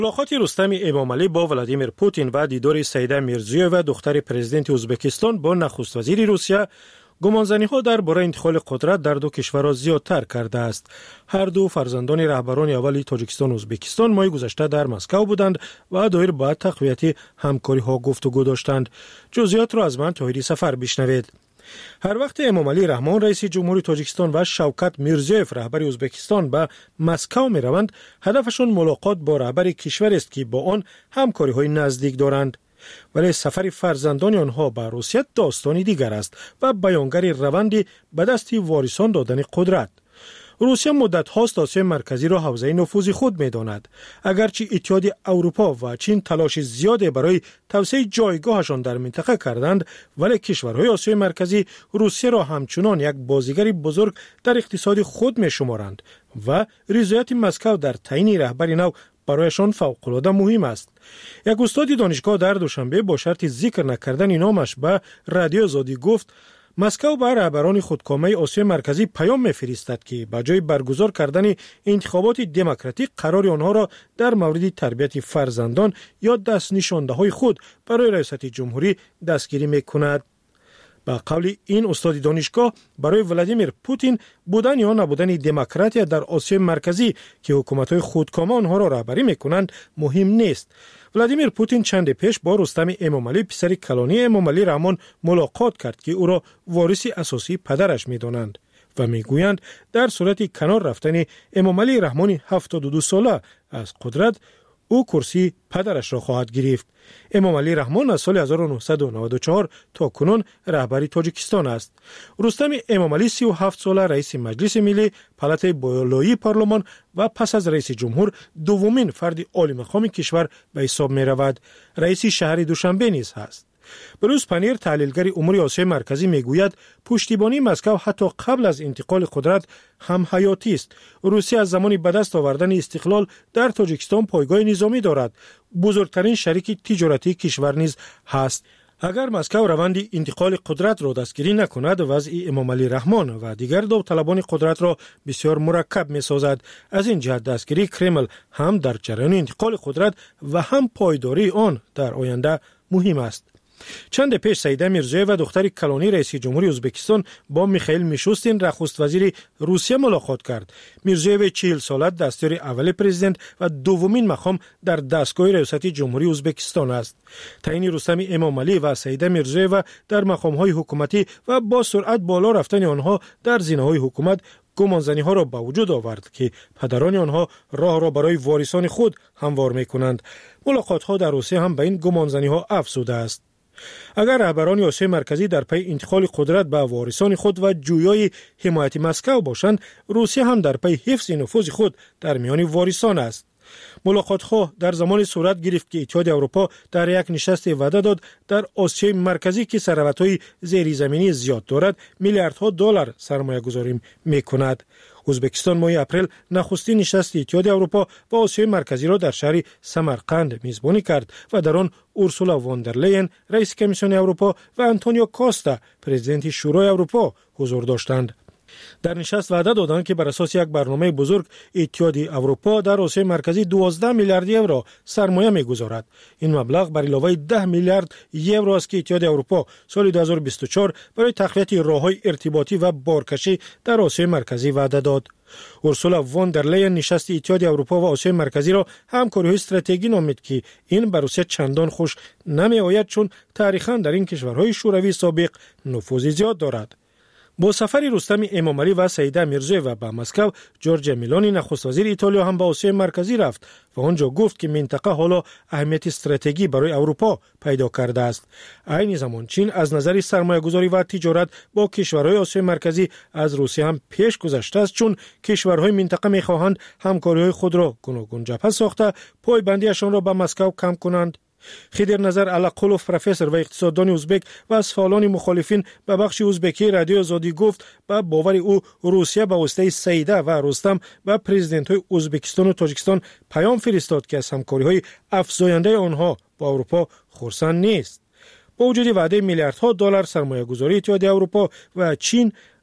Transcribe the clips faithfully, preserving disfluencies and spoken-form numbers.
ملاقات رستم امامعلی با ولادیمیر پوتین و دیدار سیده میرزیویوا دختر پرزیدنت ازبکستان با نخست وزیر روسیه گمانزنی‌ها درباره انتقال قدرت در دو کشور را زیادتر کرده است. هر دو فرزندان رهبران اول تاجیکستان و ازبکستان ماه گذشته در مسکو بودند و دایر به تقویت همکاری‌ها گفتگو داشتند. جزئیات را از من طاهری سفر بشنوید. هر وقت امامعلی رحمان رئیس جمهوری تاجیکستان و شوکت میرزیویف رهبر ازبکستان به مسکو می روند، هدفشان ملاقات با رهبر کشور است که با آن همکاری های نزدیک دارند. ولی سفر فرزندان آنها به روسیه داستانی دیگر است و بیانگر روندی به دست وارثان دادن قدرت. روسیه مدت هاست آسیای مرکزی را حوزه نفوذ خود می داند. اگرچه اتحاد اروپا و چین تلاش زیادی برای توسعه جایگاهشان در منطقه کردند، ولی کشورهای آسیای مرکزی روسیه را همچنان یک بازیگر بزرگ در اقتصاد خود می شمارند و رضایت مسکو در تعیین رهبر نو برایشان فوق‌العاده مهم است. یک استاد دانشگاه در دوشنبه با شرط ذکر نکردن نامش به رادیو آزادی گفت مسکو به رهبران خودکامه آسیای مرکزی پیام می‌فرستد که به جای برگزار کردن انتخابات دموکراتیک قرار آنها را در مورد تربیت فرزندان یا دست نشانده‌های خود برای ریاست جمهوری دستگیری می‌کند. با قول این استاد دانشگاه برای ولادیمیر پوتین بودن یا نبودن دموکراتیا در آسیای مرکزی که حکومت‌های خودکامه آنها را رهبری می‌کنند مهم نیست. ولادیمیر پوتین چند پیش با رستم امامعلی پسر کلانی امامعلی رحمان ملاقات کرد که او را وارث اساسی پدرش می‌دانند و می‌گویند در صورت کنار رفتن امامعلی رحمان هفتاد و دو ساله از قدرت او کرسی پدرش را خواهد گرفت. امامعلی رحمان از سال هزار و نهصد و نود و چهار تا کنون رهبر تاجیکستان است. رستم امامعلی سی و هفت ساله رئیس مجلس ملی، پالات بالایی پارلمان و پس از رئیس جمهور دومین فرد عالی مقام کشور به حساب می رود. رئیس شهر دوشنبه نیز است. بروز پنیر تحلیلگر امور آسیای مرکزی میگوید پشتیبانی مسکو حتی قبل از انتقال قدرت هم حیاتی است. روسیه از زمان به دست آوردن استقلال در تاجیکستان پایگاه نظامی دارد. بزرگترین شریک تجارتی کشور نیز هست. اگر مسکو روند انتقال قدرت را دستگیری نکند، وضع امامعلی رحمان و دیگر داوطلبان قدرت را بسیار مرکب می سازد. از این جهت دستگیری کرمل هم در جریان انتقال قدرت و هم پایداری آن در آینده مهم است. چند پیش سیده میرزیویوا و دختر کلانی رئیس جمهوری ازبکستان با میخائیل میشوستین نخست وزیر روسیه ملاقات کرد. میرزیویوا چهل ساله دستیار اول پرزیدنت و دومین مقام در دستگاه ریاست جمهوری ازبکستان است. تعیین رستم امامعلی و سیده میرزیویوا در مقام‌های حکومتی و با سرعت بالا رفتن آنها در زینه‌های حکومت گمانزنی ها را به وجود آورد که پدران آنها راه را برای وارثان خود هموار می‌کنند. ملاقات ها در روسیه هم به این گمانزنی ها افزوده است. اگر رهبران آسیای مرکزی در پی انتقال قدرت به وارثان خود و جویای حمایت مسکو باشند، روسیه هم در پی حفظ نفوذ خود در میان وارثان است. ملاقات ها در زمان صورت گرفت که اتحاد اروپا در یک نشست وعده داد در آسیای مرکزی که ثروت‌های زیرزمینی زیاد دارد میلیاردها دلار سرمایه گذاری میکند. ازبکستان ماه اپریل نخستین نشست اتحاد اروپا و آسیای مرکزی را در شهر سمرقند میزبانی کرد و در آن اورسولا واندرلین رئیس کمیسیون اروپا و آنتونیو کاستا پرزیدنت شورای اروپا حضور داشتند. در نشست وعده دادند که بر اساس یک برنامه بزرگ اتحاد اروپا در آسیای مرکزی دوازده میلیارد یورو سرمایه میگذارد. این مبلغ بر علاوه ده میلیارد یورو است که اتحاد اروپا سال دو هزار و بیست و چهار برای تقویت راه‌های ارتباطی و بارکشی در آسیای مرکزی وعده داد. اورسولا واندرلین نشست اتحاد اروپا و آسیای مرکزی را همکاری استراتژیکی نامید که این بر روسیه چندان خوش نمی آید چون تاریخاً در این کشورهای شوروی سابق نفوذ زیاد دارد. با سفر رستم امامعلی و سیده میرزیویوا به مسکو، جورجیا میلانی نخست وزیر ایتالیا هم به آسیای مرکزی رفت و آنجا گفت که منطقه حالا اهمیت استراتژیکی برای اروپا پیدا کرده است. عین زمان چین از نظر سرمایه‌گذاری و تجارت با کشورهای آسیای مرکزی از روسیه هم پیش گذشته است، چون کشورهای منطقه می‌خواهند همکاری‌های خود را گوناگون جبهه ساخته پایبندیشان را به مسکو کم کنند. خیدر نظر علاقولوف پروفسور و اقتصاددان ازبک و از فعالان مخالفین به بخش ازبکی رادیو آزادی گفت به باور او روسیه به واسطه سیده و رستم و پرزیدنت های ازبکستان و تاجیکستان پیام فرستاد که از همکاری های افزاینده آنها با اروپا خرسند نیست. با وجود وعده میلیاردها دلار سرمایه گذاری اتحاد اروپا و چین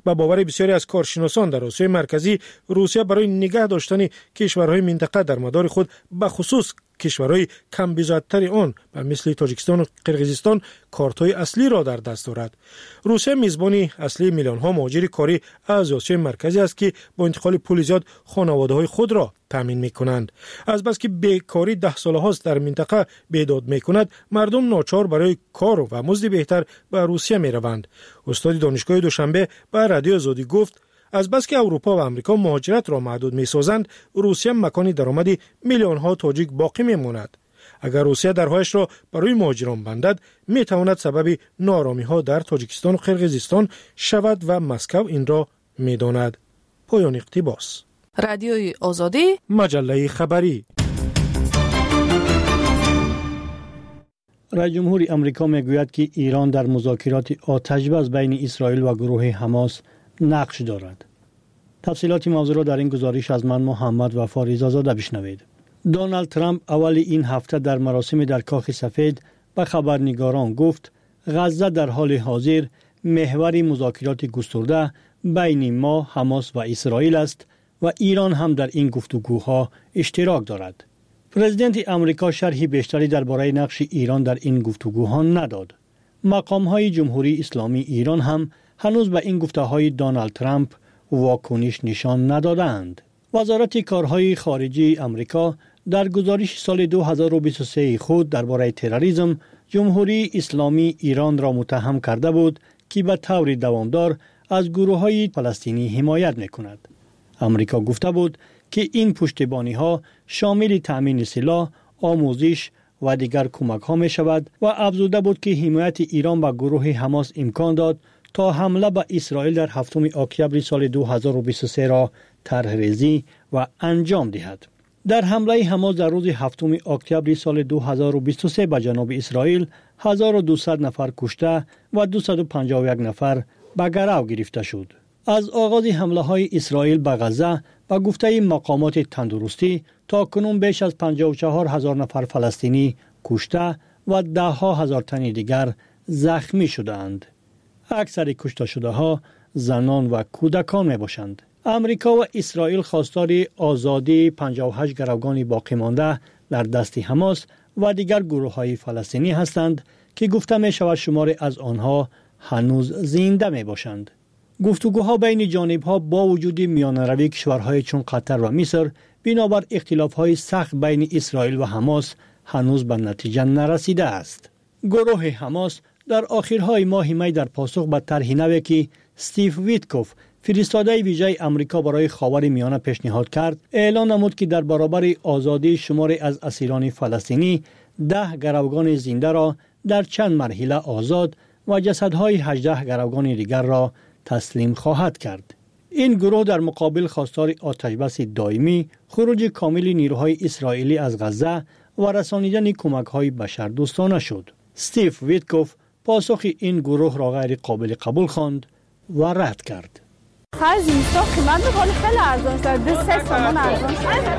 با باور بسیاری از کارشناسان در آسیای مرکزی، روسیه برای نگه داشتن کشورهای منطقه در مدار خود به خصوص کشورهای کم بیزادتر آن و مثل تاجیکستان و قرقیزستان کارت‌های اصلی را در دست دارد. روسیه میزبانی اصلی میلیون‌ها مهاجر کاری از آسیای مرکزی است که با انتقال پول زیاد خانواده‌های خود را تامین می‌کنند. از بس که بیکاری ده ساله هاست در منطقه بیداد می‌کند، مردم ناچار برای کار و مزد بهتر به روسیه می‌روند. استاد دانشگاه دوشنبه به رادیو آزادی گفت از بس که اروپا و امریکا مهاجرت را محدود می‌سازند، روسیه مکانی درآمد میلیون‌ها تاجیک باقی می‌ماند. اگر روسیه درهایش را برای مهاجران بندد، می‌تواند سبب ناآرامی‌ها در تاجیکستان و قرقیزستان شود و مسکو این را می‌داند. پایان اقتباس. رادیوی آزادی، مجله خبری. رئیس جمهور آمریکا میگوید که ایران در مذاکرات آتش‌بس بین اسرائیل و گروه حماس نقش دارد. تفصیلات موضوع را در این گزارش از من محمد وفا رضازاده بشنوید. دونالد ترامپ اول این هفته در مراسم در کاخ سفید به خبرنگاران گفت غزه در حال حاضر محور مذاکرات گسترده بین ما، حماس و اسرائیل است و ایران هم در این گفتگوها اشتراک دارد. پرزیدنت آمریکا شرحی بیشتری درباره نقش ایران در این گفتگوها نداد. مقام‌های جمهوری اسلامی ایران هم هنوز به این گفته‌های دونالد ترامپ واکنش نشان ندادند. وزارت کارهای خارجی آمریکا در گزارش سال دو هزار و بیست و سه خود درباره تروریسم، جمهوری اسلامی ایران را متهم کرده بود که به طور دوامدار از گروه‌های فلسطینی حمایت می‌کند. آمریکا گفته بود که این پشتیبانی‌ها شامل تأمین سلاح، آموزش و دیگر کمک‌ها می‌شود و افزوده بود که حمایت ایران به گروه حماس امکان داد تا حمله به اسرائیل در هفتم اکتبر سال دو هزار و بیست و سه را طرح‌ریزی و انجام دهد. در حمله حماس در روز هفتم اکتبر سال دو هزار و بیست و سه به جنوب اسرائیل هزار و دویست نفر کشته و دویست و پنجاه و یک نفر به گرو گرفته شد. از آغاز حمله های اسرائیل به غزه به گفته مقامات تندرستی تا کنون بیش از پنجاه و چهار هزار نفر فلسطینی کشته و ده ها هزار تن دیگر زخمی شدند. اکثر کشته شده ها زنان و کودکان می باشند. امریکا و اسرائیل خواستار آزادی پنجاه و هشت گروگان باقی مانده در دست حماس و دیگر گروه های فلسطینی هستند که گفته می شود شمار از آنها هنوز زنده می باشند. گفتگوها بین جانبها با وجود میانروی کشورهای چون قطر و مصر بنابر اختلافهای سخت بین اسرائیل و حماس هنوز به نتیجه نرسیده است. گروه حماس در آخرهای ماه می در پاسخ به طرح نوی که استیو ویتکوف فرستاده ویژه امریکا برای خاور میانه پیشنهاد کرد، اعلان نمود که در برابر آزادی شماری از اسیران فلسطینی ده گروگان زنده را در چند مرحله آزاد و جسدهای هجده گروگان دیگر را تسلیم خواهد کرد. این گروه در مقابل خواستار آتشبس دائمی، خروج کامل نیروهای اسرائیلی از غزه و رسانیدن کمک‌های بشردوستانه شد. استیو ویتکوف پاسخ این گروه را غیر قابل قبول خواند و رد کرد. خرج اینستا قیمت می‌کنه خیلی ارزان شد. دو سه تومان ارزان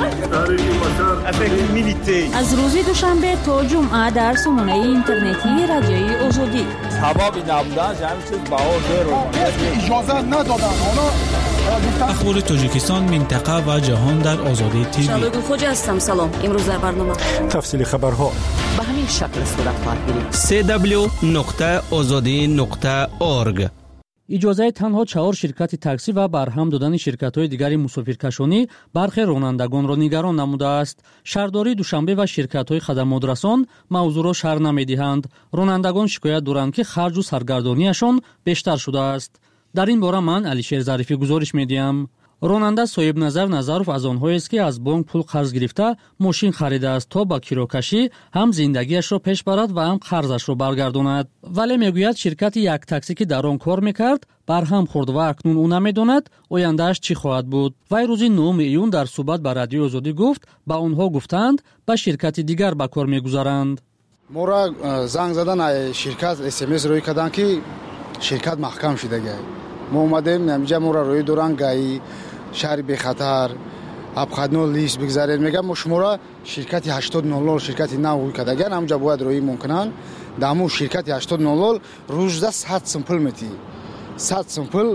شد. از روز دوشنبه تا جمعه در سامانه اینترنتی رادیوی آزادی. سبابی نبودن همین چیز بها زیرو. اجازه ندادن. حالا اخبار تاجیکستان، منطقه و جهان در آزادی تیوی. شبگل خوج هستم. سلام. امروز در برنامه تفصیل خبرها به همین شکل صورت خواهد گرفت. سی دبلیو نقطه آزادی نقطه اورگ. اجازه تنها چهار شرکت تاکسی و برهم دادن شرکت‌های دیگر مسافرکشانی برخی رانندگان را نگران نموده است. شهرداری دوشنبه و شرکت‌های خدماترسان موضوع را شرح نمی‌دهند. رانندگان شکایت دارند که خرج و سرگردانیشان بیشتر شده است. در این باره من علیشیر ظریفی گزارش می‌دهم. راننده صاحب نظر نظرов از آنهایی است که از بانک پول قرض گرفته ماشین خریده است تا با کیروکشی هم زندگیش را پیش برد و هم قرضش را برگرداند. ولی میگوید شرکت یک تاکسی که در آن کار میکرد برهم خورد و اکنون او نمیداند آیندهش چی خواهد بود. وی روز نهم ایون در صحبت با رادیو آزادی گفت با آنها گفتند به شرکت دیگر به کار میگذارند. ما را زنگ زدن شرکت اس ام اس روی کردن که شرکت محکم شده گه. ما اومدیم نمیجا ما را روی دوران گایی شهر بی خطر ابخدنو لیست بگذارید. میگم ما شما را شرکت هشتاد نود شرکت نو کداگن همونجا باید روی ممکنن دامو شرکت هشتاد نود روزدا صد سمپل میتی صد سمپل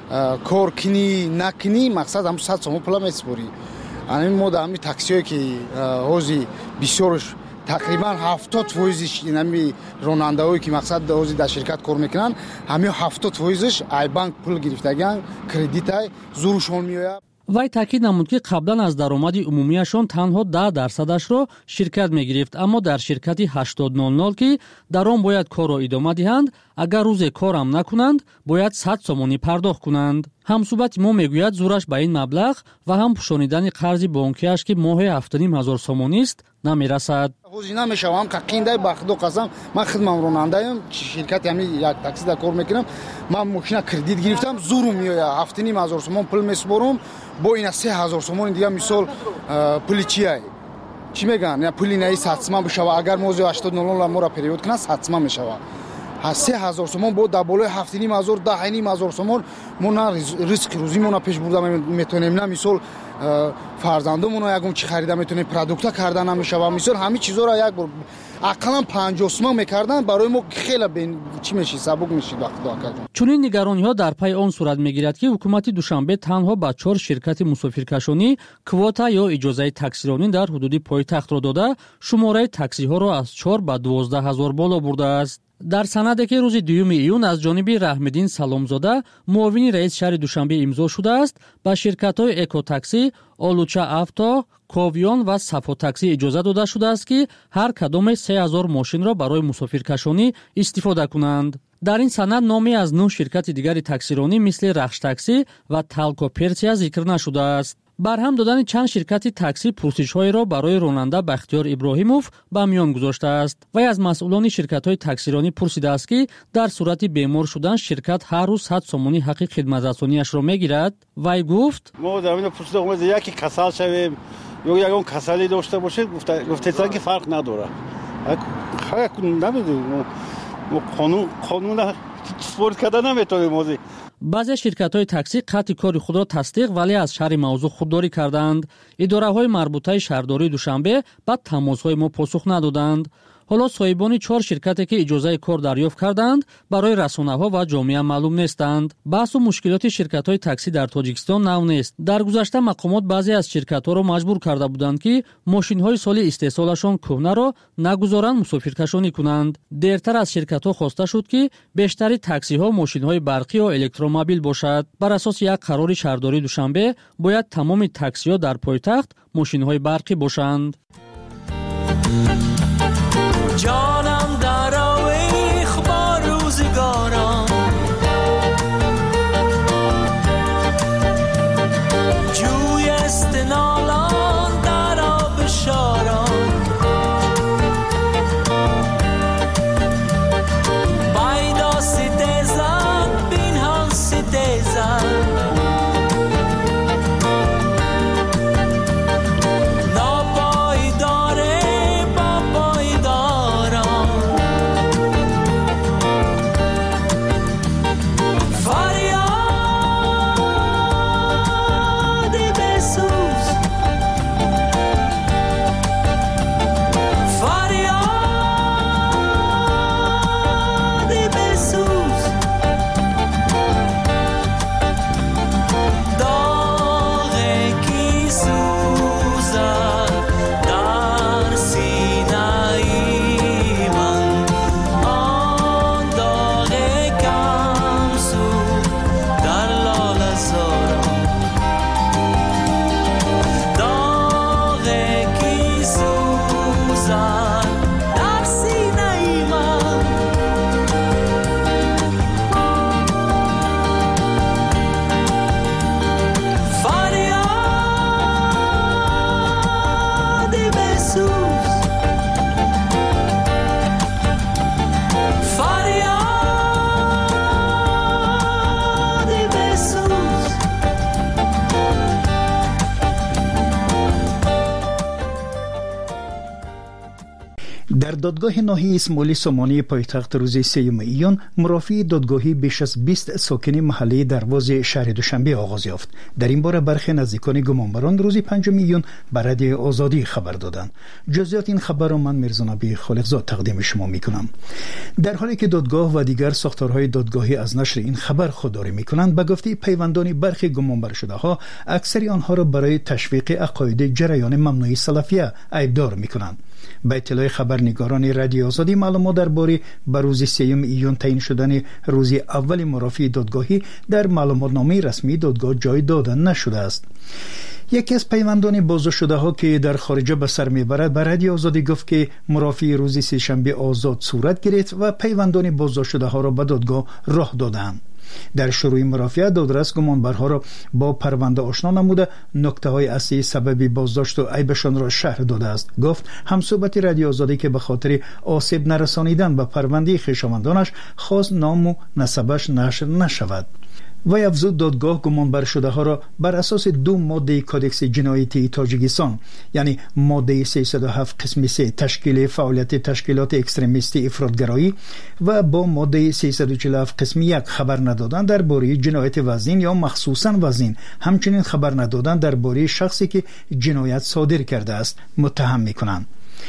کار کنی نکنی مقصد هم صد سوم پول میسپری. همین مود همین تاکسیایی که حوزی بسیارش تقریبا هفتاد فیصدش اینمی راننده‌هایی که مقصد حوزی در شرکت کار میکنن همین هفتاد فیصدش ای بانک پول گرفتگان کردیت زورشون میآید. вай таъкид намуд ки қаблан аз даромади умумияшон танҳо даҳ дарсадашро ширкат мегирифт, аммо дар ширкати ҳаштод нол нол ки дар он бояд корро идома диҳанд, агар рӯзе корам накунанд бояд сад сомонӣ пардохт кунанд. ҳамсӯҳбати мо мегӯяд зураш ба ин маблағ ва ҳам пӯшонидани қарзи бонкиаш ки моҳе ҳафтаним ҳазор сомонист намерасад. ҳозир намешавам ка қиндай ба худо қасам ман хидмам ронандаам ширкати ҳамин як таксида кор мекунам. ман мошина кредит гирифтам зурум меояд ҳафтаним ҳазор сомон пул месупорам бо ина се ҳазор сомони дигар мисол пули чия чӣ мегӯянд я пули наи сатсма бишава агар мози ҳаштод нол нол моро перевод кунад сатсма мешава. се ҳазор сомон бо дар болои ҳафтаним ҳазор даҳаним ҳазор сомон мо на риск рӯзимона пеш бурда метонем на мисол фарзандумона ягон чӣ харида метонем продукта карда намешава мисол ҳамин чизоро як бор ақаллан панҷоҳ сомон мекардан барои мо хеле чӣ мешид сабук мешид вақти докард. чунин нигарониҳо дар пайи он сурат мегирад ки ҳукумати душанбе танҳо ба чор ширкати мусофиркашонӣ квота ё иҷозаи таксиронӣ дар ҳудуди пойтахтро дода шумораи таксиҳоро аз чор ба дувоздаҳ ҳазор боло бурдааст. дар санаде ки рӯзи дуюми июн аз ҷониби раҳмиддин саломзода муовини раис шаҳри душанбе имзо шудааст, ба ширкатҳои экотаксӣ, олуча авто, ковион ва сафотаксӣ иҷоза дода шудааст ки ҳар кадоме се ҳазор мошинро барои мусофиркашонӣ истифода кунанд. дар ин санад номе аз нӯҳ ширкати дигари таксиронӣ мисли рахштаксӣ ва талко персия зикр нашудааст. барҳам додани чанд ширкати таксӣ пурсишҳоеро барои ронанда бахтиёр иброҳимов ба миён гузоштааст. вай аз масъулони ширкатҳои таксиронӣ пурсидааст ки дар сурати бемор шудан ширкат ҳар рӯз сад сомонӣ ҳаққи хидматрасониашро мегирад. вай гуфт: мо замина пурсида омада яки касал шавем ё ягон касале дошта бошед гуфтед ки фарқ надорад. ҳар намедонем мо қонун қонуна спорт карда наметавонем ҳозир. баъзе ширкатҳои таксӣ қатъи кори худро тасдиқ вале аз шарҳи мавзӯъ худдорӣ карданд. идораҳои марбутаи шаҳрдории душанбе ба тамосҳои мо посух надоданд. ҳоло соҳибони чор ширкате ки иҷозаи кор дарёфт карданд барои расонаҳо ва ҷомеа маълум нестанд. баҳсу мушкилоти ширкатҳои таксӣ дар тоҷикистон нав нест. дар гузашта мақомот баъзе аз ширкатҳоро маҷбур карда буданд ки мошинҳои соли истеҳсолашон кӯҳнаро нагузоранд мусофиркашонӣ кунанд. дертар аз ширкатҳо хоста шуд ки бештари таксиҳо мошинҳои барқӣ ё электромобил бошад. бар асоси як қарори шаҳрдории душанбе бояд тамоми таксиҳо дар пойтахт мошинҳои барқӣ бошанд. جانم در آویخ با روزگارم جوی استنالان در آب شارم بایدا ستیزن بینهان ستیزن نابایدا در دادگاه ناحیه اسماعیل سامانی پایتخت روز سوم ایون مرافعی دادگاهی بیش از بیست ساکن محلی دروازه شهر دوشنبه آغاز یافت. در این باره برخی نزدیکان گمانبران روز پنجم ایون به رادیو آزادی خبر دادند. جزئیات این خبر را من میرزا نبی خالقزاد تقدیم شما میکنم. در حالی که دادگاه و دیگر ساختارهای دادگاهی از نشر این خبر خودداری میکنند، به گفته پیوندان برخی گمانبر شده ها اکثر آنها را برای تشویق عقاید جریان ممنوع سلفیه عیبدار میکنند. به اطلاع خبرنگاران رادیو آزادی معلومات درباره به روز سوم ایون تعیین شدن روز اول مرافع دادگاهی در معلوماتنامه رسمی دادگاه جای داده نشده است. یکی از پیوندان بازداشت شده ها که در خارجه به سر میبرد به رادیو آزادی گفت که مرافع روز سه‌شنبه آزاد صورت گرفت و پیوندان بازداشت شده ها را به دادگاه راه دادند. در شروع مرافعه دادرس گمانبرها را با پرونده آشنا نموده نکته های اصلی سبب بازداشت و عیبشان را شرح داده است. گفت همصحبت رادیو آزادی که به خاطر آسیب نرسانیدن به پرونده خویشاوندانش خواست نام و نسبش نشر نشود. و افزود دادگاه گمانبر شده ها را بر اساس دو ماده کادکس جنایتی تاجیکستان، یعنی ماده سیصد و هفت قسم سه تشکیل فعالیت تشکیلات اکستریمیستی افراطگرایی و با ماده سیصد و چهل و هفت قسم یک خبر ندادن درباره جنایت وزین یا مخصوصا وزین، همچنین خبر ندادن درباره شخصی که جنایت صادر کرده است متهم می‌کنند.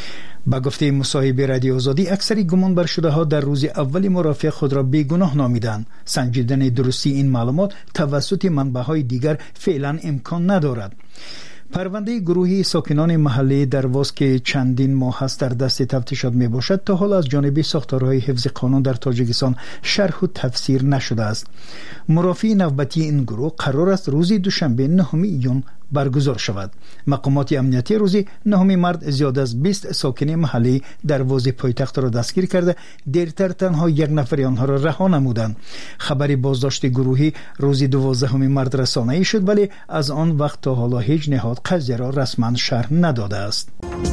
با گفته مصاحبه رادیو آزادی اکثر گمانبر شده ها در روز اول مرافعه خود را بیگناه نامیدند. سنجیدن درستی این معلومات توسط منبع‌های دیگر فعلا امکان ندارد. پرونده گروهی ساکنان محله درواز که چندین ماه است در دست تفتیشات می باشد تا حال از جانب ساختارهای حفظ قانون در تاجیکستان شرح و تفسیر نشده است. مرافع نوبتی این گروه قرار است روز دوشنبه نهم ایون برگزار شود. مقامات امنیتی روز نهم مارس زیاد از بیست ساکن محلی دروازه پایتخت را دستگیر کرده، دیرتر تنها یک نفر آنها را رها نمودند. خبر بازداشت گروهی روز دوازدهم مارس رسانه‌ای شد، ولی از آن وقت تا حالا هیچ نهاد قضیه را رسما شرح نداده است.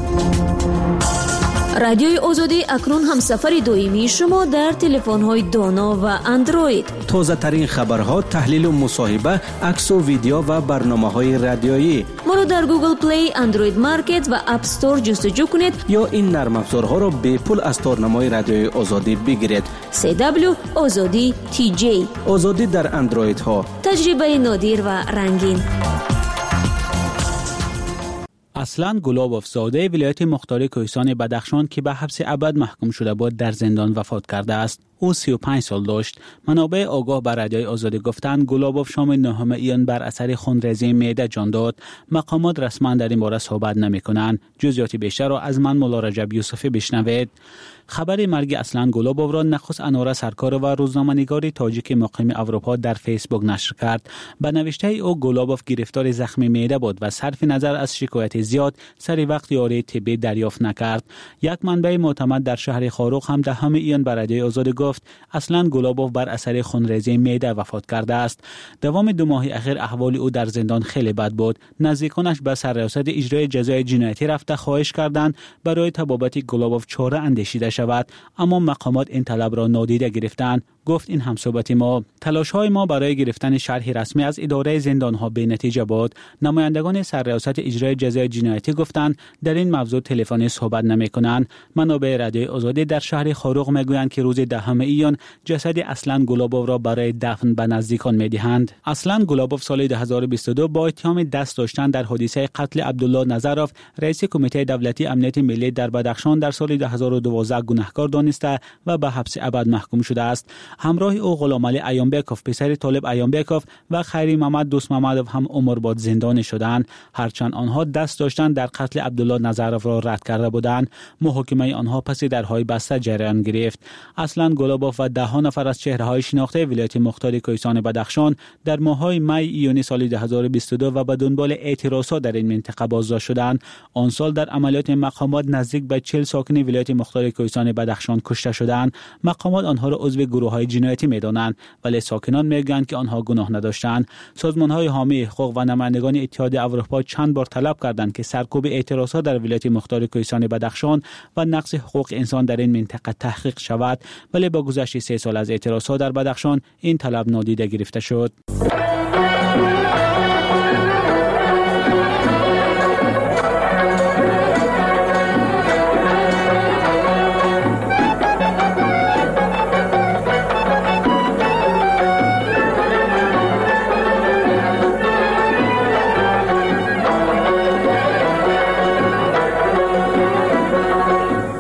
رادیوی آزادی اکنون هم سفر دویمی شما در تلفن‌های دانا و اندروید. تازه ترین خبرها، تحلیل و مصاحبه، عکس و ویدیو و برنامه‌های رادیویی. ما را در گوگل پلی، اندروید مارکت و اپ استور جستجو کنید یا این نرم افزارها را به پول از تارنمای رادیوی آزادی بگیرید. سی دبلیو آزادی تی جی. آزادی در اندروید ها. تجربه نادر و رنگین. اصلان گلابوف زاده ولایت مختار کوهستان بدخشان که به حبس ابد محکوم شده بود در زندان وفات کرده است. او سی و پنج سال داشت. منابع آگاه بر رادیوی آزادی گفتند گلابوف شام نهم ایون بر اثر خونریزی معده جان داد. مقامات رسما در این باره صحبت نمی‌کنند. جزئیات بیشتر را از من مولا رجب یوسفی بشنوید. خبر مرگ اصلان گلابوف را نخست انوره سرکار و روزنامه‌نگار تاجیک مقیم اروپا در فیسبوک نشر کرد. به نوشته او گلابوف گرفتار زخم معده بود و صرف نظر از شکایت زیاد سری وقت یاری طبی دریافت نکرد. یک منبع معتمد در شهر خاروق هم دهم ایون بر رادیوی آزادی گفت اصلان گلابوف بر اثر خونریزی معده وفات کرده است. دوام دو ماه اخیر احوال او در زندان خیلی بد بود. نزدیکانش به سرریاست اجرای جزای جنایتی رفته خواهش کردند برای تبابت گلابوف چاره اندیشیده شود، اما مقامات این طلب را نادیده گرفتند. گفت این همصحبت ما. تلاش‌های ما برای گرفتن شرح رسمی از اداره زندان‌ها به نتیجه بود. نمایندگان سرریاست اجرای جزای جنایتی گفتند در این موضوع تلفنی صحبت نمی‌کنند. منابع رادیوی آزادی در شهر خاروق میگویند که روز دهم ایون جسد اصلان گلابوف را برای دفن به نزدیکان می‌دهند. اصلان گلابوف سال دو هزار و بیست و دو با اتهام دست داشتن در حادثه قتل عبدالله نظروف رئیس کمیته دولتی امنیت ملی در بدخشان در سال دو هزار و دوازده گناهکار دانسته و به حبس ابد محکوم شده است. همراه او غلامعلی ایانبکوف پسر طالب ایانبکوف و خیری محمد دوست محمدوف هم عمرباد زندانی شدند، هرچند آنها دست داشتند در قتل عبدالله نظروف را رد کرده بودند. محاکمه آنها پس درهای بسته جریان گرفت. اصلا گلابوف و ده ها نفر از چهره‌های شناخته ولایت مختار کوهستان بدخشان در ماه‌های می ایون سال دو هزار و بیست و دو و به دنبال اعتراضات در این منطقه بازداشت شدند. آن سال در عملیات مقامات نزدیک به چهل ساکن ولایت مختار کوهستان بدخشان کشته شدند. مقامات آنها را عضو گروه‌های جنایتی می‌دانند، ولی ساکنان میگویند که آنها گناه نداشتند. سازمان‌های حامی حقوق و نمایندگان اتحادیه اروپا چند بار طلب کردند که سرکوب اعتراضات در ولایت مختار کوهستان بدخشان و نقض حقوق انسان در این منطقه تحقیق شود، ولی با گذشت سه سال از اعتراضات در بدخشان این طلب نادیده گرفته شد.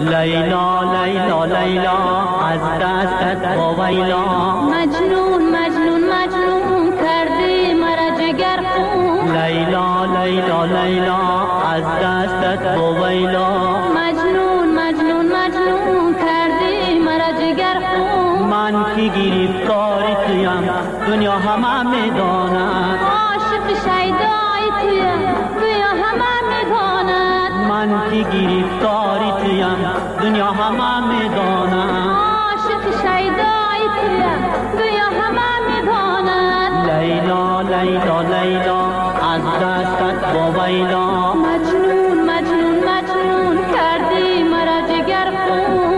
لیلا لیلا لیلا از دستت واویلا مجنون مجنون مجنون کردی مرا جگر خون لیلا لیلا لیلا از دستت واویلا مجنون مجنون مجنون کردی مرا جگر خون من که گرفتاری تویم دنیا همه میداند عاشق شیدای تویم دنیا همه میداند من که گرفتاری تویم دنیا همه میداند عاشق شیدای تویم دنیا همه میداند لیلا لیلا لیلا از دستت واویلا مجنون مجنون مجنون کردی مرا جگر خون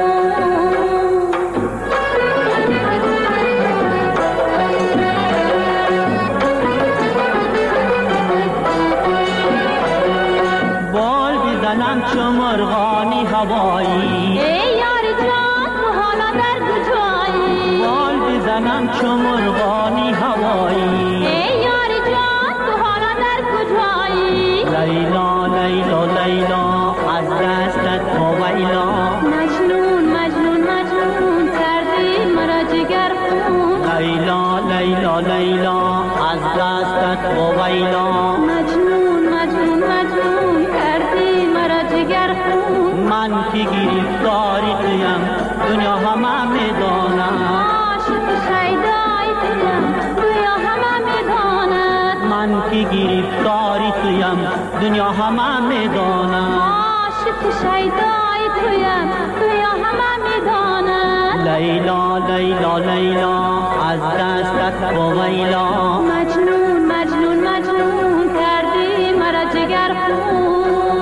بال بزنم چو مرغانی هوایی ای یار جان تو حالا در کجایی بال بزنم چو مرغانی هوایی ای یار جان تو حالا در کجایی لیلا لیلا لیلا از دستت واویلا مجنون مجنون مجنون کردی مرا جگر خون لیلا لیلا لیلا از دستت واویلا مجنون مجنون مجنون کردی مرا جگر خون من که گرفتاری تویم دنیا همه میداند عاشق شیدای تویم دنیا همه میداند من که گرفتاری تویم دنیا همه میداند عاشق شیدای تویم دنیا همه میداند لیلا لیلا لیلا از دستت واویلا مجنون مجنون مجنون کردی مرا جگر خون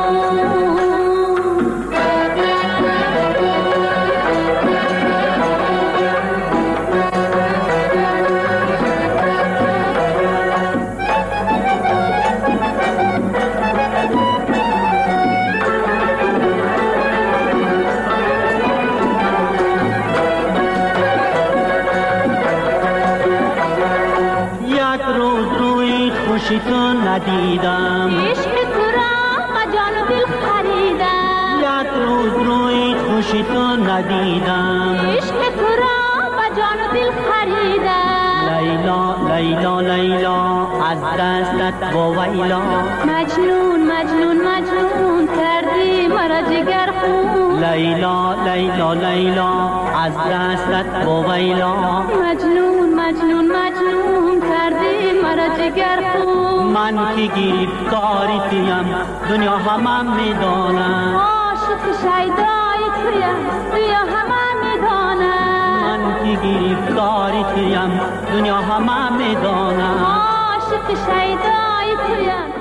خوشی تو ندیدم عشق تو را با جان و دل خریدم یک روز روی خوشی تو ندیدم عشق تو را با جان و دل خریدم لیلا لیلا لیلا از دستت واویلا مجنون مجنون مجنون کردی مرا جگر خون لیلا لیلا لیلا از دستت واویلا مجنون مجنون مجنون کردی مرا جگر خون من که گرفتاری تویم دنیا همه میداند عاشق شیدای تویم دنیا همه میداند من که گرفتاری تویم دنیا همه میداند عاشق شیدای تویم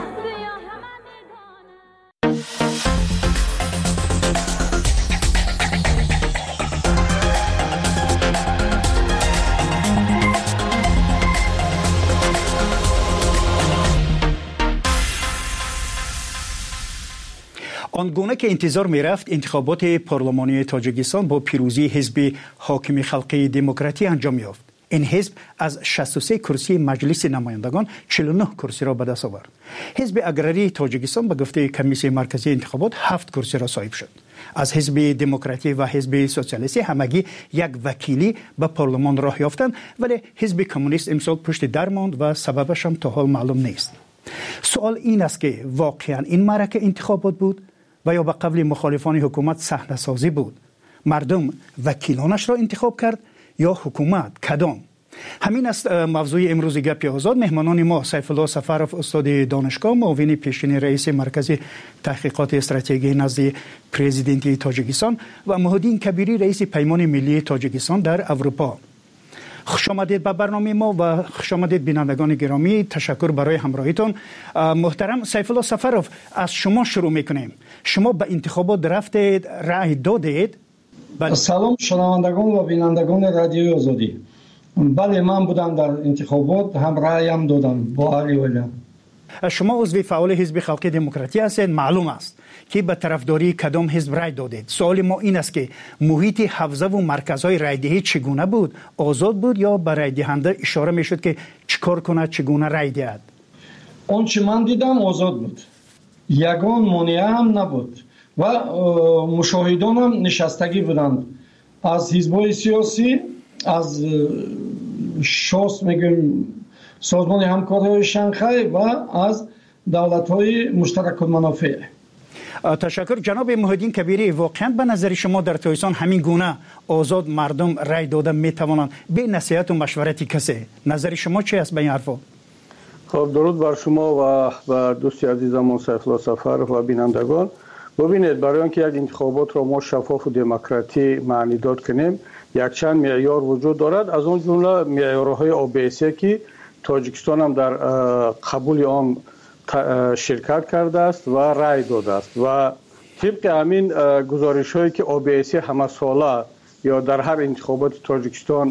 آنگونه که انتظار می رفت انتخابات پارلمانی تاجیکستان با پیروزی حزب حاکم خلقی دموکراتی انجام یافت. این حزب از شصت و سه کرسی مجلس نمایندگان چهل و نه کرسی را به دست آورد. حزب اگراری تاجیکستان به گفته کمیسیون مرکزی انتخابات هفت کرسی را صاحب شد. از حزب دموکراتی و حزب سوسیالیستی همگی یک وکیلی به پارلمان راه یافتند، ولی حزب کمونیست امسال پشت در ماند و سببش هم تا حال معلوم نیست. سوال این است که واقعا این معرکه انتخابات بود و یا به قبل مخالفان حکومت صحنه سازی بود؟ مردم وکیلانش را انتخاب کرد یا حکومت؟ کدام؟ همین است موضوع امروز گپ آزاد. مهمانان ما سیف الله سفرов استاد دانشگاه، معاون پیشین رئیس مرکز تحقیقات استراتژی نزد پرزیدنت تاجیکستان و مهدین کبیری رئیس پیمان ملی تاجیکستان در اروپا. خوش آمدید به برنامه ما و خوش آمدید بینندگان گرامی. تشکر برای همراهیتون. محترم سیف الله سفرов، از شما شروع میکنیم. شما به انتخابات رفتید، رأی دادید؟ بله. سلام شنوندگان و بینندگان رادیوی آزادی. بله، من بودم در انتخابات، هم رأیم دادم با علی ولیان. شما عضو فعال حزب خلقی دموکراتی هستید. معلوم است که به طرفداری کدام حزب رای دادید. سوال ما این است که محیط حوزه و مرکزهای رای دهی چگونه بود؟ آزاد بود یا به رای دهنده اشاره میشد که چیکار کنه، چگونه رای دهد؟ آنچه من دیدم آزاد بود. یگان مانع هم نبود. و مشاهدان هم نشستگی بودند از حزب‌های سیاسی، از شاس میگیم سازمان همکاری شانگهای و از دولت‌های مشترک المنافع. تشکر جناب محیدین کبیری. واقعا به نظر شما در تایستان همین گونه آزاد مردم رای داده میتوانند به نصیحت و مشورت کسی؟ نظر شما چی است به این حرفا؟ خب درود بر شما و بر دوستی عزیزمون سیفالله سفر و بینندگان. ببینید، برای اینکه یک انتخابات را ما شفاف و دموکراتی معنی داد کنیم یک چند معیار وجود دارد، از اون جمله معیارهای او بی سی که تاجیکستان هم در قبول آن شرکت کرده است و رای داده است و طبق همین گزارش هایی که او بی سی همه ساله یا در هر انتخابات تاجیکستان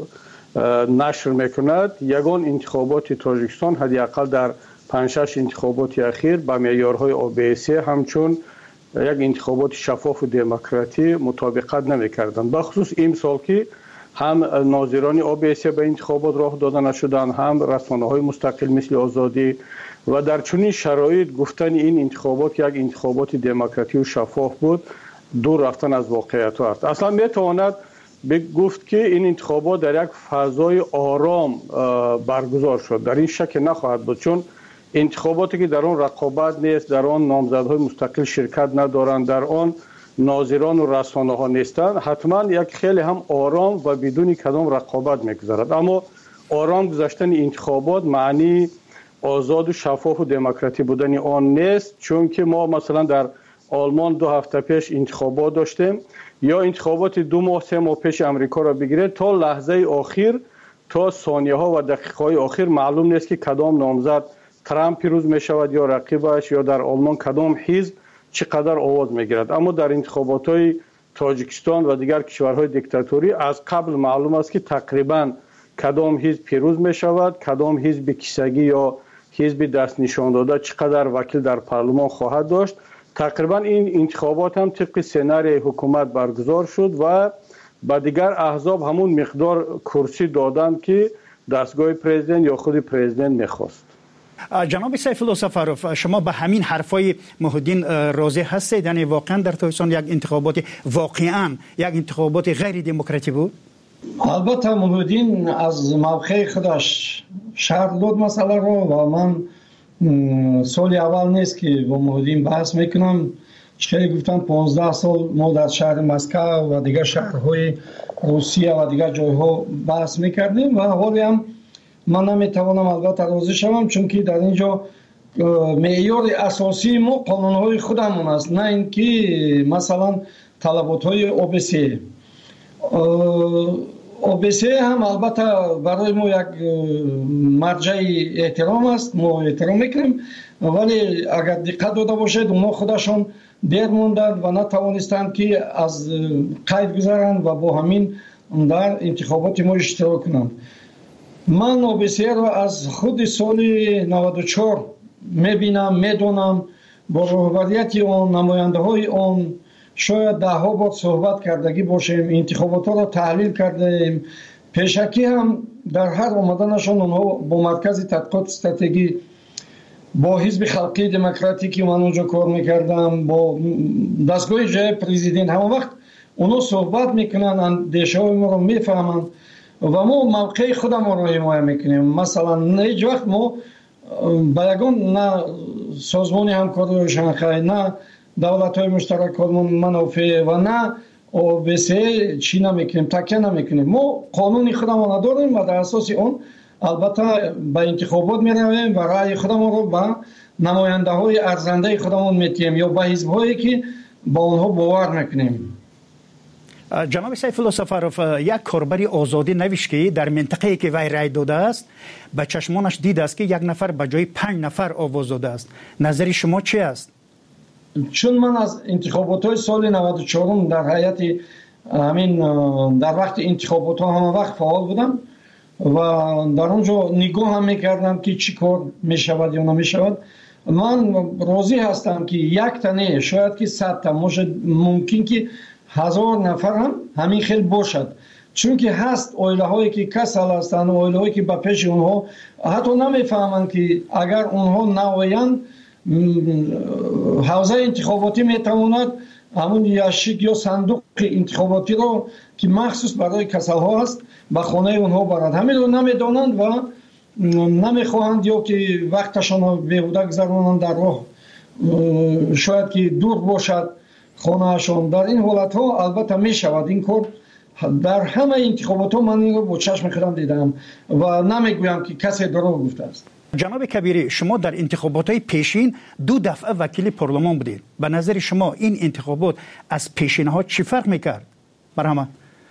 نشر میکند، یگان انتخابات تاجیکستان حداقل در پنج شش انتخابات اخیر با معیارهای او بی سی همچون یک انتخابات شفاف و دموکراتی مطابقت نمیکردند. بخصوص این سال که هم ناظران او بی سی به انتخابات راه داده نشدند، هم رسانه‌های مستقل مثل آزادی و در چنین شرایط گفتن این انتخابات یک انتخابات دموکراتی و شفاف بود دور رفتن از واقعیت است. اصلا میتواند گفت که این انتخابات در یک فضای آرام برگزار شد. در این شک نخواهد بود، چون انتخاباتی که در آن رقابت نیست، در آن نامزدهای مستقل شرکت ندارند، در آن ناظران و رسانه ها نیستند، حتما یک خیلی هم آرام و بدون کدام رقابت میگذرد. اما آرام گذشتن انتخابات معنی آزاد و شفاف و دموکراتی بودن آن نیست، چون که ما مثلا در آلمان دو هفته پیش انتخابات داشتیم، یا انتخابات دو ماه سه ماه پیش امریکا را بگیرید، تا لحظه آخر، تا ثانیه ها و دقیقه های آخر معلوم نیست که کدام نامزد ترامپ پیروز می شود یا رقیبش، یا در آلمان کدام حزب چقدر آواز می گیرد. اما در انتخابات های تاجیکستان و دیگر کشورهای دیکتاتوری از قبل معلوم است که تقریبا کدام حزب پیروز می شود، کدام حزب کیسگی یا حزب دست نشان داده چقدر وکیل در پارلمان خواهد داشت. تقریبا این انتخابات هم طبق سناریوی حکومت برگزار شد و با دیگر احزاب همون مقدار کرسی دادند که دستگاه پرزیدنت یا خود پرزیدنت میخواست. جناب سیفالله سفروف، شما به همین حرفای محیدین راضی هستید؟ یعنی واقعا در تایستان یک انتخابات واقعا یک انتخابات غیر دموکراتی بود؟ البته محیدین از موقع خودش شرح داد مسئله رو و من سال اول نیست که با محیدین بحث میکنم. چه گفتم پانزده سال ما در شهر مسکو و دیگر شهرهای روسیه و دیگر جایها بحث میکردیم و حالی هم من نمیتوانم البته راضی شوم، چون که در اینجا معیار اساسی ما قانونهای خودمون است، نه اینکه مثلا طلبات‌های او بی سی. او بی سی هم البته برای ما یک مرجع احترام است، ما احترام میکنیم، ولی اگر دقت داده باشید اونا خودشون دیر موندند و نتوانستند که از قید گذارند و با همین در انتخابات ما اشتراک کنند. من او بی سی را از خود سال نود و چهار میبینم، میدونم، با رهبریت آن، نماینده های آن شاید ده ها بار صحبت کردگی باشیم، انتخابات ها را تحلیل کردیم. پیشکی هم در هر آمدنشان اونها با مرکز تحقیقات استراتژی، با حزب خلقی دموکراتیکی من اونجا کار میکردم، با دستگاه جای پرزیدنت، همه وقت اونها صحبت میکنن، اندیشه های ما رو میفهمن و ما موقع خودم رو حمایت میکنیم. مثلا هیچ وقت ما با یگان نه سازمان همکاری شانگهای، نه دولت های مشترک منافع و نه او بی سی چی نمیکنیم، تکیه نمیکنیم. ما قانون خودمون داریم و در اساس اون البته به انتخابات میرویم و رأی خودمون رو به نماینده های ارزنده خودمون میتیم یا به حزب هایی که با اونها باور میکنیم. جناب سیفالله سفروف، یک کاربر آزادی نوشت که در منطقه‌ای که وی رای داده است به چشمانش دیده است که یک نفر به جای پنج نفر آواز داده است. نظر شما چی است؟ چون من از انتخابات های سال نود و چهار در هیئت همین در وقت انتخابات ها همه وقت فعال بودم و در اونجا نگاه هم میکردم که چی کار میشود یا نمیشود. من راضی هستم که یک تنه شاید که صد تا ممکن که هزار نفر هم همین خیلی باشد، چون که هست اویله هایی که کسل هستند، اویله هایی که به پیش اونها حتی نمیفهمند که اگر اونها نوایند حوزه انتخاباتی میتواند همون یاشیک یا صندوق انتخاباتی رو که مخصوص برای کسل‌ها است به خانه اونها برد. همین رو نمیدانند و نمیخواهند یا که وقتشان رو بیهوده گذرانند در راه، شاید که دور باشد خانهشان. در این حالت ها البته می شود این کار. در همه انتخابات ها من این رو با چشم خودم دیدم و نمیگویم که کسی دروغ گفته است. جناب کبیری، شما در انتخابات های پیشین دو دفعه وکیل پارلمان بودید. به نظر شما این انتخابات از پیشین ها چی فرق میکرد؟ برهمه؟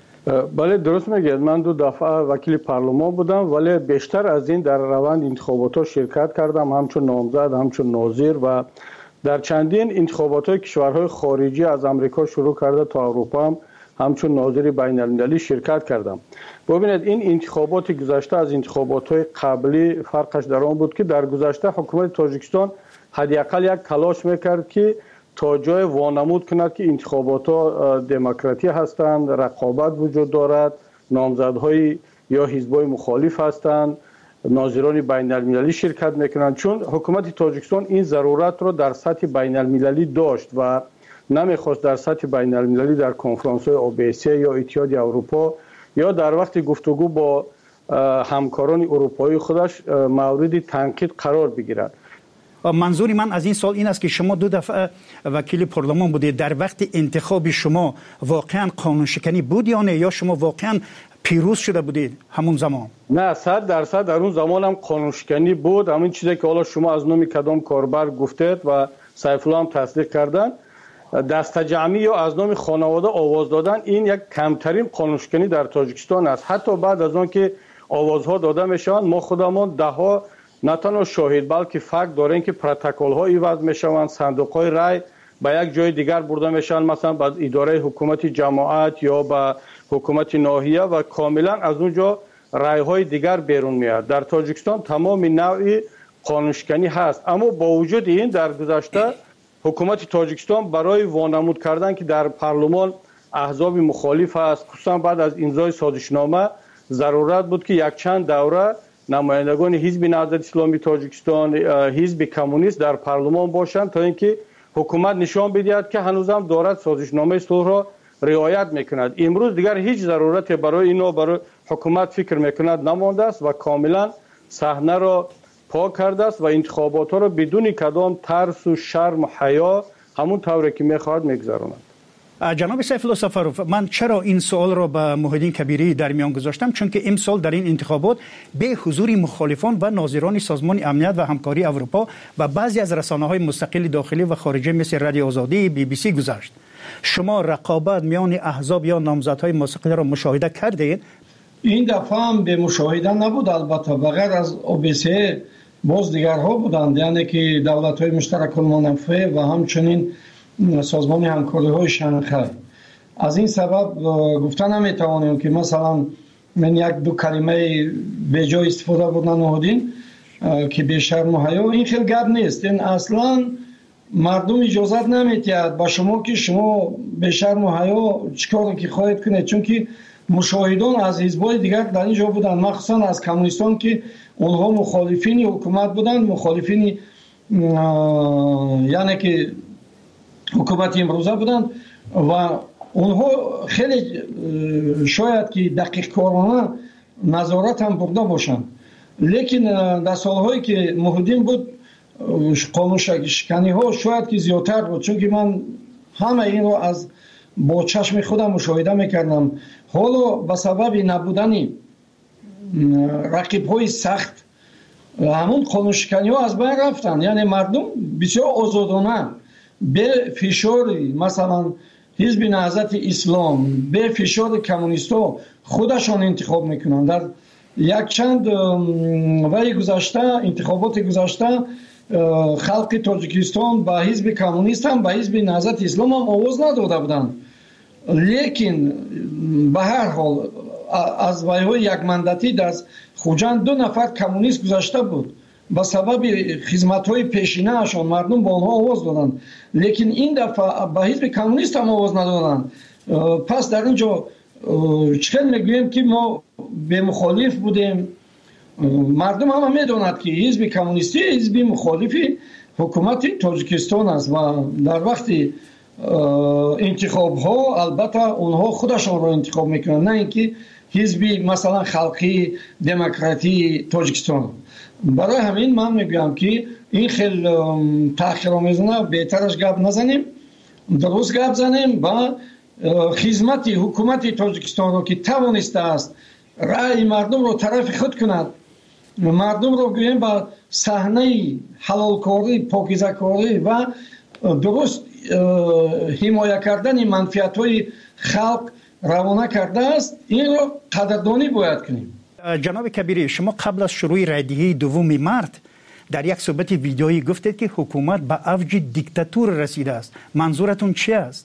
بله درست میگید. من دو دفعه وکیل پارلمان بودم ولی بیشتر از این در روند انتخابات ها شرکت کردم، همچون نامزد، همچون ناظر و در چندین انتخابات های کشورهای خارجی از امریکا شروع کرده تا اروپا هم همچون ناظر بین المللی شرکت کردم. ببینید این انتخابات گذشته از انتخابات های قبلی فرقش در آن بود که در گذشته حکومت تاجیکستان حداقل یک تلاش میکرد که تا جای وانمود کند که انتخابات ها دموکراتی هستند، رقابت وجود دارد، نامزدهای یا حزبای مخالف هستند، ناظران بین المللی شرکت میکنند. چون حکومت تاجیکستان این ضرورت رو در سطح بین المللی داشت و نمیخواست در سطح بین المللی در کنفرانس های اوبیسی یا اتحادیه اروپا یا در وقت گفتگو با همکاران اروپایی خودش مورد تنقید قرار بگیرد. منظور من از این سال این است که شما دو دفعه وکیل پارلمان بودید. در وقت انتخاب شما واقعا قانون شکنی بود یا نه، یا شما واقعا پیروز شده بودید همون زمان؟ نه، صد درصد در اون زمان هم قانون شکنی بود. همین چیزی که حالا شما از نام کدام کاربر گفتید و سیف الله هم تصدیق کردن، دست جمعی یا از نام خانواده آواز دادن، این یک کمترین قانون شکنی در تاجیکستان است. حتی بعد از آن که آوازها داده میشوند ما خودمان ده ها نه تنها شاهد بلکه فکت داریم که پروتکل ها ایواز میشوند، صندوق های رای به یک جای دیگر برده میشن، مثلا به اداره حکومت جماعت یا به حکومت ناحیه و کاملا از اونجا رای های دیگر بیرون میاد. در تاجیکستان تمام نوع قانون شکنی هست. اما با وجود این در گذشته حکومت تاجیکستان برای وانمود کردن که در پارلمان احزاب مخالف است، خصوصا بعد از امضای سازشنامه ضرورت بود که یک چند دوره نمایندگان حزب نهضت اسلامی تاجیکستان، حزب کمونیست در پارلمان باشند تا اینکه حکومت نشان بدهد که هنوزم دارد سازشنامه صلح را رعایت میکند. امروز دیگر هیچ ضرورت برای اینو برای حکومت فکر میکند نمانده است و کاملا صحنه را پاک کرده است و انتخابات ها را بدون کدام ترس و شرم و حیا همون طوری که میخواهد میگذراند. جناب سیف الله سفروف، من چرا این سوال را به محیدین کبیری در میان گذاشتم؟ چون که امسال در این انتخابات به حضور مخالفان و ناظران سازمان امنیت و همکاری اروپا و بعضی از رسانه‌های مستقل داخلی و خارجی مثل رادیو آزادی، بی بی سی گذشت. شما رقابت میان احزاب یا نامزدهای مستقل را مشاهده کردید؟ این دفعه هم به مشاهده نبود، البته بغیر از او بی سی باز دیگرها بودند، یعنی که دولت‌های مشترک المنافع و همچنین سازمان همکاری های شانگهای. از این سبب گفتن نمیتوانیم که مثلا من یک دو کلمه به جای استفاده بودن نهادین که به شرم و حیا، این خیلی گپ نیست. این اصلا مردم اجازت نمیتید با شما که شما به شرم و حیا چیکار که خواهید کنید، چون که مشاهدان از حزب‌های دیگر در اینجا بودن، مخصوصا از کمونیستان که اونها مخالفین حکومت بودن، مخالفین یعنی که حکومت امروزه بودند و اونها خیلی شاید که دقیق کارانه نظارت هم برده باشند. لیکن در سالهایی که محیدین بود قانون شکنی ها شاید که زیادتر بود، چون که من همه این رو از با چشم خودم مشاهده میکردم. حالا به سبب نبودن رقیب های سخت همون قانون شکنی ها از بین رفتن، یعنی مردم بسیار آزادانه به فشار مثلا حزب نهضت اسلام، به فشار کمونیستا خودشان انتخاب میکنن. در یک چند وقت گذشته انتخابات گذشته خلق تاجیکستان با حزب کمونیست هم با حزب نهضت اسلام هم آواز نداده بودند، لیکن به هر حال از ویهای یک مندتی در خوجند دو نفر کمونیست گذشته بود. با سبب خدمت‌های پیشینه اشان مردم با آنها آواز دادند، لیکن این دفعه با حزب کمونیست هم آواز ندادند. پس در اینجا چطور میگوییم که ما به مخالف بودیم؟ مردم هم میدونند که حزب کمونیستی حزب مخالفی حکومت تاجیکستان است و در وقتی انتخاب ها البته اونها خودشان رو انتخاب میکنن، نه اینکه حزبی مثلا خلقی دموکراتی تاجیکستان. برای همین من میگم که این خیلی تأخیرآمیزانه بهترش گپ نزنیم، درست گپ زنیم و خدمت حکومت تاجیکستان رو که توانسته است رأی مردم رو طرف خود کند، مردم رو گویم با صحنه حلالکاری، پاکیزه‌کاری و درست حمایت کردن منفعت‌های خلق روانه کرده است، این رو قدردانی باید کنیم. جناب کبیری، شما قبل از شروع رایدهی دوم مارت در یک صحبت ویدیویی گفتید که حکومت به اوج دیکتاتور رسیده است. منظورتون چی است؟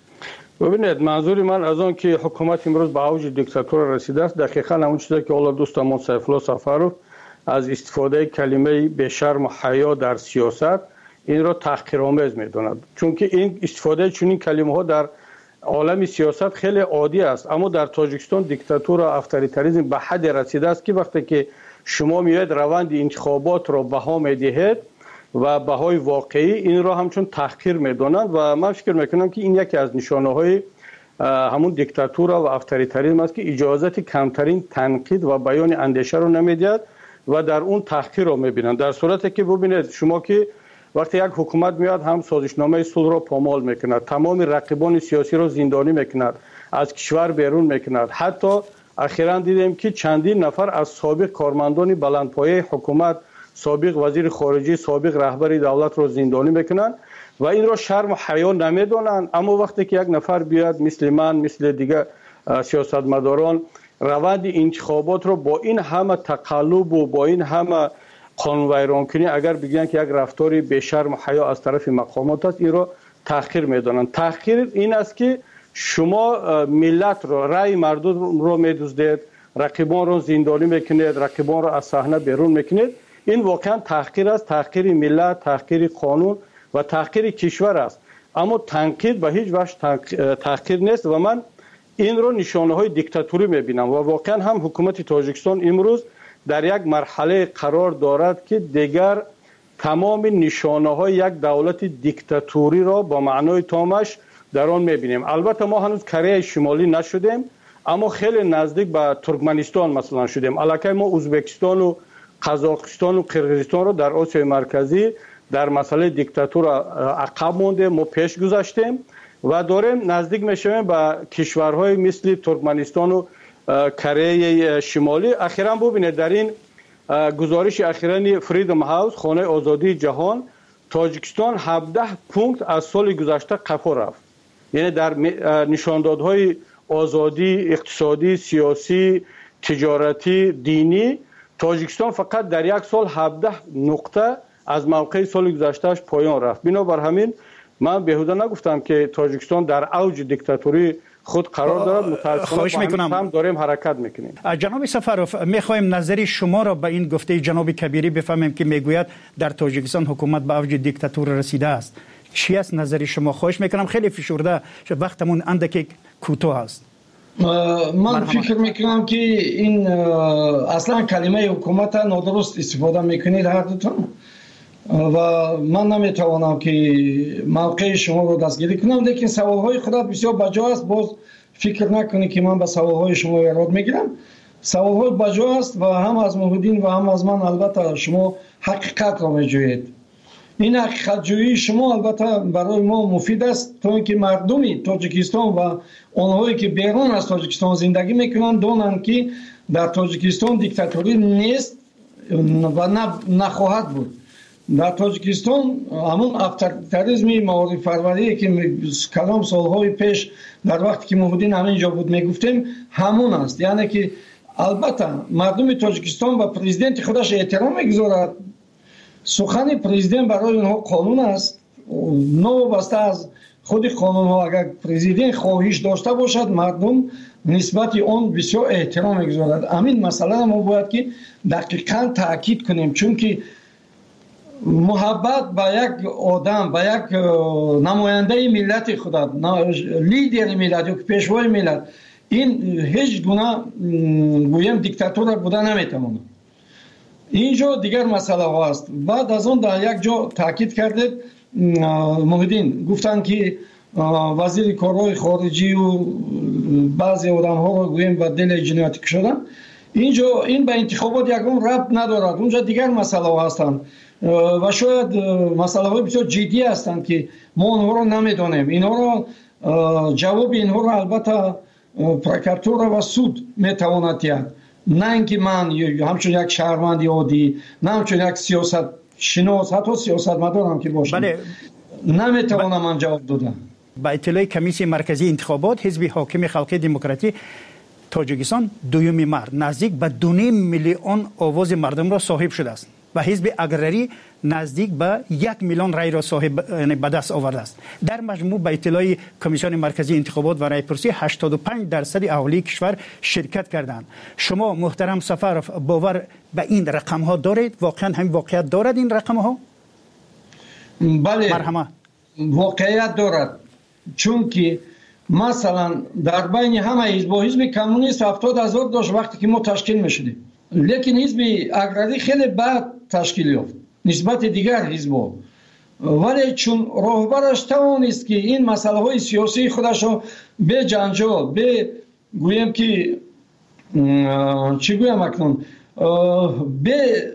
ببینید، منظور من از آن که حکومت امروز به اوج دیکتاتور رسیده است دقیقاً همون چیزی که اول دوستمون سیفالله سفروف از استفاده کلمه به شرم و حیا در سیاست این را تحقیرآمیز می‌داند، چون که این استفاده چنین کلمه‌ها در عالم سیاست خیلی عادی است. اما در تاجیکستان دیکتاتور و اتوریتاریسم به حد رسیده است که وقتی که شما میاید روند انتخابات را بها میدهید و بهای واقعی این را همچون تحقیر میدانند و من فکر میکنم که این یکی از نشانه های همون دیکتاتور و اتوریتاریسم است که اجازت کمترین تنقید و بیان اندیشه رو نمیدهد و در اون تحقیر رو میبینند. در صورتی که ببینید شما که وقتی یک حکومت میاد هم سازشنامه صلح را پامال میکند، تمام رقیبان سیاسی را زندانی میکند، از کشور بیرون میکند. حتی اخیراً دیدیم که چندین نفر از سابق کارمندان بلندپایه حکومت، سابق وزیر خارجه، سابق رهبر دولت را زندانی میکنند و این را شرم و حیا نمیدانند. اما وقتی که یک نفر بیاد مثل من، مثل دیگر سیاستمداران روند انتخابات را با این همه تقلب و با این همه قانون ویران کنی اگر بگن که یک رفتاری به شرم و حیا از طرف مقامات است، این را تحقیر میدانند. تحقیر این است که شما ملت را، رأی مردم را میدزدید، رقیبان را زندانی میکنید، رقیبان را از صحنه بیرون میکنید. این واقعا تحقیر است، تحقیر ملت، تحقیر قانون و تحقیر کشور است. اما تنقید به هیچ وجه تحقیر نیست و من این را نشانه های دیکتاتوری میبینم و واقعا هم حکومت تاجیکستان امروز در یک مرحله قرار دارد که دیگر تمام نشانه های یک دولت دیکتاتوری را با معنای تامش در آن میبینیم. البته ما هنوز کره شمالی نشدیم، اما خیلی نزدیک به ترکمنستان مثلا شدیم. الکی ما ازبکستان و قزاقستان و قرقیزستان را در آسیای مرکزی در مسئله دیکتاتور عقب مونده، ما پیش گذاشتیم و داریم نزدیک میشویم به کشورهای مثل ترکمنستان و کره شمالی. اخیراً ببینید در این گزارش اخیراً فریدم هاوس، خانه آزادی جهان، تاجیکستان هفده پونکت از سال گذشته قفا رفت. یعنی در نشاندادهای آزادی اقتصادی، سیاسی، تجارتی، دینی تاجیکستان فقط در یک سال هفده نقطه از موقع سال گذشتهش پایان رفت. بنابر همین من بیهوده نگفتم که تاجیکستان در اوج دیکتاتوری خود قرار دارد. متاسفانه هم داریم حرکت میکنیم. جناب سفروف، میخوایم نظری شما را به این گفته جناب کبیری بفهمیم که میگوید در تاجیکستان حکومت به اوج دیکتاتور رسیده است. چی است نظری شما؟ خواهش میکنم، خیلی فشرده وقتمون اندکی کوتاه است. من فکر میکنم که این اصلا کلمه حکومت نادرست استفاده میکنید هر دوتون و من نمیتوانم که موقع شما رو دستگیری کنم، لیکن سوالهای خودت بسیار بجا است. باز فکر نکنی که من به سوالهای شما ایراد میگیرم. سوالهای بجا است و هم از محمدین و هم از من البته شما حقیقت را میجویید. این حقیقت جویی شما البته برای ما مفید است تا اینکه مردمی تاجیکستان و آنهایی که بیرون از تاجیکستان زندگی میکنند دانند که در تاجیکستان دیکتاتوری نیست و نخواهد بود. در تاجیکستان همون اتوریتاریسم معارف پروری که کلام سالهای پیش در وقتی که محمدین همینجا بود میگفتیم همون است. یعنی که البته مردم تاجیکستان به پرزیدنت خودش احترام میگذارد. سخن پرزیدنت برای اونها قانون است. نوبسته از خود قانون ها اگر پرزیدنت خواهش داشته باشد مردم نسبت اون بسیار احترام میگذارد. همین مسئله ما باید که دقیقاً تاکید کنیم، چون که محبت به یک آدم، به یک نماینده ملت خود، لیدر ملت یا پیشوای ملت، این هیچ گونه گویم دیکتاتور بوده نمیتونه. اینجا دیگر مسئله هست. بعد از اون در یک جا تاکید کرده محیدین گفتن که وزیر کارهای خارجی و بعضی آدم ها رو گویم و دل جنایتی شدن. اینجا این به انتخابات یکم ربط ندارد. اونجا دیگر مسئله هستند و شاید مسئله های بسیار جدی هستند که ما اونها رو نمیدانیم. اینها رو جواب اینها رو البته پروکراتور و سود میتواند دهد، نه اینکه من همچون یک شهروند عادی، نه همچون یک سیاست شناس، حتی سیاست مدارم که باشم، بله. نمیتوانم من جواب دادم. با اطلاع کمیسیون مرکزی انتخابات حزب حاکم خلق دموکراتی تاجیکستان دوم مارس نزدیک به دو میلیون آواز مردم را صاحب شده است و حزب اگرری نزدیک به یک میلیون رای را صاحب یعنی به دست آورده است. در مجموع به اطلاع کمیسیون مرکزی انتخابات و رایپرسی هشتاد و پنج درصد اهالی کشور شرکت کردند. شما محترم سفرов باور به این رقم ها دارید؟ واقعا هم واقعیت دارد این رقم ها؟ بله مرحمت. واقعیت دارد، چون که مثلا در بین همه حزب و حزب کمونیست هفتاد هزار داشت وقتی که ما تشکیل میشدیم، لیکن حزب اگرری خیلی بعد تشکیل یافت نسبت دیگر حزب‌ها، ولی چون راهبرش توانست که این مسئله های سیاسی خودش رو به جنجال، به گویم که چی گویم اکنون، به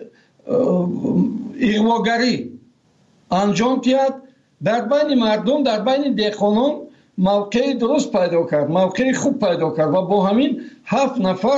اغواگری انجام دهد، در بین مردم، در بین دهقانان موقع درست پیدا کرد، موقع خوب پیدا کرد و با همین هفت نفر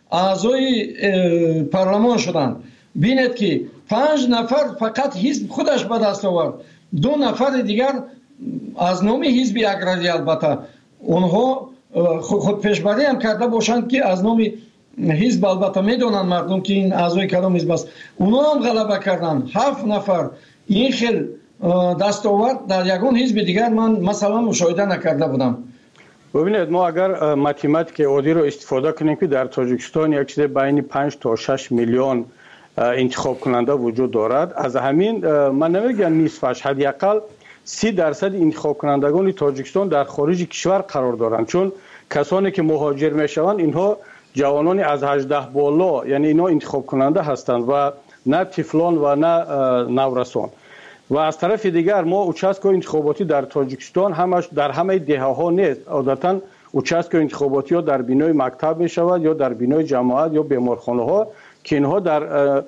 اعضای پارلمان شدند. بینید که پنج نفر فقط حزب خودش به دست آورد، دو نفر دیگر از نام حزب اگرری، البته اونها خود پیشبری هم کرده باشند که از نام حزب، البته میدونن مردم که این اعضای کدام حزب است، اونها هم غلبه کردند. هفت نفر این خیل دستاورد در یگان حزب دیگر من مثلا مشاهده نکرده بودم. ببینید ما اگر ماتماتیک عادی رو استفاده کنیم که در تاجیکستان یک چیز بین پنج تا شش میلیون انتخاب کننده وجود دارد، از همین من نمیگم نصفش، حداقل سی درصد انتخاب کنندگان تاجیکستان در خارج کشور قرار دارند، چون کسانی که مهاجر میشوند اینها جوانان از هجده بالا، یعنی اینا انتخاب کننده هستند و نه طفلان و نه نورسان. و از طرف دیگر ما اوچسک انتخاباتی در تاجیکستان همش در همه دهه ها نیست، عادتا اوچسک انتخاباتی ها در بینای مکتب می شود یا در بینای جماعت یا بیمارخانه ها که اینها در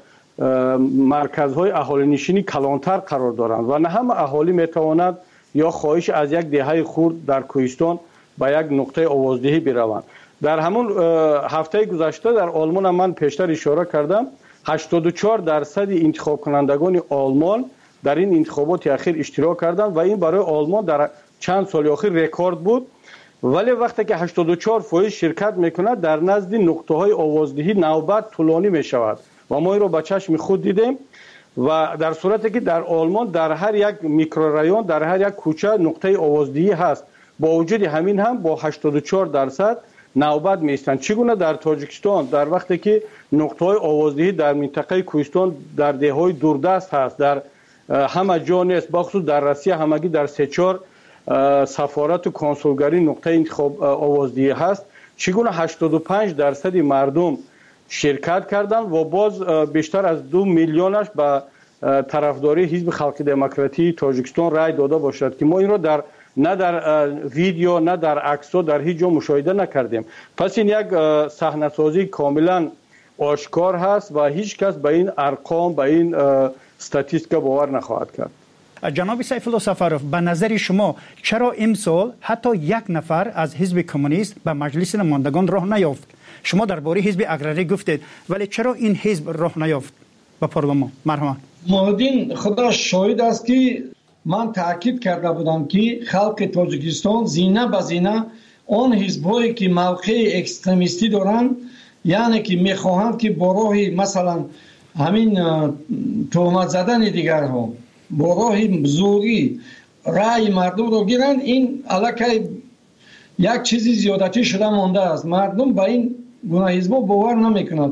مرکزهای اهالی نشینی کلانتر قرار دارند و نه همه اهالی می تواند یا خواهش از یک دهه خرد در کوهستان به یک نقطه آوازدهی بروند. در همون هفته گذشته در آلمان من پیشتر اشاره کردم هشتاد و چهار درصد انتخاب کنندگان آلمان در این انتخابات اخیر اشتراک کردند و این برای آلمان در چند سال اخیر رکورد بود. ولی وقتی که هشتاد و چهار درصد شرکت میکند در نزد نقطه های آوازدهی نوبت طولانی میشود و ما این رو با چشم خود دیدیم و در صورتی که در آلمان در هر یک میکرورایون، در هر یک کوچه نقطه آوازدهی هست، با وجود همین هم با هشتاد و چهار درصد نوبت میستند. چگونه در تاجیکستان در وقتی که نقطه های آوازدهی در منطقه کوهستان در دههای دوردست هست، در همه جا نیست، بخصوص در روسیه همگی در سه چهار سفارت و کنسولگری نقطه انتخاب آوازدهی هست، چگونه هشتاد و پنج درصد مردم شرکت کردند و باز بیشتر از دو میلیونش به طرفداری حزب خلق دموکراتی تاجیکستان رای داده باشد که ما این را در نه در ویدیو نه در عکس در هیچ جا مشاهده نکردیم. پس این یک صحنه سازی کاملا آشکار هست و هیچ کس به این ارقام، به این استاتیستیکا باور نخواهد کرد. جناب سیف الله سفرов، به نظر شما چرا امسال حتی یک نفر از حزب کمونیست به مجلس نمایندگان راه نیافت؟ شما درباره حزب اگرری گفتید، ولی چرا این حزب راه نیافت به پارلمان؟ مرحبا. محمدین خدا شاهد است که من تاکید کرده بودم که خلق تاجیکستان زینه به زینه آن حزب‌هایی که موقع اکستریمیستی دارند، یعنی که میخواهند که با راه مثلا همین تهمت زدن دیگرها، با راه زوری رأی مردم رو گیرند، این الکی یک چیزی زیادتی شده مانده است. مردم با این گونه حزب‌ها باور نمیکنند.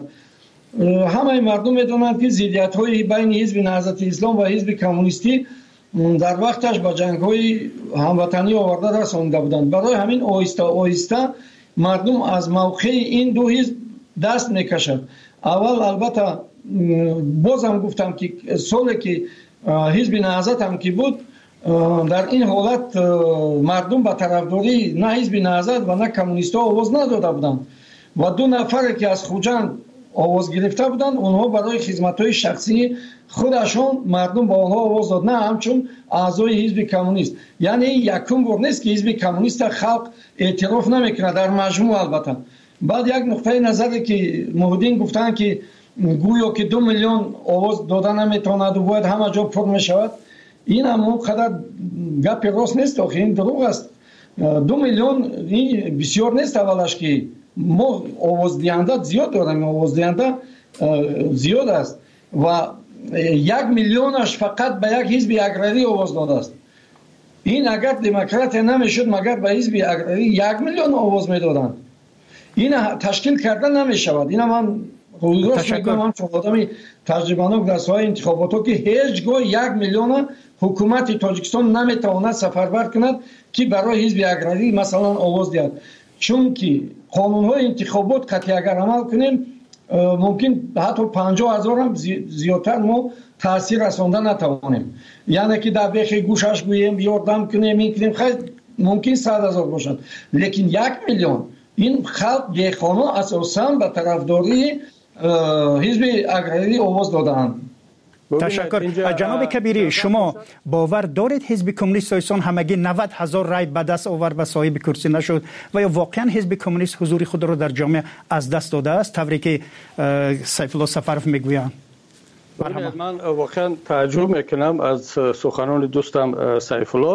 همه مردم میدونند که ضدیت‌های بین حزب نهضت اسلام و حزب کمونیستی در وقتش با جنگ‌های هموطنی آورده رسانده بودند. برای همین آهسته آهسته مردم از موقع این دو حزب دست میکشند. اول البته بازم گفتم که سالی که حزب نهضت هم که بود در این حالت مردم به طرفداری نه حزب نهضت و نه کمونیست ها آواز نداده بودند و دو نفر که از خوجند آواز گرفته بودند اونها برای خدمت های شخصی خودشون مردم با اونها آواز داد، نه همچون اعضای حزب کمونیست. یعنی یکم بار نیست که حزب کمونیست خلق اعتراف نمیکنه در مجموع. البته بعد یک نقطه نظری که محدین گفتن که گویا که دو میلیون آواز دادن نمیتواند و باید همه جا پر میشود، این هم اونقدر گپ راست نیست، آخه این دروغ است. دو میلیون این بسیار نیست. اولش که ما آواز دهنده زیاد داریم، آواز دهنده زیاد است و یک میلیونش فقط به یک حزب اگراری آواز داده است. این اگر دموکرات نمیشد مگر به حزب اگراری یک میلیون آواز میدادند. این تشکیل کردن نمیشود. این من رویداست میگم هم چون آدمی تجربه‌ناک در ساحه انتخابات که هیچگاه یک میلیون حکومت تاجیکستان نمیتواند سفربر کند که برای حزب اگراری مثلا آواز دهد، چون که قانون‌های انتخابات قطعی اگر عمل کنیم ممکن حتی پنجاه هزار هم زیادتر ما تاثیر رساندن نتوانیم. یعنی که در بیخ گوشش گوییم یاردم کنیم این کنیم خیلی ممکن صد هزار باشد، لیکن یک میلیون این خلق دیخانه اساساً به طرفداری حزب اگراری آواز دادند. تشکر. جناب کبیری، شما باور دارید حزب کمونیست تاجیکستان همگی نود هزار رای به دست آورد و صاحب کرسی نشد و یا واقعا حزب کمونیست حضور خود را در جامعه از دست داده است طوری که سیف الله سفرف میگویند؟ من واقعا تعجب میکنم از سخنان دوستم سیف الله.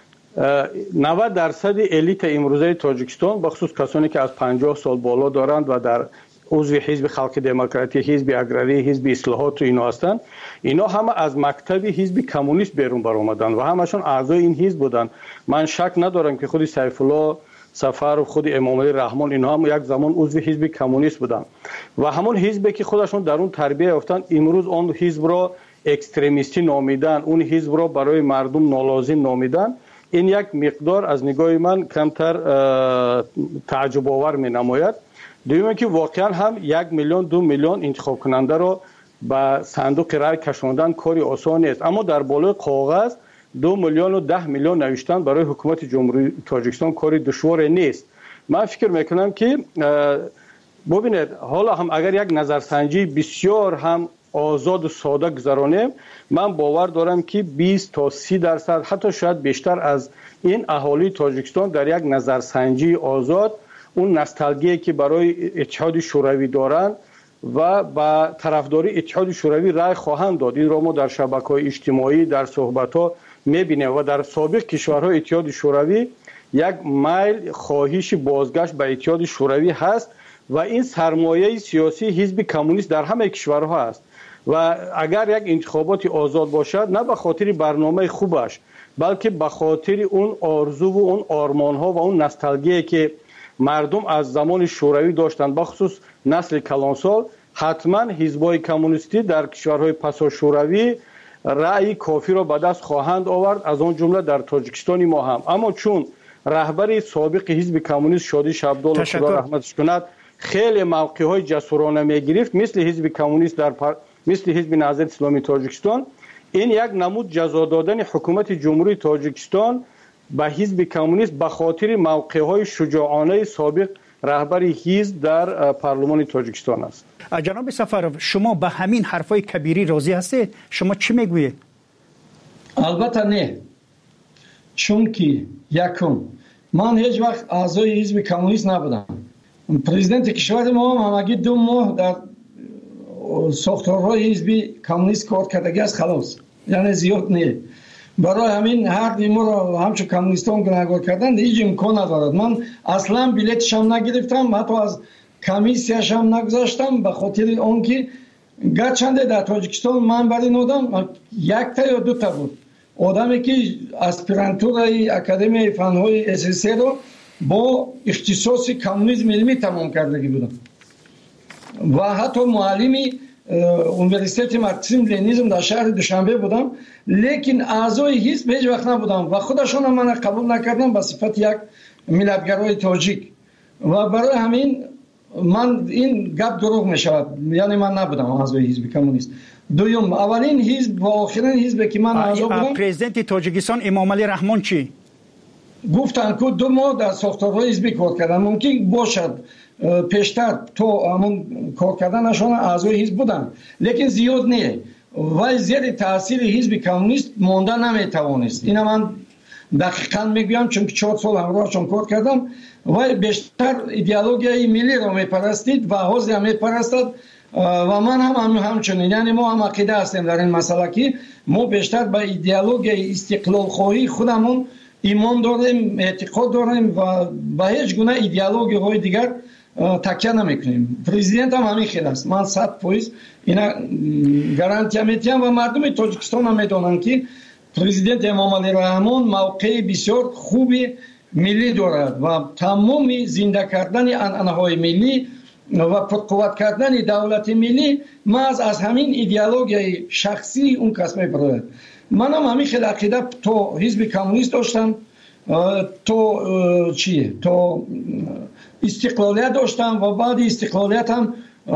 نود درصد الیت امروزه تاجیکستان بخصوص کسانی که از پنجاه سال بالا دارند و در عضو حزب خلق دموکراتی، حزب اگراری، حزب اصلاحات و اینا هستند، اینا همه از مکتب حزب کمونیست بیرون بر آمدند و همشون اعضای این حزب بودند. من شک ندارم که خود سیف الله سفر و خود امام علی رحمان اینا هم یک زمان عضو حزب کمونیست بودند و همون حزبی که خودشون در اون تربیت یافتند امروز اون حزب را اکستریمیستی نامیدن، اون حزب را برای مردم نالازم نامیدن. این یک مقدار از نگاه من کمتر تعجب آور می نماید. دویمه که واقعا هم یک میلیون دو میلیون انتخاب کننده را به صندوق رای کشاندن کاری آسان است، اما در بالای کاغذ دو میلیون و ده میلیون نوشتن برای حکومت جمهوری تاجیکستان کاری دشوار نیست. من فکر میکنم که ببینید حالا هم اگر یک نظرسنجی بسیار هم آزاد و ساده گذرانیم، من باور دارم که بیست تا سی درصد حتی شاید بیشتر از این اهالی تاجیکستان در یک نظرسنجی آزاد اون نوستالژی که برای اتحاد شوروی دارند و با طرفداری اتحاد شوروی رای خواهند داد. این را ما در شبکه‌های اجتماعی در صحبت‌ها می‌بینیم و در سابق کشورهای اتحاد شوروی یک میل خواهش بازگشت به اتحاد شوروی هست و این سرمایه سیاسی حزب کمونیست در همه کشورها است و اگر یک انتخابات آزاد باشد نه به خاطر برنامه خوبش بلکه به خاطر اون آرزو و اون آرمان‌ها و اون نوستالژی که مردم از زمان شوروی داشتند، بخصوص نسل کلانسال، حتما حزب‌های کمونیستی در کشورهای پسا شوروی رأی کافی را به دست خواهند آورد، از آن جمله در تاجیکستان ما هم. اما چون رهبر سابق حزب کمونیست شادی شبدال خدا رحمتش کند خیلی موقع‌های جسورانه می‌گرفت مثل حزب کمونیست در پر... مثل حزب نهضت اسلامی تاجیکستان، این یک نمود جزا دادن حکومت جمهوری تاجیکستان به حزب کمونیست به خاطر موقع‌های شجاعانه سابق رهبر حزب در پارلمان تاجیکستان است. جناب سفرов شما به همین حرفای کبیری راضی هستید؟ شما چی میگویید؟ البته نه، چون که یکم من هیچ وقت اعضای حزب کمونیست نبودم. پرزیدنت کشور ما هم همگی دو ماه در ساختارهای حزب کمونیست کار کردگی است، خلاص، یعنی زیاد نه. برای همین هر دیمو را همچون کمونیستان گناهکار کردن هیچ امکان ندارد. من اصلا بلیتش هم نگرفتم، حتی از کمیسیش هم نگذاشتم به خاطر آنکه گرچنده در تاجیکستان من برای نودم یک تا یا دو تا بود آدمی که اسپیرانتورای اکادمی فنهای اس رو با اختصاص کمونیسم علمی تمام کردگی بودم و حتی معلمی اونیورسیته مارکسیسم لنینیسم در شهر دوشنبه بودم، لیکن اعضای حزب هیچ وقت نبودم و خودشون هم من قبول نکردم به صفت یک ملتگرای تاجیک و برای همین من این گپ دروغ میشود، یعنی من نبودم اعضای حزب کمونیست. دوم اولین حزب و آخرین حزب که من اعضا بودم پرزیدنت تاجیکستان امام علی رحمان چی گفتن که دو ماه در ساختارهای حزبی کار کردن. ممکن باشد پیشتر تو همون کار کردنشان اعضای حزب بودن، لیکن زیاد نه و زیر تاثیر حزب کمونیست مانده نمیتوانست. اینا من دقیقاً میگویم چون که چهار سال همراهشان کار کردم و بیشتر ایدئولوژی ملی را میپرستید و حوزه هم میپرستد و من هم, هم همچنین. یعنی ما هم عقیده هستیم در این مسئله که ما بیشتر به ایدئولوژی استقلال خواهی خودمون ایمان داریم، اعتقاد داریم و به هیچ گونه ایدئولوژی های دیگر تکیه نمیکنیم. پرزیدنت هم همین خیلی است. من صد فیصد اینا گارانتی میدم و مردم تاجیکستان هم میدونن که پرزیدنت امام علی رحمان موقع بسیار خوبی ملی دارد و تمام زنده کردن عنعنه‌های ملی و پرقوت کردن دولت ملی محض از همین ایدئولوژی شخصی اون کس میبرد. من هم همین خیلی عقیده تو حزب کمونیست داشتم، تو چیه تو استقلالیت داشتم و بعد استقلالیت هم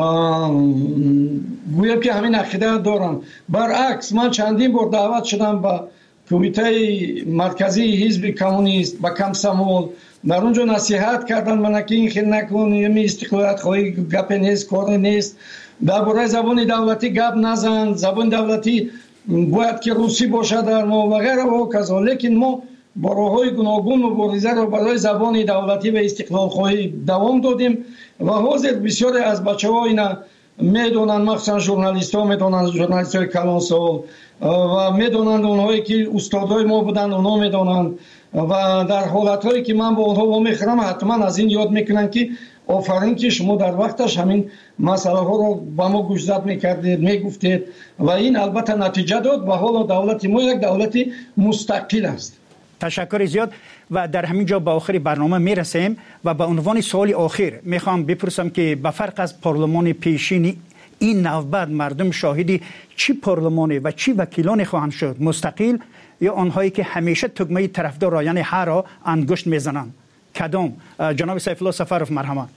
گویم که همین عقیده دارم. برعکس من چندین بار دعوت شدم به کمیته مرکزی حزب کمونیست با کمسمول، در اونجا نصیحت کردن من که این خیلی نکن، یه استقلالیت خواهی گپ نیست، کار نیست، درباره زبان دولتی گپ نزن، زبان دولتی باید که روسی باشه در ما و غیره و کذا. لیکن ما با راه‌های گوناگون مبارزه را برای زبان دولتی و استقلال خواهی دوام دادیم و حاضر بسیاری از بچه‌ها اینا میدونن، مخصوصا ژورنالیست‌ها میدونن، ژورنالیست‌های کلانسال و میدونن، اونهایی که استادای ما بودن اونا میدونن و در حالت‌هایی که من با اونها میخرم حتما از این یاد میکنن که آفرین که شما در وقتش همین مسئله ها رو با ما گوشزد میکردید، میگفتید و این البته نتیجه داد و حالا دولت ما یک دولت مستقل است. تشکر زیاد و در همین جا به آخر برنامه میرسیم و به عنوان سوال آخر میخوام بپرسم که به فرق از پارلمان پیشین این نوبت مردم شاهدی چی پارلمانی و چی وکیلان خواهند شد؟ مستقل یا آنهایی که همیشه تگمه طرفدار را یعنی هر را انگشت میزنند؟ کدام؟ جناب سیف الله سفرов مرحمت.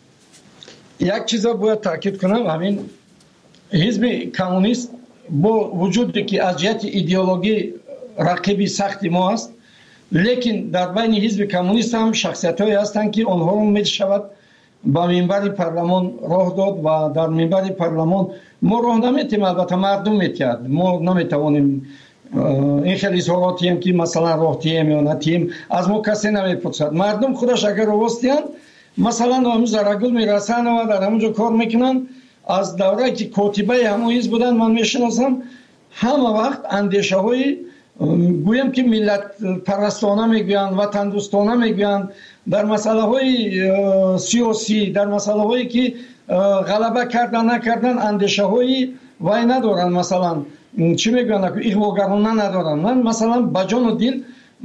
یک چیز باید تاکید کنم، همین حزب کمونیست با وجودی که از جهت ایدئولوژی رقیبی سختی ما است، لیکن در بین حزب کمونیست هم شخصیت‌هایی هستند که آنها رو می‌شود با منبر پارلمان راه داد و در منبر پارلمان ما راه نمی‌تیم، البته مردم می‌تید، ما نمی‌توانیم این خیلی اظهاراتی هم که مثلا راه تیم یا نتیم از ما کسی نمی‌پرسد. مردم خودش اگر راستیان مثلا همون زرگل میرسن و در همونجا کار میکنن. از دوره که کاتبه همون حزب بودن من میشناسم، همه وقت اندیشه های گویم که ملت پرستانه میگوین، وطن دوستانه میگوین، در مسئله های سیاسی، در مسئله هایی که غلبه کردن نکردن اندیشه های وای ندارن، مثلا چی میگوین اغواگرانه ندارن. من مثلا با جان و دل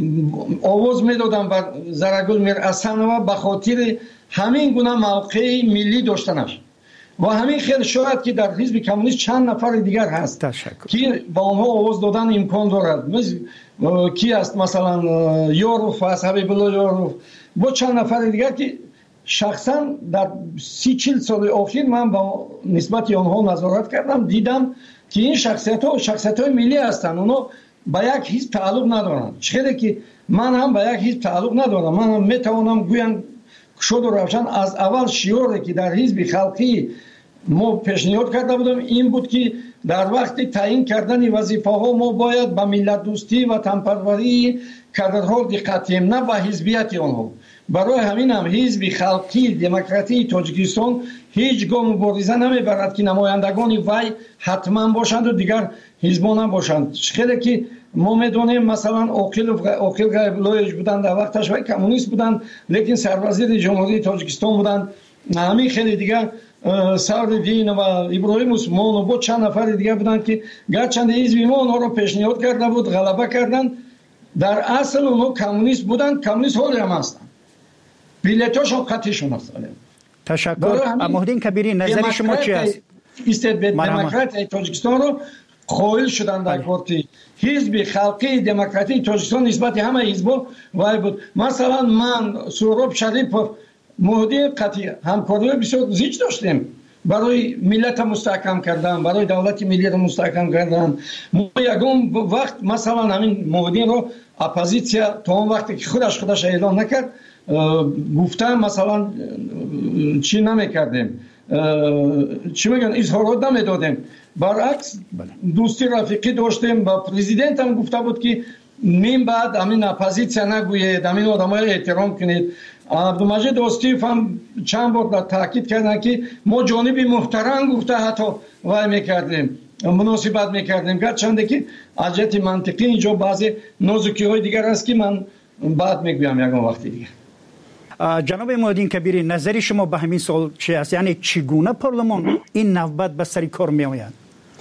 آواز میدادم بر زرگل میرسن و به خاطر همین گونه موقع ملی داشتنش و همین خیلی شاید که در حزب کمونیست چند نفر دیگر هست که با آنها آواز دادن امکان دارد. کی است؟ مثلا یاروف است، حبیب الله یاروف، با چند نفر دیگر که شخصا در سی چل سال اخیر من با نسبت آنها نظارت کردم، دیدم که این شخصیت ها شخصیت های ملی هستند، اونا با یک حزب تعلق ندارند. چقدر که من هم با یک حزب تعلق ندارم، من هم میتوانم گویم شد و روشن از اول شعاری که در حزب خلقی ما پیشنهاد کرده بودم این بود که در وقت تعیین کردن وظیفه ها ما باید به ملت دوستی و تنپروری کادرها دقت کنیم، نه به حزبیت آنها. برای همین هم حزب خلقی دموکراتی تاجیکستان هیچ گاه مبارزه نمیبرد که نمایندگان وی حتما باشند و دیگر حزبان هم باشند. خیلی که ما میدونیم مثلا عاقل عاقل غیب‌الله بودن در وقتش و کمونیست بودن، لیکن سروزیر جمهوری تاجیکستان بودن. همین خیلی دیگر سعدالدین و ابراهیم عثمان و با چند نفر دیگر بودن که گرچند حزب ما اونها رو پیشنهاد کرده بود، غلبه کردن. در اصل اونها کمونیست بودن، کمونیست حالی هم هستن، بیلیتاشون قطعیشون هستن. تشکر. محمدین کبیری نظر شما چی است؟ استد دموکرات تاجیکستان رو قائل شدن در کارتی حزب خلقی دموکراتی تاجیکستان نسبت همه حزب‌ها وای بود. مثلا من سهراب شریفov معاهده قطعی همکاری بسیار زیاد داشتیم برای ملت مستحکم کردن، برای دولت ملی را مستحکم کردن. ما یگان وقت مثلا همین معاهده رو اپوزیسیا تا اون وقتی که خودش خودش اعلان نکرد گفتن مثلا چی نمیکردیم، چی میگن، اظهارات نمیدادیم. برعکس دوستی رفیقی داشتیم. با پرزیدنت هم گفته بود که میم بعد همین اپوزیسیا نگوید، همین آدمای احترام کنید. عبدالمجید استیف هم چند بار تاکید کردن که ما جانب محترم گفته حتی وای میکردیم، مناسبت میکردیم، گرچنده که از جهت منطقی اینجا بعضی نازکی های دیگر است که من بعد میگویم یکم وقتی دیگه. جناب معادین کبیری، نظر شما به همین سوال چی است؟ یعنی چگونه پارلمان این نوبت به سر کار می آید؟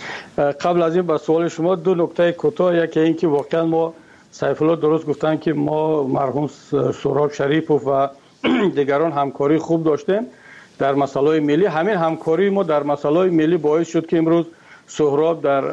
قبل از این به سوال شما دو نکته کوتاه. یکی این که واقعا ما سیف الله درست گفتن که ما مرحوم سهراب شریفوف و دیگران همکاری خوب داشتیم در مسائل ملی. همین همکاری ما در مسائل ملی باعث شد که امروز سهراب در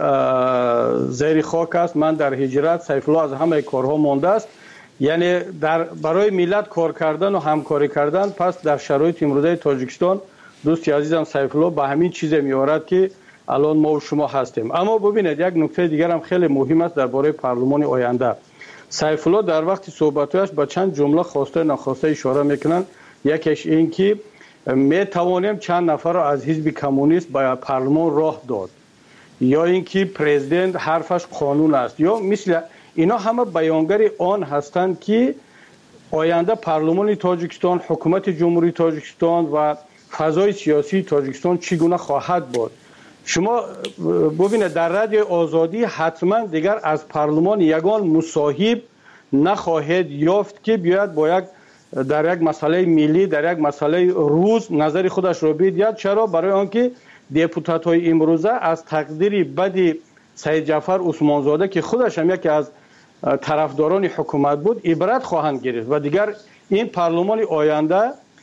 زیر خاک است، من در هجرت، سیف الله از همه کارها مانده است. یعنی در برای ملت کار کردن و همکاری کردن. پس در شرایط امروزه تاجیکستان دوستی عزیزم سیف الله به همین چیز میارد که الان ما و شما هستیم. اما ببینید یک نکته دیگر هم خیلی مهم است درباره پارلمان آینده. سیف الله در وقت صحبتش به چند جمله خواسته ناخواسته اشاره میکنن. یکیش این که می توانیم چند نفر را از حزب کمونیست به پارلمان راه داد، یا اینکه پرزیدنت حرفش قانون است، یا مثل اینا همه بیانگر آن هستند که آینده پارلمان تاجیکستان، حکومت جمهوری تاجیکستان و فضای سیاسی تاجیکستان چگونه خواهد بود. شما ببینید در رادیو آزادی حتما دیگر از پارلمان یگان مصاحب نخواهد یافت که بیاید با یک در یک مسئله ملی، در یک مسئله روز نظر خودش را بگوید. چرا؟ برای آنکه دپوتات های امروزه از تقدیر بد سید جعفر عثمانزاده که خودش هم یکی از طرفداران حکومت بود عبرت خواهند گرفت و دیگر این پارلمان آینده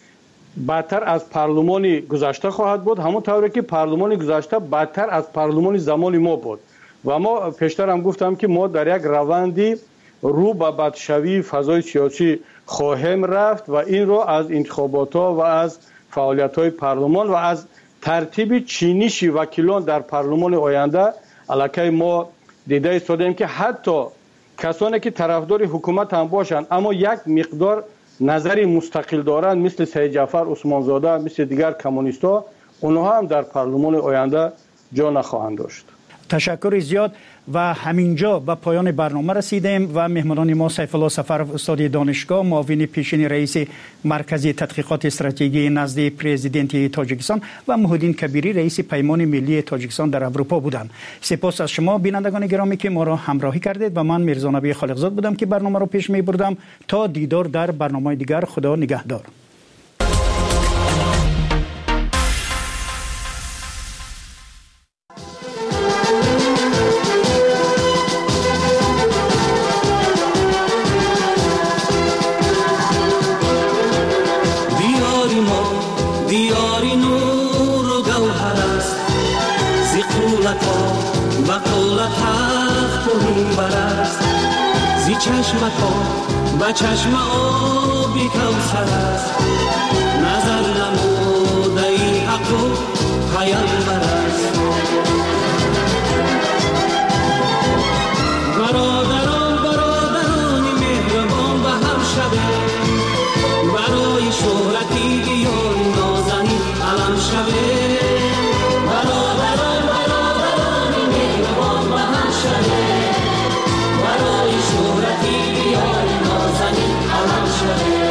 بدتر از پارلمان گذشته خواهد بود، همون طوری که پارلمان گذشته بدتر از پارلمان زمان ما بود. و ما پیشتر هم گفتم که ما در یک روندی رو به بدشوی فضای سیاسی خواهیم رفت و این رو از انتخابات ها و از فعالیت های پارلمان و از ترتیب چینش وکیلان در پارلمان آینده علاقه ما دیده ایستادیم که حتی کسانی که طرفدار حکومت هم باشند اما یک مقدار نظری مستقل دارند مثل سید جعفر عثمانزاده، مثل دیگر کمونیست‌ها، اونها هم در پارلمان آینده جا نخواهند داشت. تشکر زیاد. و همینجا به پایان برنامه رسیدیم و مهمانان ما سیف الله سفرов استاد دانشگاه، معاون پیشین رئیس مرکز تحقیقات استراتژی نزد پرزیدنت تاجیکستان و معادین کبیری رئیس پیمان ملی تاجیکستان در اروپا بودند. سپاس از شما بینندگان گرامی که ما را همراهی کردید و من میرزا نبی خالقزاد بودم که برنامه را پیش می بردم. تا دیدار در برنامه دیگر، خدا نگهدار. با چشم آبی کوثر است، نظر نموده ای حق و پیامبر است. برادران برادران مهربان به هم شوه، برای شهرتی دیار نازنین علم شوه. برادران برادران مهربان به هم شوه، برای شهرتی دیار نازنین علم شوه.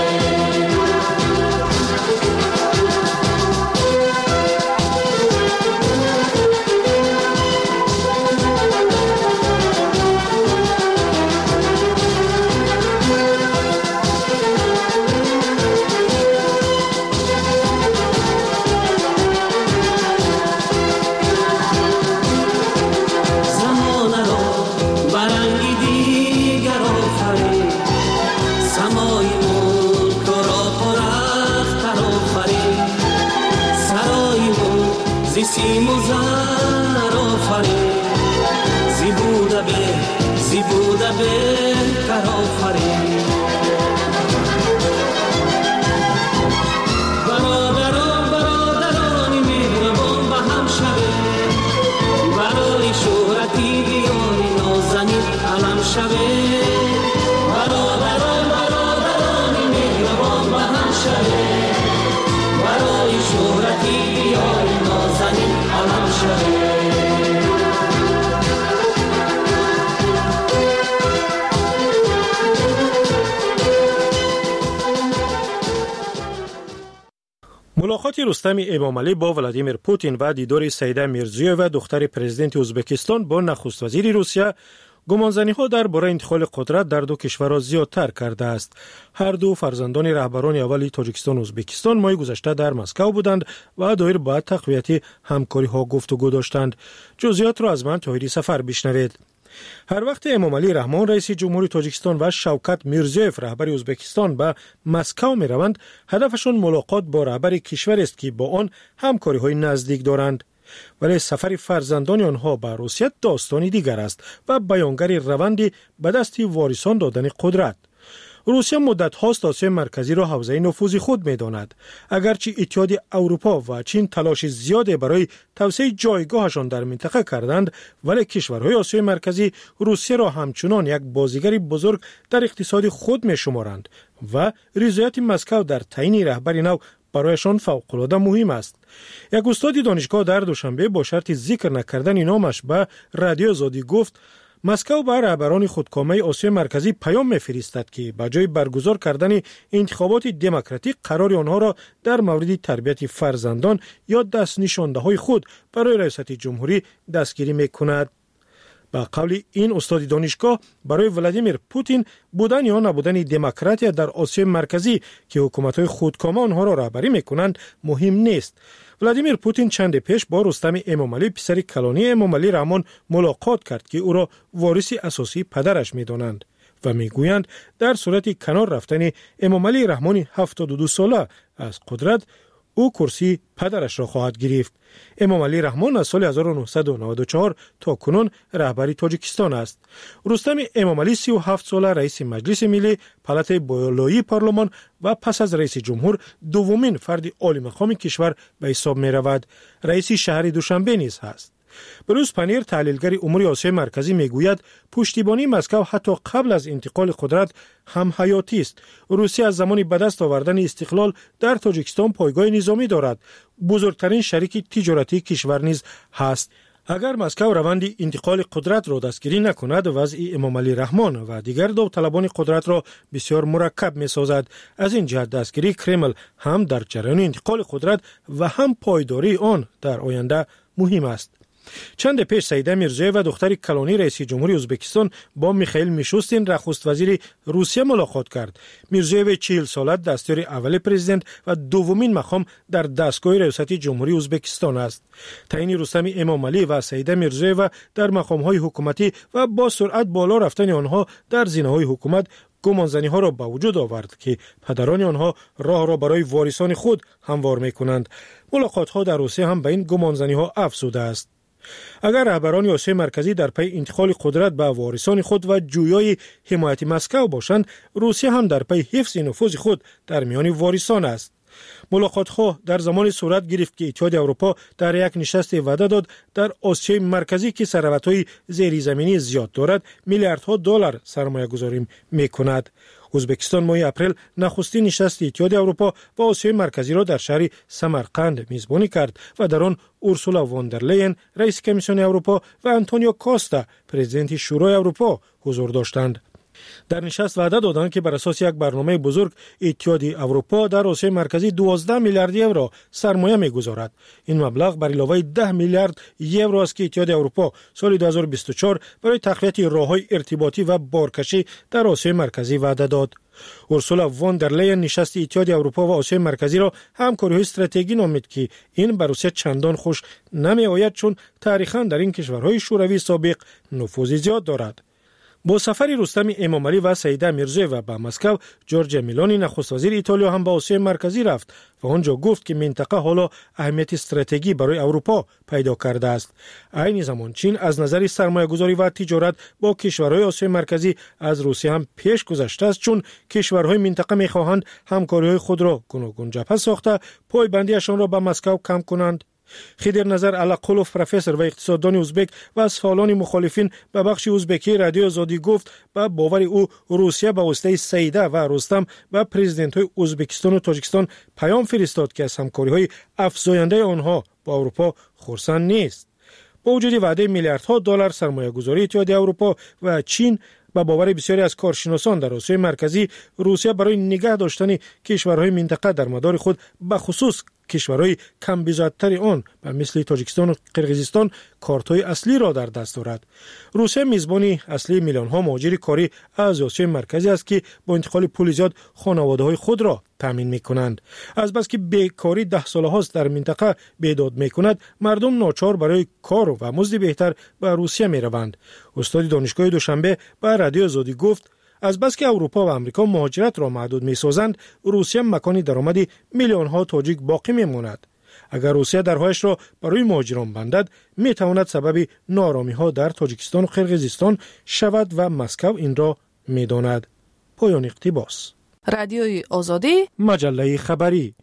سیم و زر آفرین، زی بوده به زی بوده به کر آفرین. ملاقات رستم امامعلی با ولادیمیر پوتین و دیدار سیده میرزیوف و دختر پرزیدنت ازبکستان با نخست وزیر روسیه گمانزنی‌ها درباره انتقال قدرت در دو کشور را زیادتر کرده است. هر دو فرزندان رهبران اولی تاجیکستان و ازبکستان ماه گذشته در مسکو بودند و دایر با تقویت همکاری‌ها گفتگو داشتند. جزئیات را از من طاهری سفر بشنوید. هر وقت امامعلی رحمان رئیس جمهوری تاجیکستان و شوکت میرزیوف رهبر ازبکستان به مسکو می روند، هدفشان ملاقات با رهبر کشور است که با آن همکاری های نزدیک دارند. ولی سفر فرزندان آنها به روسیه داستانی دیگر است و بیانگر روندی به دست وارثان دادن قدرت. روسیه مدت هاست آسیای مرکزی را حوزه نفوذ خود می داند. اگرچه اتحاد اروپا و چین تلاش زیادی برای توسعه جایگاهشان در منطقه کردند، ولی کشورهای آسیای مرکزی روسیه را همچنان یک بازیگر بزرگ در اقتصاد خود می شمارند و رضایت مسکو در تعیین رهبر نو برایشان فوق‌العاده مهم است. یک استاد دانشگاه در دوشنبه با شرط ذکر نکردن نامش به رادیو آزادی گفت مسکو به رهبران خودکامه آسیای مرکزی پیام می‌فرستد که به جای برگزار کردن انتخابات دموکراتیک قرار آنها را در مورد تربیت فرزندان یا دست نشانده‌های خود برای ریاست جمهوری دستگیری می‌کند. با قول این استاد دانشگاه برای ولادیمیر پوتین بودن یا نبودن دموکراتیا در آسیای مرکزی که حکومت‌های خودکامه آنها را رهبری می‌کنند مهم نیست. ولادیمیر پوتین چند پیش با رستم امامعلی پسر کلانی امامعلی رحمان ملاقات کرد که او را وارث اساسی پدرش می‌دانند و می‌گویند در صورت کنار رفتن امامعلی رحمان هفتاد و دو ساله از قدرت او کرسی پدرش را خواهد گرفت. امامعلی رحمان از سال هزار و نهصد و نود و چهار تا کنون رهبری تاجیکستان است. رستم امامعلی سی و هفت ساله رئیس مجلس ملی، پالات بالایی پارلمان و پس از رئیس جمهور دومین فرد عالی مقام کشور به حساب می رود. رئیس شهر دوشنبه نیز هست. بروز پنیر تحلیلگر امور آسیای مرکزی میگوید پشتیبانی مسکو حتی قبل از انتقال قدرت هم حیاتی است. روسیه از زمان به دست آوردن استقلال در تاجیکستان پایگاه نظامی دارد. بزرگترین شریک تجارتی کشور نیز هست. اگر مسکو روند انتقال قدرت را دستگیری نکند، وضع امامعلی رحمان و دیگر داوطلبان قدرت را بسیار مرکب می سازد. از این جهت دستگیری کرمل هم در جریان انتقال قدرت و هم پایداری آن در آینده مهم است. چند پیش سیده میرزیوف و دختر کلانی رئیس جمهوری ازبکستان با میخائیل میشوستین نخست وزیر روسیه ملاقات کرد. میرزیوف چهل ساله دستیار اول پرزیدنت و دومین مقام در دستگاه ریاست جمهوری ازبکستان است. تعیین رستم امامعلی و سیده میرزیوف در مقام‌های حکومتی و با سرعت بالا رفتن آنها در زینه‌های حکومت گمانزنی ها را به وجود آورد که پدران آنها راه را برای وارثان خود هموار می‌کنند. ملاقات ها در روسیه هم به این گمانزنی ها افزوده است. اگر رهبران آسیای مرکزی در پی انتقال قدرت به وارثان خود و جویای حمایت مسکو باشند، روسیه هم در پی حفظ نفوذ خود در میان وارثان است. ملاقات ها در زمان صورت گرفت که اتحاد اروپا در یک نشست وعده داد در آسیای مرکزی که ثروت‌های زیرزمینی زیاد دارد میلیاردها دلار سرمایه گذاری میکند. ازبکستان ماه اپریل نخستین نشست اتحاد اروپا و آسیای مرکزی را در شهر سمرقند میزبانی کرد و در آن اورسولا واندرلین رئیس کمیسیون اروپا و آنتونیو کاستا پرزیدنت شورای اروپا حضور داشتند. در نشست وعده دادند که بر اساس یک برنامه بزرگ اتحاد اروپا در آسیای مرکزی دوازده میلیارد یورو سرمایه میگذارد. این مبلغ بر علاوه ده میلیارد یورو است که اتحاد اروپا سال دو هزار و بیست و چهار برای تقویت راه‌های ارتباطی و بارکشی در آسیای مرکزی وعده داد. اورسولا واندرلین نشست اتحاد اروپا و آسیای مرکزی را همکاری استراتژیکی نامید که این بر روسیه چندان خوش نمی آید، چون تاریخاً در این کشورهای شوروی سابق نفوذ زیاد دارد. با سفر رستم امامعلی و سیده میرزیوف به مسکو، جورجیا میلانی نخست وزیر ایتالیا هم به آسیای مرکزی رفت و آنجا گفت که منطقه حالا اهمیت استراتژیکی برای اروپا پیدا کرده است. عین زمان چین از نظر سرمایه‌گذاری و تجارت با کشورهای آسیای مرکزی از روسیه هم پیش گذشته است، چون کشورهای منطقه می‌خواهند همکاری‌های خود را گوناگون جبهه ساخته پایبندیشان را به مسکو کم کنند. خیدر نظر علاقلوف پروفسور و اقتصاددان ازبک و از فعالان مخالفین به بخش ازبکی رادیو آزادی گفت با باور او روسیه به واسطه سیده و رستم و پرزیدنت‌های ازبکستان و تاجیکستان پیام فرستاد که از همکاری‌های افزاینده آنها با اروپا خرسند نیست. با وجود وعده میلیاردها دلار سرمایه‌گذاری اتحاد اروپا و چین، با باور بسیاری از کارشناسان در آسیای مرکزی، روسیه برای نگه داشتن کشورهای منطقه در مدار خود به خصوص کشورهای کم بضاعت‌تر آن و مثل تاجیکستان و قرقیزستان کارت‌های اصلی را در دست دارد. روسیه میزبان اصلی میلیون‌ها مهاجر کاری از آسیای مرکزی است که با انتقال پول زیاد خانواده‌های خود را تامین می‌کنند. از بس که بیکاری ده ساله هاست در منطقه بیداد می‌کند، مردم ناچار برای کار و مزد بهتر به روسیه می‌روند. استاد دانشگاه دوشنبه به رادیو آزادی گفت از بس که اروپا و امریکا مهاجرت را محدود می‌سازند، روسیه مکان درآمد میلیون‌ها تاجیک باقی می‌ماند. اگر روسیه درهایش را برای مهاجران بندد، می‌تواند سبب ناآرامی‌ها در تاجیکستان و قرقیزستان شود و مسکو این را می‌داند. پایان اقتباس. رادیوی آزادی، مجله خبری.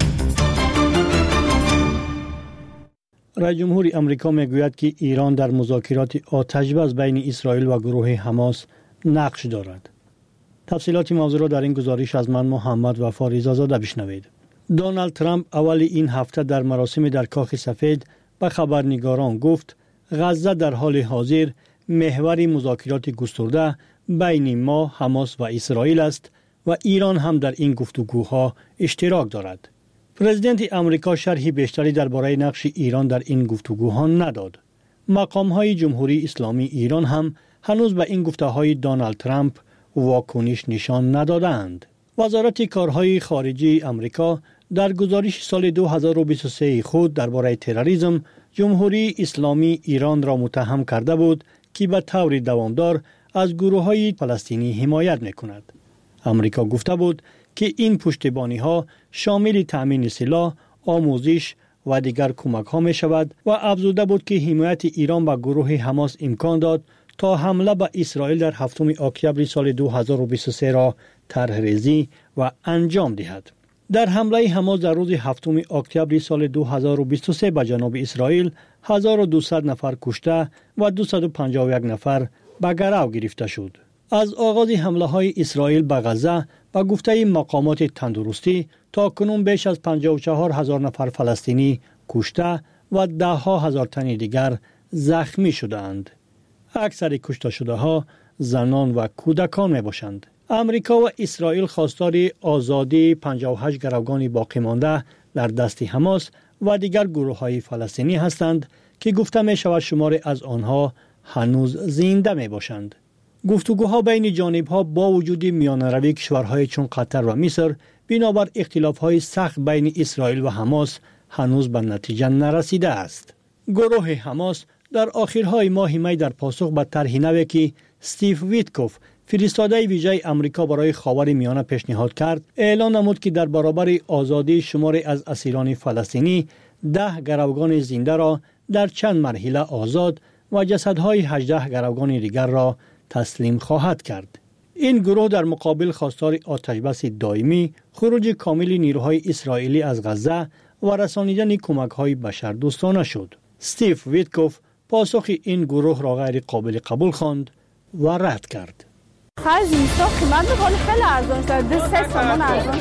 رئیس جمهور آمریکا میگوید که ایران در مذاکرات آتش‌بس بین اسرائیل و گروه حماس نقش دارد. تفصیلات موضوع را در این گزارش از من محمد وفا رضازاده بشنوید. دونالد ترامپ اول این هفته در مراسم در کاخ سفید به خبرنگاران گفت غزه در حال حاضر محور مذاکرات گسترده بین ما، حماس و اسرائیل است و ایران هم در این گفتگوها اشتراک دارد. پرزیدنت آمریکا شرحی بیشتری درباره نقش ایران در این گفتگوها نداد. مقام‌های جمهوری اسلامی ایران هم هنوز به این گفته‌های دونالد ترامپ واکنش نشان ندادند. وزارت کارهای خارجه آمریکا در گزارش سال دو هزار و بیست و سه خود درباره تروریسم جمهوری اسلامی ایران را متهم کرده بود که به طور دوامدار از گروه‌های فلسطینی حمایت می‌کند. آمریکا گفته بود که این پشتیبانی‌ها شامل تأمین سلاح، آموزش و دیگر کمک‌ها می‌شود و افزوده بود که حمایت ایران به گروه حماس امکان داد تا حمله به اسرائیل در هفتم اکتبر سال دو هزار و بیست و سه را طرح‌ریزی و انجام دهد. در حمله حماس در روز هفتم اکتبر سال دو هزار و بیست و سه به جنوب اسرائیل هزار و دویست نفر کشته و دویست و پنجاه و یک نفر به گرو گرفته شد. از آغاز حمله های اسرائیل به غزه به گفته مقامات تندرستی تا کنون بیش از پنجاه و چهار هزار نفر فلسطینی کشته و ده ها هزار تن دیگر زخمی شدند. اکثر کشته شده ها زنان و کودکان می باشند. امریکا و اسرائیل خواستار آزادی پنجاه و هشت گروگان باقی مانده در دست حماس و دیگر گروه های فلسطینی هستند که گفته می شود شمار از آنها هنوز زنده می باشند. گفتگوها بین جانبها با وجود میانروی کشورهای چون قطر و مصر بنابر اختلافهای سخت بین اسرائیل و حماس هنوز به نتیجه نرسیده است. گروه حماس در آخرهای ماه می در پاسخ به طرح نوی که استیو ویتکوف فرستاده ویژه امریکا برای خاور میانه پیشنهاد کرد، اعلان نمود که در برابر آزادی شمار از اسیران فلسطینی ده گروگان زنده را در چند مرحله آزاد و جسدهای هجده گروگان دیگر را تسلیم خواهد کرد. این گروه در مقابل خواستار آتشبس دائمی، خروج کامل نیروهای اسرائیلی از غزه و رسانیدن کمک‌های بشردوستانه شد. استیو ویتکوف پاسخ این گروه را غیر قابل قبول خواند و رد کرد. خرج نیستا قیمت بخوری خیلی ارزان شد. ده سه تومان ارزان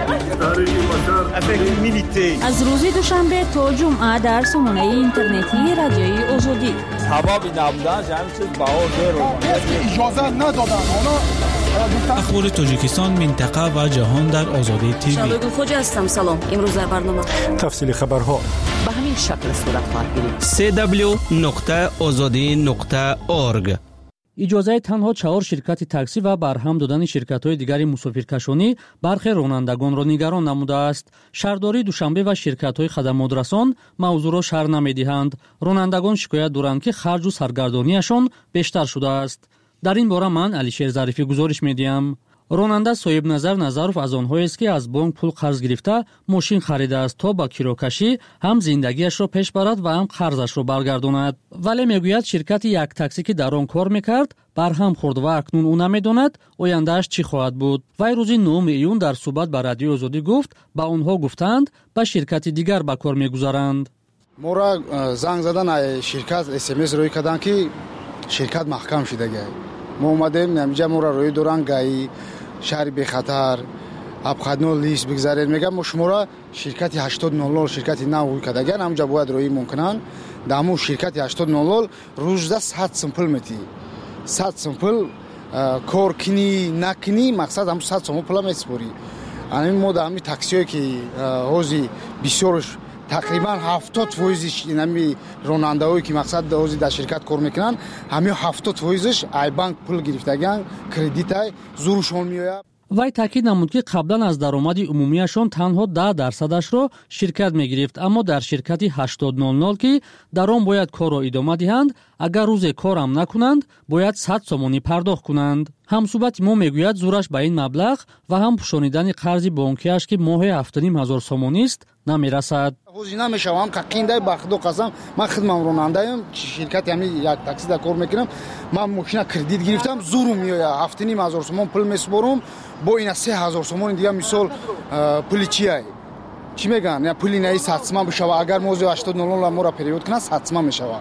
شد. از روز دوشنبه تا جمعه در سامانه اینترنتی رادیوی آزادی. هوا بی نبودن همین چیز بها زیر اجازه ندادن. اخبار تاجیکستان، منطقه و جهان در آزادی تیوی. شادو خوجا هستم. سلام. امروز در برنامه تفصیل خبرها به همین شکل صورت خواهد گرفت. سی دبلیو نقطه آزادی نقطه اورگ. اجازه تنها چهار شرکت تاکسی و برهم دادن شرکت‌های دیگر مسافرکشانی برخی رانندگان را نگران نموده است. شهرداری دوشنبه و شرکت‌های خدماترسان موضوع را شرح نمی‌دهند. رانندگان شکایت دارند که خرج و سرگردانیشان بیشتر شده است. در این باره من علیشیر ظریفی گزارش می‌دهم. راننده صاحب نظر نظرов از آنهایی است که از بانک پول قرض گرفته ماشین خریده است تا با کیروکشی هم زندگیش را پیش برد و هم قرضش را برگرداند. ولی میگوید شرکت یک تاکسی که در آن کار میکرد برهم خورد و اکنون او نمیداند آیندهش چی خواهد بود. وی روز نهم ایون در صحبت با رادیو آزادی گفت با آنها گفتند به شرکت دیگر به کار میگذارند. ما را زنگ زدن شرکت اس ام اس روی کردن که شرکت محکم شده گه. ما اومدیم نمیجا ما را روی دوران گایی شهر بی خطر ابخدنو لیست بگذارید. میگم ما شما را شرکت هشتاد نود شرکت نو کداگن همونجا باید روی ممکنن دامو شرکت هشتاد نود روزدا صد سمپل میتی صد سمپل کار کنی نکنی مقصد هم صد سمپل میسپوری همین ما در همین تاکسی که حوزی بسیارش تقریبا هفتاد فیصدش اینمی راننده‌هایی که مقصد حوزی در شرکت کار میکنن همین هفتاد فیصدش ای بانک پول گرفتگان کردیت زورشون میآید. вай таъкид намуд ки қаблан аз даромади умумияшон танҳо даҳ дарсадашро ширкат мегирифт, аммо дар ширкати ҳаштод нолл ки дар он бояд корро идома диҳанд, агар рӯзе корам накунанд бояд сад сомонӣ пардохт кунанд. ҳамсӯҳбати мо мегӯяд зураш ба ин маблағ ва ҳам пӯшонидани қарзи бонкиаш ки моҳе ҳафтаним ҳазор сомонист намерасад. ҳозир намешавам қақиндай ба худо қасам ман хидмам ронандаам ширкати ҳамин як таксида кор мекунам. ман мошина кредит гирифтам зурум меояд ҳафтаним ҳазор сомон пул месупорам бо ина се ҳазор сомони дигар мисол пули чияй чӣ мегӯянд я пули наи сад сомон бишава агар мози ҳаштод нолл моро перевод кунад сад сомон мешава.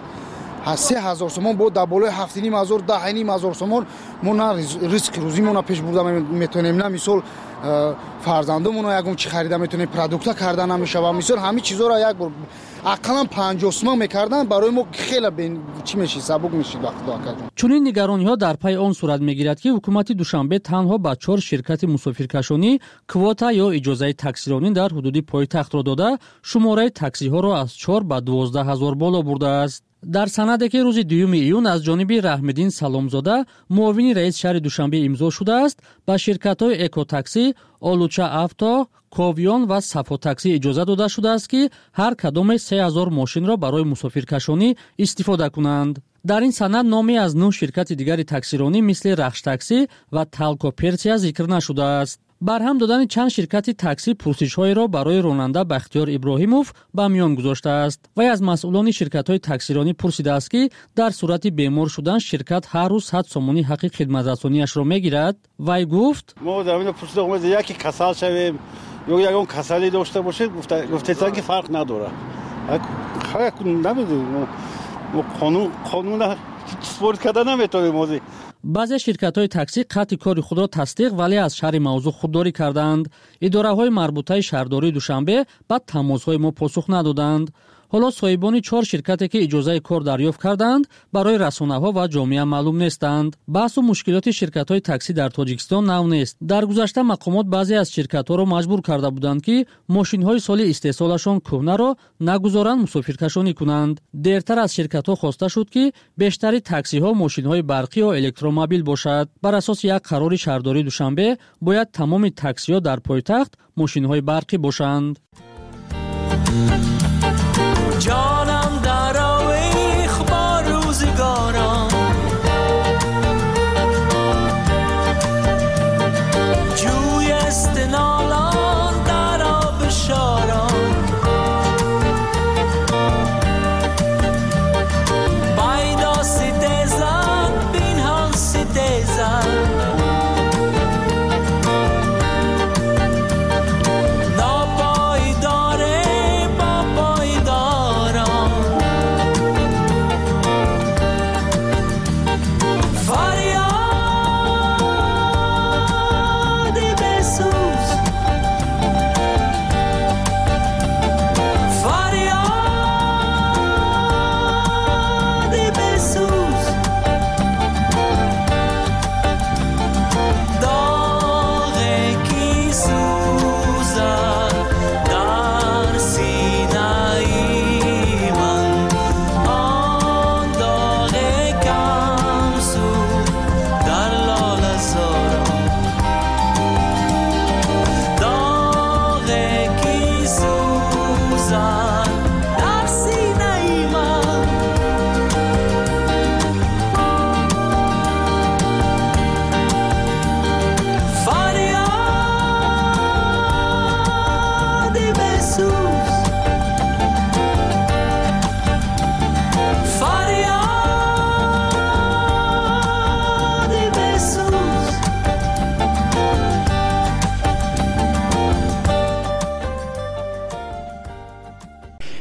се ҳазор сомон бо дар болои ҳафтаним ҳазор даҳаним ҳазор сомон мо на риск рӯзимона пеш бурда метонем на мисол фарзандамона ягон чӣ харида метонем продукта карда намешава мисол ҳамин чизоро як бор ақаллан панҷоҳ сомон мекардан барои мо хеле чӣ мешид сабук мешид вақто акаҷон. чунин нигарониҳо дар пайи он сурат мегирад ки ҳукумати душанбе танҳо ба чор ширкати мусофиркашонӣ квота ё иҷозаи таксиронӣ дар ҳудуди пойтахтро дода шумораи таксиҳоро аз чор ба дувоздаҳ ҳазор боло бурдааст. дар санаде ки рӯзи дуюми июн аз ҷониби раҳмиддин саломзода муовини раиси шаҳри душанбе имзо шудааст ба ширкатҳои экотакси, олуча авто, ковён ва сафотакси иҷоза дода шудааст ки ҳар кадоме се ҳазор мошинро барои мусофиркашонӣ истифода кунанд. дар ин санад номе аз нӯҳ ширкати дигари таксиронӣ мисли рахштакси ва талко персия зикр нашудааст. барҳам додани чанд ширкати такси пурсишҳоеро барои ронанда Бахтиёр Иброҳимов ба миён гузоштааст. вай аз масъулони ширкатҳои таксиронӣ пурсидааст ки дар сурати бемор шудан ширкат ҳар рӯз сад сомонӣ ҳаққи хидматрасониашро мегирад. вай гуфт: мо дар ин пурсида омада яки касал шавем ё ягон касале дошта бошед гуфтед ки фарқ надорад. ҳак намедонем мо қонун қонуна спорт карда наметавонем ҳозир. баъзе ширкатҳои таксӣ қатъи кори худро тасдиқ вале аз шаҳри мавзӯъ худдорӣ карданд. идораҳои марбутаи шаҳрдории Душанбе ба тамосҳои мо посух надоданд. ҳоло соҳибони чор ширкате ки иҷозаи кор дарёфт карданд барои расонаҳо ва ҷомеа маълум нестанд. баҳсу мушкилоти ширкатҳои таксӣ дар Тоҷикистон нав нест. дар гузашта мақомот баъзе аз ширкатҳоро маҷбур карда буданд ки мошинҳои соли истеҳсолашон кӯҳнаро нагузоранд мусофиркашонӣ кунанд. дертар аз ширкатҳо хоста шуд ки бештари таксиҳо мошинҳои барқӣ ё электромобил бошад. бар асоси як қарори шаҳрдории Душанбе бояд тамоми таксиҳо дар пойтахт мошинҳои барқӣ бошанд. جانم در آویخ با روزگاران جوی استنالان در آب شاران بایدا ستیزن بین هم ستیزن ناپایدار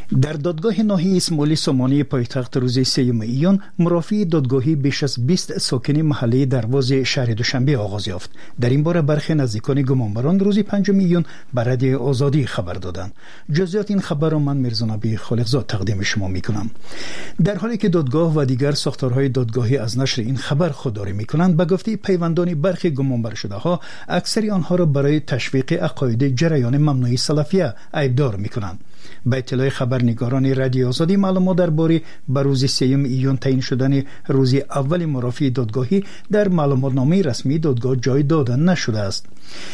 در دادگاه ناحیه اسماعیل سامانی پایتخت روز سوم ایون مرافعی دادگاهی بیش از بیست ساکن محله درواز شهر دوشنبه آغاز یافت. در این باره برخی نزدیکان گمانبران روز پنجم ایون به رادیوی آزادی خبر دادند. جزئیات این خبر را من میرزا نبی خالقزاد تقدیم شما میکنم. در حالی که دادگاه و دیگر ساختارهای دادگاهی از نشر این خبر خودداری میکنند، به گفته پیوندان برخی گمانبر شده ها اکثر آنها را برای تشویق عقاید جریان ممنوعه سلفیه ایبدار میکنند. به اطلاع خبرنگاران رادیو آزادی معلومات درباره به روز سوم ایون تعیین شدن روز اول مرافع دادگاهی در معلوماتنامه رسمی دادگاه جای داده نشده است.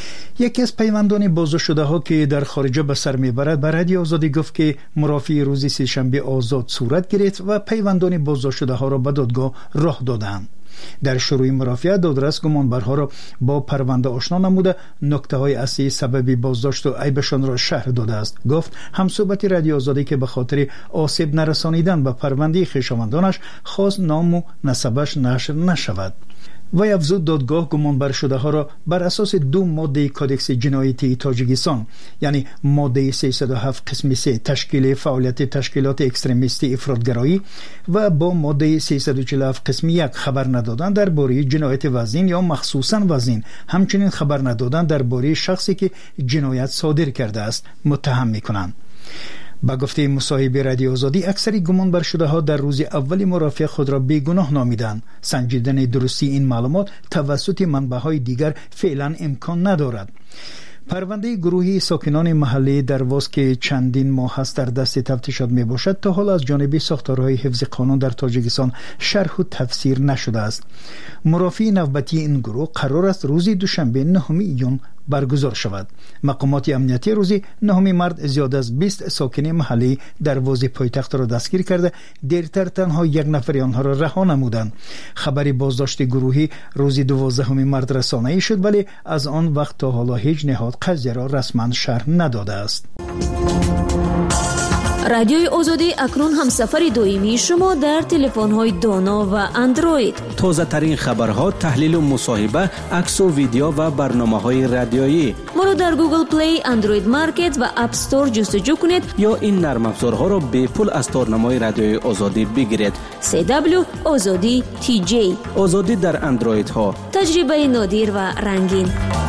یکی از پیوندان بازداشت شده ها که در خارجه به سر میبرد به رادیو آزادی گفت که مرافع روز سه‌شنبه آزاد صورت گرفت و پیوندان بازداشت شده ها را به دادگاه راه دادند. در شروع مرافعه دادرس گمانبرها را با پرونده آشنا نموده نکته های اصلی سبب بازداشت و عیبشان را شرح داده است. گفت همصحبت رادیو آزادی که به خاطر آسیب نرسانیدن به پرونده خویشاوندانش خواست نام و نسبش نشر نشود. و افزود دادگاه گمانبر شده ها را بر اساس دو ماده کادکس جنایتی تاجیکستان یعنی ماده سیصد و هفت قسم سه تشکیل فعالیت تشکیلات اکستریمیستی افراطگرایی و با ماده سیصد و چهل و هفت قسم یک خبر ندادن درباره جنایت وزین یا مخصوصا وزین، همچنین خبر ندادن درباره شخصی که جنایت صادر کرده است متهم می‌کنند. با گفته مصاحب رادیو آزادی اکثر گمان بر شده ها در روز اول مرافعه خود را بیگناه نامیدند. سنجیدن درستی این معلومات توسط منبع‌های دیگر فعلا امکان ندارد. پرونده گروهی ساکنان محله درواز که چندین ماه است در دست تفتیشات می باشد تا حال از جانب ساختارهای حفظ قانون در تاجیکستان شرح و تفسیر نشده است. مرافع نوبتی این گروه قرار است روز دوشنبه نهم ایون برگزار شود. مقامات امنیتی روز نهم مارس زیاد از بیست ساکن محله درواز پایتخت را دستگیر کرده، دیرتر تنها یک نفر آنها را رها نمودند. خبری بازداشت گروهی روز دوازدهم مارس رسانه‌ای شد ولی از آن وقت تا حالا هیچ نهاد قضیه را رسما شرح نداده است. رادیوی آزادی اکنون همسفر دائمی شما در تلفن‌های دانا و اندروید. تازه ترین خبرها، تحلیل و مصاحبه، عکس و ویدیو و برنامه‌های رادیویی. ما را در گوگل پلی، اندروید مارکت و اپ استور جستجو کنید یا این نرم افزارها را به پول از تارنمای رادیوی آزادی بگیرید. سی دبلیو آزادی تی جی. آزادی در اندروید ها. تجربه نادر و رنگین.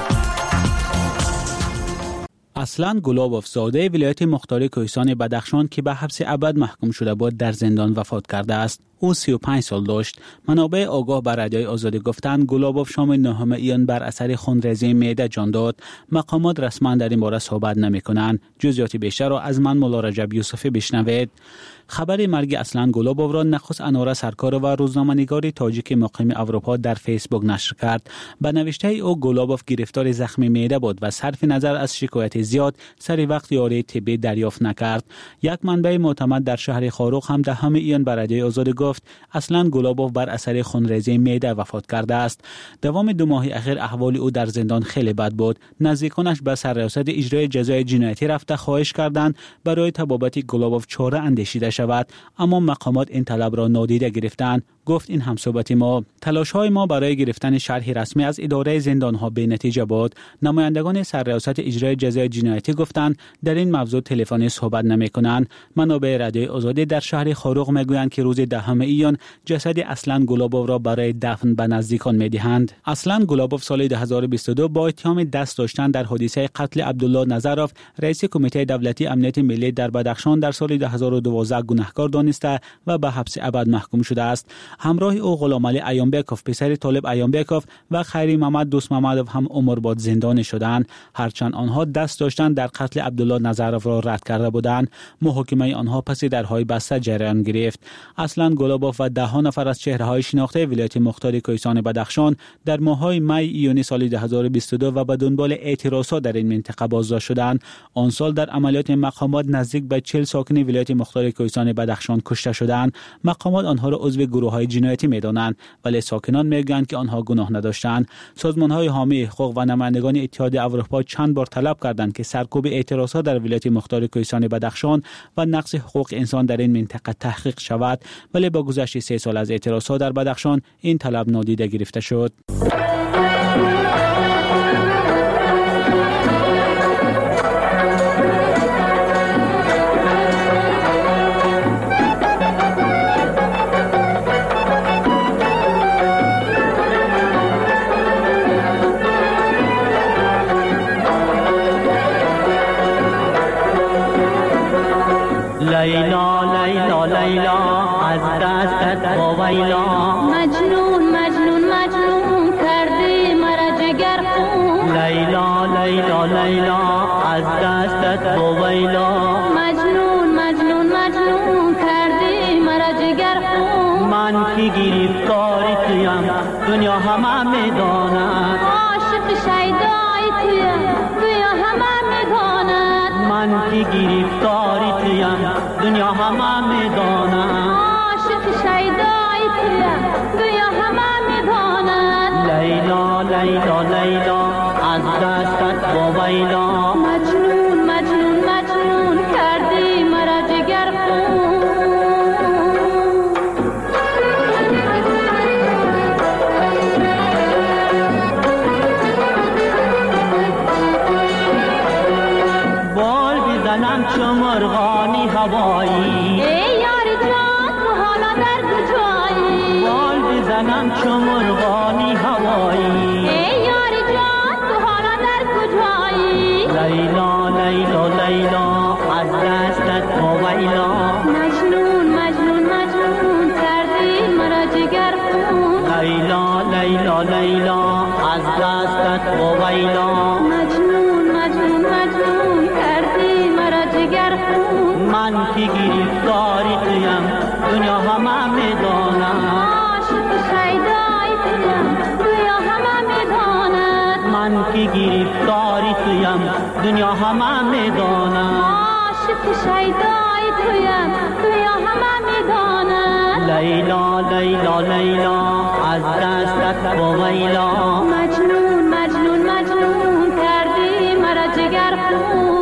اصلان گلابوف زاده ولایت مختار کوهستان بدخشان که به حبس ابد محکوم شده بود در زندان وفات کرده است. او سی و پنج سال داشت. منابع آگاه بر رادیوی آزادی گفتند گلابوف شام نهم ایون بر اثر خونریزی معده جان داد. مقامات رسما در این باره صحبت نمی‌کنند. جزئیات بیشتر را از من مولا رجب یوسفی بشنوید. خبر مرگ اصلان گلابوف را نخست انوره سرکار و روزنامه‌نگار تاجیک مقیم اروپا در فیسبوک نشر کرد. به نوشته او گلابوف گرفتار زخم معده بود و صرف نظر از شکایت زیاد سری وقت یاری طبی دریافت نکرد. یک منبع معتمد در شهر خاروق هم دهم ایون بر رادیوی آزادی گفت اصلان گلابوف بر اثر خونریزی معده وفات کرده است. دوام دو ماه اخیر احوال او در زندان خیلی بد بود. نزدیکانش به سرریاست اجرای جزای جنایتی رفته خواهش کردند برای تبابت گلابوف چاره اندیشیده شود، اما مقامات این طلب را نادیده گرفتند. گفت این همصحبت ما. تلاش های ما برای گرفتن شرح رسمی از اداره زندان ها به نتیجه بود. نمایندگان سرریاست اجرای جزای جنایتی گفتند در این موضوع تلفنی صحبت نمی کنند. منابع رادیوی آزادی در شهر خاروق میگویند که روز دهم ایون جسد اصلان گلابوف را برای دفن به نزدیکان میدهند. اصلان گلابوف سال دو هزار و بیست و دو با اتهام دست داشتن در حادثه قتل عبدالله نظروف رئیس کمیته دولتی امنیت ملی در بدخشان در سال دو هزار و دوازده گناهکار دانسته و به حبس ابد محکوم شده است. همراه او غلامعلی ایانبکوف پسر طالب ایانبکوف و خیری محمد دوست محمدوف هم عمرباد زندانی شدند، هرچند آنها دست داشتن در قتل عبدالله نظروف را رد کرده بودند. محاکمه آنها پس درهای بسته جریان گرفت. اصلا گلابوف و ده ها نفر از چهره‌های شناخته ولایت مختار کوهستان بدخشان در ماه‌های می ایونی سال دو هزار و بیست و دو و به دنبال اعتراضات در این منطقه بازداشت شدند. آن سال در عملیات مقامات نزدیک به چهل ساکن ولایت مختار کوهستان بدخشان کشته شدند. مقامات آنها را عضو گروه‌های جنایتی می‌دانند ولی ساکنان میگویند که آنها گناه نداشتند. سازمان‌های حامی حقوق و نمایندگان اتحاد اروپا چند بار طلب کردند که سرکوب اعتراضات در ولایت مختار کوهستان بدخشان و نقض حقوق انسان در این منطقه تحقیق شود، ولی با گذشت سه سال از اعتراضات در بدخشان این طلب نادیده گرفته شد. لیلا لیلا لیلا از دستت ویلا مجنون مجنون مجنون کردی مرا جگر خون لیلا لیلا لیلا از دستت ویلا مجنون مجنون مجنون کردی مرا جگر خون من که گرفتار تویم دنیا همه میداند عاشق شیدای تویم دنیا همه میداند من که گرفتار تویم دنیا همه میداند عاشق شیدای تویم دنیا همه میداند لیلا لیلا لیلا از دستت ویلا مجنون مجنون مجنون کردی مرا جگر خون بال بزنم چو مرغانی هوایی ای یار جان تو حالا در کجایی بال بزنم چو مرغانی هوایی ای یار جان تو حالا در کجایی لیلا لیلا لیلا از دستت ویلا مجنون مجنون مجنون کردی مرا جگر خون لیلا لیلا لیلا از دستت ویلا مجنون مجنون مجنون کردی مرا جگر خون من که گرفتاری تویم دنیا همه میداند عاشق شیدای تویم دنیا همه میداند من که گرفتاری تویم دنیا همه میداند عاشق شیدای تویم دنیا همه میداند لیلا لیلا لیلا از دستت ویلا مجنون مجنون مجنون کردی مرا جگر خون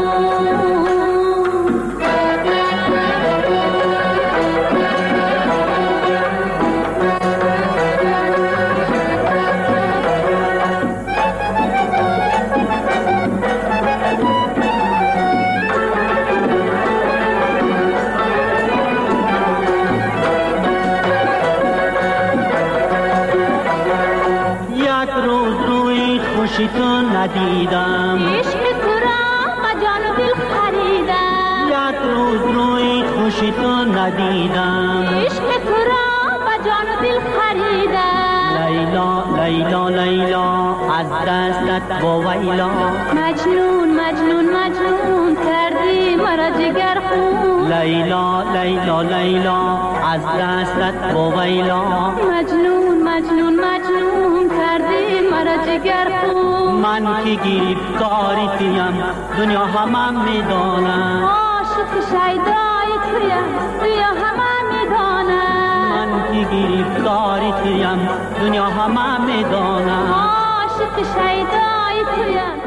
خوشی تو ندیدم عشق تو را با جان و دل خریدم یک روز روی خوشی تو ندیدم عشق تو را با جان و دل خریدم لیلا لیلا لیلا از دستت ویلا مجنون مجنون مجنون کردی مرا جگر خون لیلا لیلا لیلا از دستت ویلا مجنون مجنون مجنون کردی مرا جگر خون من که گرفتاری تویم دنیا همه میداند عاشق شیدای تویم دنیا همه میداند من که گرفتاری تویم دنیا همه میداند عاشق شیدای تویم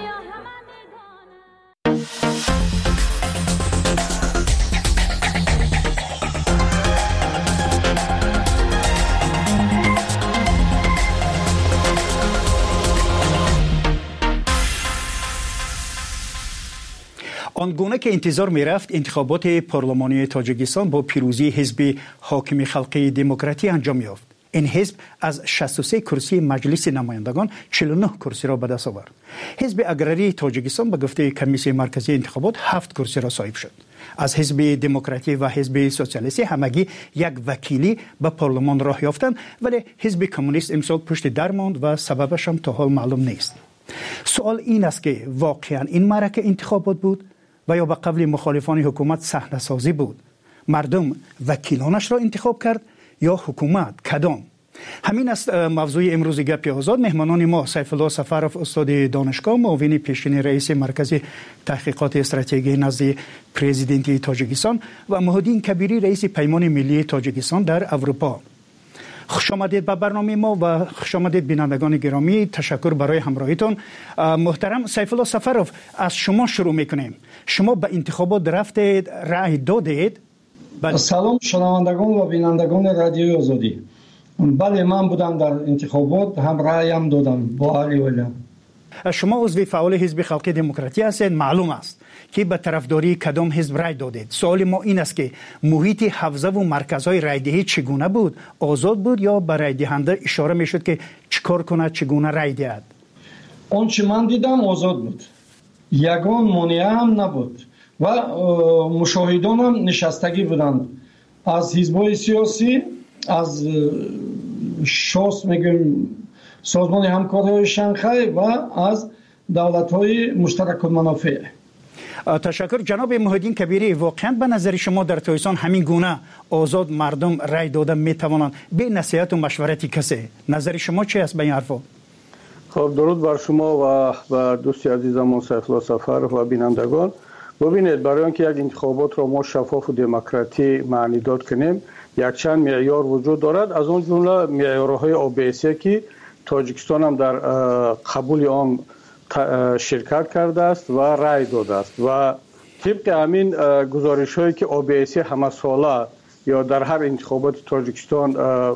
آنگونه که انتظار می رفت انتخابات پارلمانی تاجیکستان با پیروزی حزب حاکم خلقی دموکراتی انجام یافت. این حزب از شصت و سه کرسی مجلس نمایندگان چهل و نه کرسی را به دست آورد. حزب اگراری تاجیکستان به گفته کمیسیون مرکزی انتخابات هفت کرسی را صاحب شد. از حزب دموکراتی و حزب سوسیالیستی همگی یک وکیلی به پارلمان راه یافتند، ولی حزب کمونیست امسال پشت در ماند و سببش هم تا حال معلوم نیست. سوال این است که واقعا این معرکه انتخابات بود و یا به قبل مخالفان حکومت صحنه سازی بود؟ مردم وکیلانش را انتخاب کرد یا حکومت؟ کدام؟ همین است موضوع امروز گپ آزاد. مهمانان ما سیف الله سفرов استاد دانشگاه، معاون پیشین رئیس مرکز تحقیقات استراتژی نزد پرزیدنت تاجیکستان و مهدی کبیری رئیس پیمان ملی تاجیکستان در اروپا. خوش آمدید به برنامه ما و خوش آمدید بینندگان گرامی. تشکر برای همراهیتون. محترم سیف الله سفرов، از شما شروع میکنیم. شما به انتخابات رفتید، رأی دادید؟ سلام شنوندگان و بینندگان رادیوی آزادی. بله، من بودم در انتخابات، هم رأی هم دادم با علی ولیم. شما عضو فعال حزب خلقی دموکراتی هستید، معلوم است که به طرفداری کدام حزب رأی دادید. سوال ما این است که محیط حوزه و مرکزهای رأیدهی چگونه بود؟ آزاد بود یا به رأی دهنده اشاره میشد که چیکار کنه، چگونه رأی دهد؟ آنچه من دیدم آزاد بود، یگان مانع هم نبود. و مشاهدان هم نشستگی بودند از حزب‌های سیاسی، از شاس میگیم سازمان همکاری شانگهای و از دولت‌های مشترک المنافع. تشکر جناب محیدین کبیری. واقعا به نظر شما در تویسان همین گونه آزاد مردم رای داده میتوانند به نصیحت و مشورت کسی؟ نظر شما چی است به این حرفا؟ خب درود بر شما و و دوستی عزیزمون سیف الله سفر و بینندگان. ببینید، برای اینکه یک انتخابات را ما شفاف و دموکراتی معنی داد کنیم یک چند معیار وجود دارد، از اون جمله معیارهای او بی سی که تاجیکستان هم در قبول آن شرکت کرده است و رای داده است و طبق همین گزارش هایی که او بی سی همه ساله یا در هر انتخابات تاجیکستان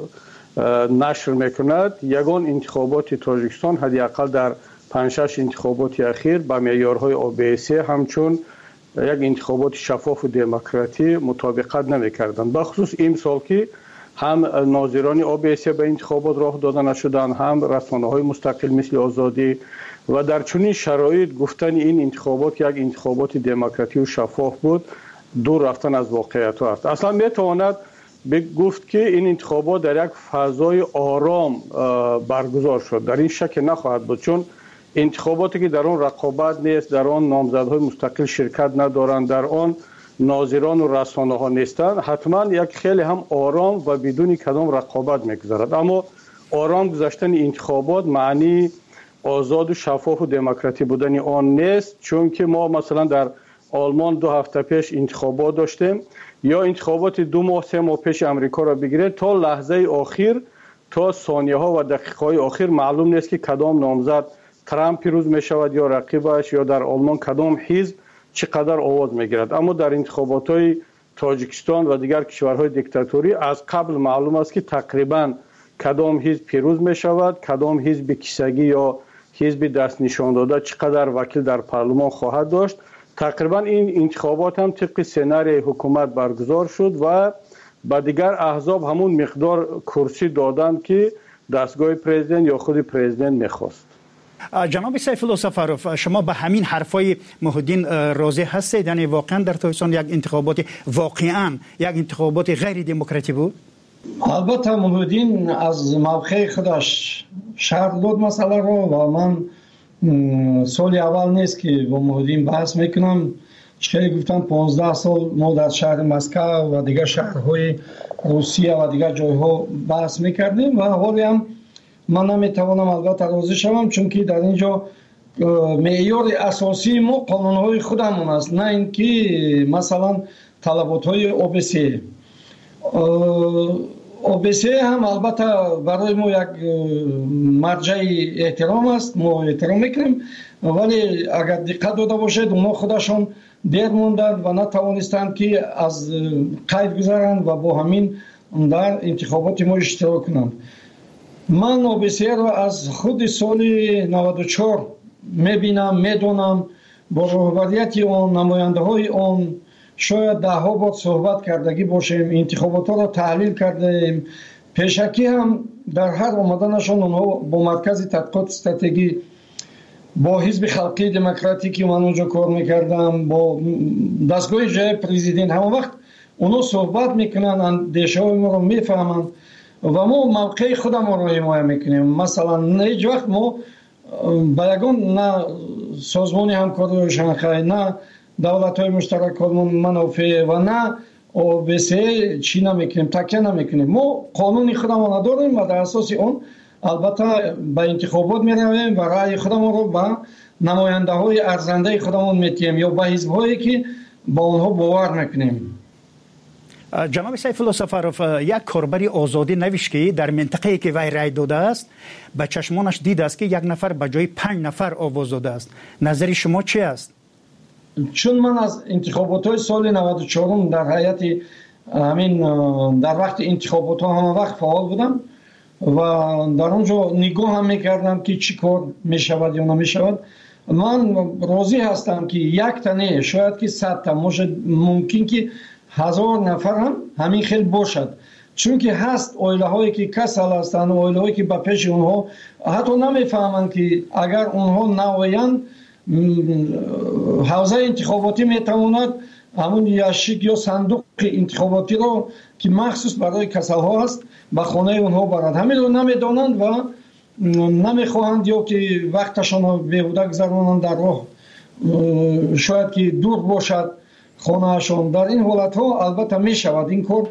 نشر میکند، یگان انتخابات تاجیکستان حداقل در پنج شش انتخابات اخیر با معیارهای او بی سی همچون یک انتخابات شفاف و دموکراتی مطابقت نمیکردند. بخصوص این سال که هم ناظران او بی سی به انتخابات راه داده نشدند، هم رسانه‌های مستقل مثل آزادی، و در چنین شرایط گفتن این انتخابات یک انتخابات دموکراتی و شفاف بود دور رفتن از واقعیت است. اصلا میتواند گفت که این انتخابات در یک فضای آرام برگزار شد. در این شک نخواهد بود، چون انتخاباتی که در آن رقابت نیست، در آن نامزدهای مستقل شرکت ندارند، در آن ناظران و رسانه ها نیستند، حتما یک خیلی هم آرام و بدون کدام رقابت میگذرد. اما آرام گذشتن انتخابات معنی آزاد و شفاف و دموکراتی بودن آن نیست، چون که ما مثلا در آلمان دو هفته پیش انتخابات داشتیم، یا انتخابات دو ماه سه ماه پیش امریکا را بگیرید، تا لحظه آخر، تا ثانیه ها و دقیقه های آخر معلوم نیست که کدام نامزد ترامپ پیروز می شود یا رقیبش، یا در آلمان کدام حزب چقدر آواز می گیرد. اما در انتخابات های تاجیکستان و دیگر کشورهای دیکتاتوری از قبل معلوم است که تقریبا کدام حزب پیروز می شود، کدام حزب کیسگی یا حزب دست نشان داده چقدر وکیل در پارلمان خواهد داشت. تقریبا این انتخابات هم طبق سناریوی حکومت برگزار شد و با دیگر احزاب همون مقدار کرسی دادند که دستگاه پرزیدنت یا خود پرزیدنت میخواست. جناب سیف الله سفروف، شما به همین حرفای محیدین راضی هستید؟ یعنی واقعا در تویسان یک انتخابات واقعا یک انتخابات غیر دموکراتی بود؟ البته محیدین از موقع خودش شرح داد مسئله رو و من سال اول نیست که با محیدین بحث میکنم. خیلی گفتم پانزده سال ما در شهر مسکو و دیگر شهرهای روسیه و دیگر جایها بحث میکردیم و حالی هم من نمیتوانم البته راضی شوم، چون که در اینجا معیار اساسی ما قانونهای خودمون است، نه اینکه مثلا طلباتهای او بی سی. او بی سی هم البته برای ما یک مرجع احترام است، ما احترام میکنیم، ولی اگر دقت داده باشید اونا خودشون دیر موندند و نتوانستند که از قید گذارند و با همین در انتخابات ما اشتراک کنند. من او بی سی را از خود سال نود و چهار میبینم، میدونم، با رهبریت آن، نماینده های آن شاید ده ها بار صحبت کردگی باشیم، انتخابات ها را تحلیل کردیم. پیشکی هم در هر آمدنشان اونها با مرکز تحقیقات استراتژی، با حزب خلقی دموکراتیکی من اونجا کار میکردم، با دستگاه جای پرزیدنت، همه وقت اونها صحبت میکنن، اندیشه های ما رو میفهمند و ما موقع خودم رو حمایت میکنیم. مثلا هیچ وقت ما با یگان نه سازمان همکاری شانگهای، نه دولت های مشترک المنافع و نه او بی سی چی نمیکنیم، تکیه نمیکنیم. ما قانون خودمون داریم و در اساس اون البته به انتخابات میرویم و رأی خودمون رو به نماینده های ارزنده خودمون میتیم یا به حزب هایی که با اونها باور میکنیم. جناب سیف الله سفروف، یک کاربری آزادی نوشت که در منطقه‌ای که وی رای داده است به چشمانش دیده است که یک نفر به جای پنج نفر آواز داده است. نظر شما چی است؟ چون من از انتخابات های سال نود و چهار در هیئت همین در وقت انتخابات ها همه وقت فعال بودم و در اونجا نگاه هم میکردم که چی کار میشود یا نمیشود. من راضی هستم که یک تنه شاید که صد تا ممکن که هزار نفر هم همین خیلی باشد، چون که هست اویله هایی که کسل هستند، اویله هایی که به پیش اونها حتی نمیفهمند که اگر اونها نویند حوزه انتخاباتی میتواند همون یاشیک یا صندوق انتخاباتی رو که مخصوص برای کسل‌ها است به خانه اونها برد. همین رو نمیدانند و نمیخواهند یا که وقتشان رو بیهوده گذرانند در راه، شاید که دور باشد خانهشان. در این حالت ها البته می شود این کار.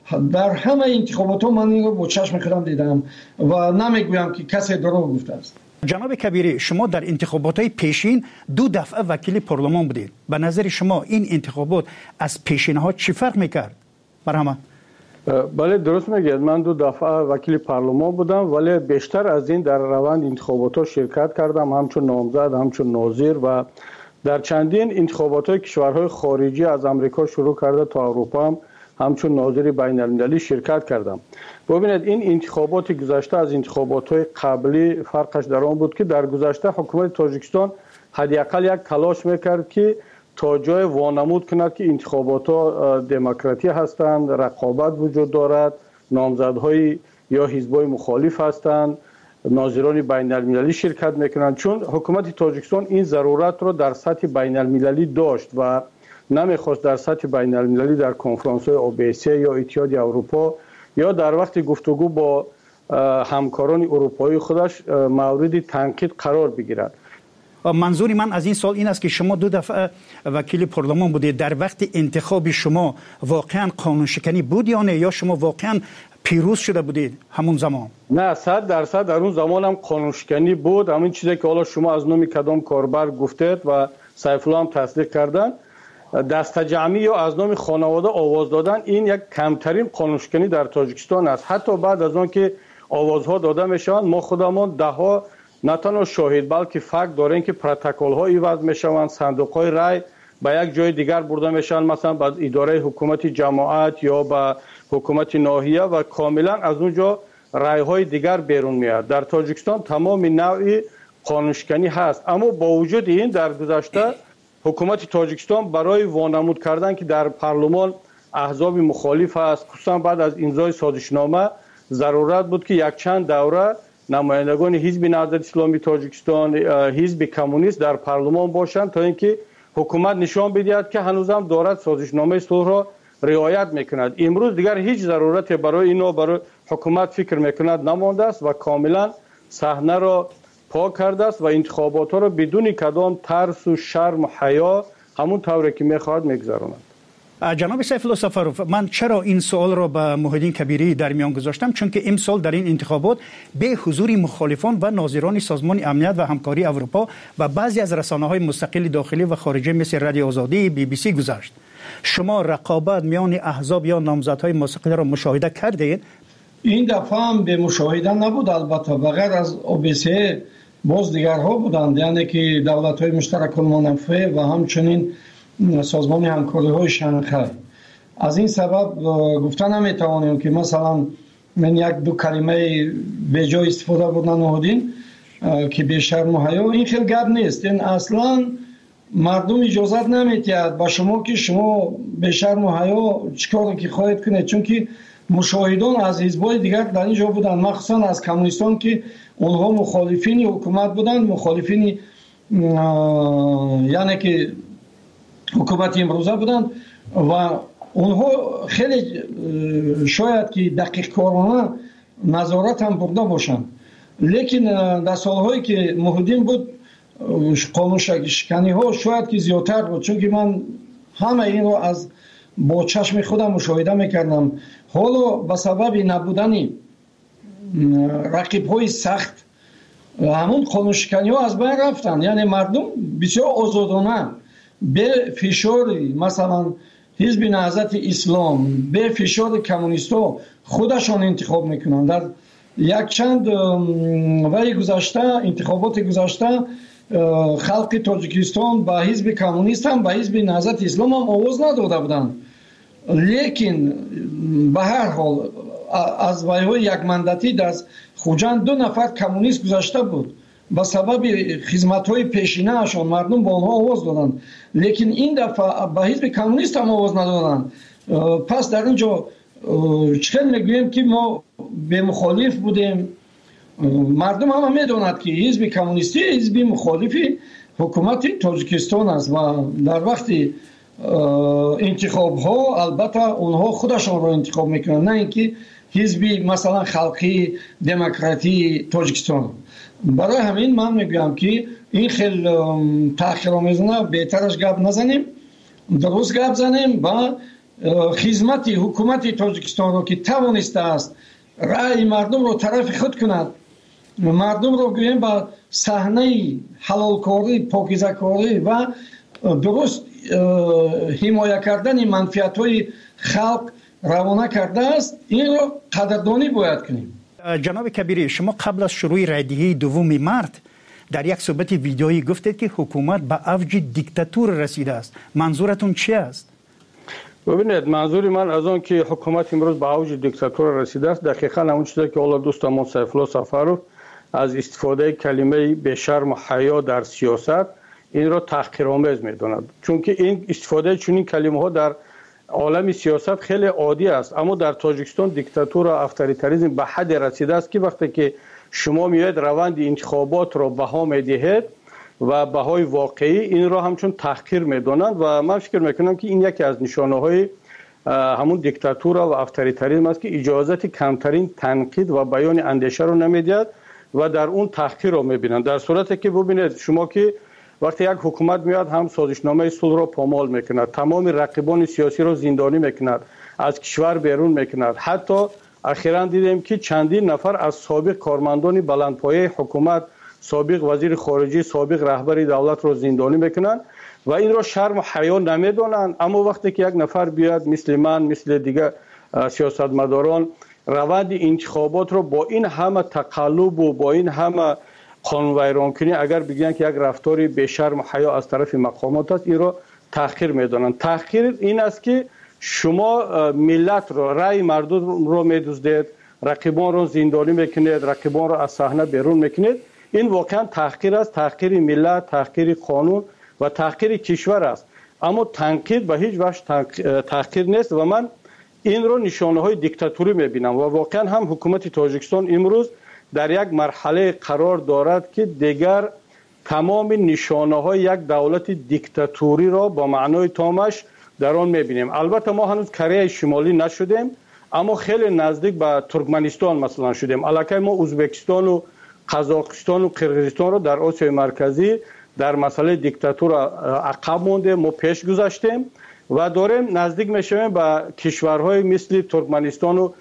در همه انتخابات ها من این رو با چشم خودم دیدم و نمیگویم که کسی دروغ گفته است. جناب کبیری، شما در انتخابات های پیشین دو دفعه وکیل پارلمان بودید. به نظر شما این انتخابات از پیشین ها چی فرق میکرد؟ برهمه؟ بله درست میگید. من دو دفعه وکیل پارلمان بودم ولی بیشتر از این در روند انتخابات ها شرکت کردم، همچون نامزد، همچون ناظر و در چندین انتخابات های کشورهای خارجی از امریکا شروع کرده تا اروپا هم همچون ناظر بین المللی شرکت کردم. ببینید این انتخابات گذشته از انتخابات های قبلی فرقش در آن بود که در گذشته حکومت تاجیکستان حداقل یک تلاش میکرد که تا جای وانمود کند که انتخابات ها دموکراتی هستند، رقابت وجود دارد، نامزدهای یا حزبای مخالف هستند، ناظران بین المللی شرکت میکنند. چون حکومت تاجیکستان این ضرورت رو در سطح بین المللی داشت و نمیخواست در سطح بین المللی در کنفرانس های او بی سی یا اتحادیه اروپا یا در وقت گفتگو با همکاران اروپایی خودش مورد تنقید قرار بگیرد. منظور من از این سال این است که شما دو دفعه وکیل پارلمان بودید. در وقت انتخاب شما واقعا قانون شکنی بود یا نه، یا شما واقعا پیروز شده بودید همون زمان؟ نه، صد درصد در اون زمان هم قانون شکنی بود. همین چیزی که حالا شما از نام کدام کاربر گفتید و سیف الله هم تصدیق کردن، دست جمعی یا از نام خانواده آواز دادن این یک کمترین قانون شکنی در تاجیکستان است. حتی بعد از آن که آوازها داده میشوند ما خودمان ده ها نه تنها شاهد بلکه فکت داریم که پروتکل ها عوض میشوند، صندوق های رای به یک جای دیگر برده میشن، مثلا به اداره حکومت جماعت یا به حکومت ناحیه و کاملا از اونجا رای های دیگر بیرون میاد. در تاجیکستان تمام نوع قانون شکنی هست، اما با وجود این در گذشته حکومت تاجیکستان برای وانمود کردن که در پارلمان احزاب مخالف است، خصوصا بعد از امضای سازشنامه ضرورت بود که یک چند دوره نمایندگان حزب نهضت اسلامی تاجیکستان، حزب کمونیست در پارلمان باشند تا اینکه حکومت نشان بدهد که هنوزم دارد سازشنامه صلح را رعایت میکند. امروز دیگر هیچ ضرورت برای اینو برای حکومت فکر میکند نمانده است و کاملا صحنه را پاک کرده است و انتخابات ها را بدون کدام ترس و شرم و حیا همون طوری که میخواهد میگذراند. جناب سیف الله سفروف، من چرا این سوال را به محیدین کبیری در میان گذاشتم؟ چون که امسال در این انتخابات به حضور مخالفان و ناظران سازمان امنیت و همکاری اروپا و بعضی از رسانه‌های مستقل داخلی و خارجی مثل رادیو آزادی، بی بی سی گذشت. شما رقابت میان احزاب یا نامزدهای مستقل را مشاهده کردید؟ این دفعه هم به مشاهده نبود، البته بغیر از او بی سی باز دیگرها بودند، یعنی که دولت‌های مشترک المنافع و همچنین سازمان همکاری های شانگهای. از این سبب گفتن نمیتوانیم که مثلا من یک دو کلمه به جای استفاده بودن نهادین که به شرم و حیا، این خیلی گپ نیست. این اصلا مردم اجازت نمیتید با شما که شما به شرم و حیا چیکار که خواهید کنید، چون که مشاهدان از حزب‌های دیگر در اینجا بودن، مخصوصا از کمونیستان که اونها مخالفین حکومت بودن، مخالفین یعنی که حکومت امروزه بودند و اونها خیلی شاید که دقیق کارانه نظارت هم برده باشند، لیکن در سالهایی که محیدین بود قانون شکنی ها شاید که زیادتر بود، چون که من همه این رو از با چشم خودم مشاهده میکردم. حالا به سبب نبودن رقیب های سخت همون قانون شکنی ها از بین رفتن، یعنی مردم بسیار آزادانه به فشار مثلا حزب نهضت اسلام، به فشار کمونیستا خودشان انتخاب میکنن. در یک چند وقت گذشته انتخابات گذشته خلق تاجیکستان به حزب کمونیست هم به حزب نهضت اسلام هم آواز نداده بودند، لیکن به هر حال از ویهای یک مندتی در خوجند دو نفر کمونیست گذشته بود، با سبب خدمت‌های پیشینه اشان مردم با آنها آواز دادند، لیکن این دفعه به حزب کمونیست هم آواز ندادند. پس در اینجا چطور میگوییم که ما به مخالف بودیم؟ مردم هم میدونند که حزب کمونیستی حزب مخالفی حکومت تاجیکستان است و در وقتی انتخاب ها البته اونها خودشان رو انتخاب میکنن، نه اینکه حزبی مثلا خلقی دموکراتی تاجیکستان. برای همین من میگم که این خیلی تحقیرآمیزانه بهترش گپ نزنیم، درست گپ زنیم و خدمت حکومت تاجیکستان رو که توانسته است رأی مردم رو طرف خود کند، مردم رو گویم با صحنه حلالکاری، پاکیزه‌کاری و درست حمایت کردن منفعت‌های خلق روانه کرده است، این رو قدردانی باید کنیم. جناب کبیری، شما قبل از شروع رایدهی دوم مارت در یک صحبت ویدیویی گفتید که حکومت به اوج دیکتاتور رسیده است. منظورتون چی است؟ ببینید، منظوری من از آن که حکومت امروز به اوج دیکتاتور رسیده است دقیقاً همون چیزی که اول دوستمون سیفالله سفرو از استفاده کلمه به شرم و حیا در سیاست این را تحقیرآمیز می‌داند، چون که این استفاده چنین کلمه ها در عالم سیاست خیلی عادی است. اما در تاجیکستان دیکتاتور و اتوریتاریسم به حد رسیده است که وقتی که شما میاید روند انتخابات را بها میدهید و بهای واقعی این را همچون تحقیر میدانند و من فکر میکنم که این یکی از نشانه های همون دیکتاتور و اتوریتاریسم است که اجازت کمترین تنقید و بیان اندیشه رو نمیدهد و در اون تحقیر رو میبینند. در صورتی که ببینید شما که وقتی یک حکومت میاد هم سازشنامه صلح را پامال میکند، تمام رقیبان سیاسی را زندانی میکند، از کشور بیرون میکند، حتی اخیراً دیدیم که چندین نفر از سابق کارمندان بلندپایه حکومت، سابق وزیر خارجه، سابق رهبر دولت را زندانی میکنند و این را شرم و حیا نمیدانند. اما وقتی که یک نفر بیاد مثل من، مثل دیگر سیاستمداران روند انتخابات را با این همه تقلب و با این همه قانون ویران کنی اگر بگن که یک رفتاری به شرم و حیا از طرف مقامات است، این را تحقیر میدانند. تحقیر این است که شما ملت را، رأی مردم را میدزدید، رقیبان را زندانی میکنید، رقیبان را از صحنه بیرون میکنید. این واقعا تحقیر است، تحقیر ملت، تحقیر قانون و تحقیر کشور است. اما تنقید به هیچ وجه تحقیر نیست و من این را نشانه های دیکتاتوری میبینم و واقعا هم حکومت تاجیکستان امروز در یک مرحله قرار دارد که دیگر تمام نشانه های یک دولت دیکتاتوری را با معنای تامش در آن میبینیم. البته ما هنوز کره شمالی نشدیم، اما خیلی نزدیک به ترکمنستان مثلا شدیم. الکی ما ازبکستان و قزاقستان و قرقیزستان را در آسیای مرکزی در مسئله دیکتاتور عقب مونده، ما پیش گذاشتیم و داریم نزدیک میشویم به کشورهای مثل ترکمنستان و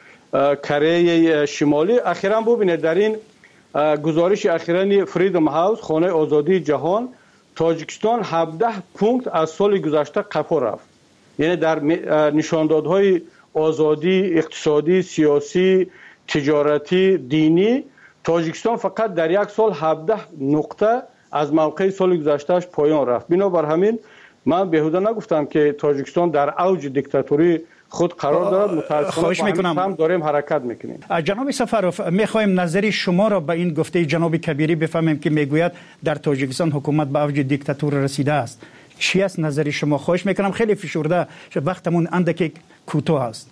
کره شمالی. اخیراً ببینید در این گزارش اخیرانی فریدم هاوس، خانه آزادی جهان، تاجیکستان هفده پونکت از سال گذشته قفا رفت. یعنی در نشاندادهای آزادی اقتصادی، سیاسی، تجارتی، دینی تاجیکستان فقط در یک سال هفده نقطه از موقع سال گذشتهش پایان رفت. بنابر همین من بهوده نگفتم که تاجیکستان در اوج دیکتاتوری خود قرار دارد. متاسفانه هم داریم حرکت میکنیم. جناب سفروف، میخوایم نظری شما را به این گفته جناب کبیری بفهمیم که میگوید در تاجیکستان حکومت به اوج دیکتاتور رسیده است. چی است نظری شما؟ خواهش میکنم، خیلی فشرده، وقتمون اندکی کوتاه است.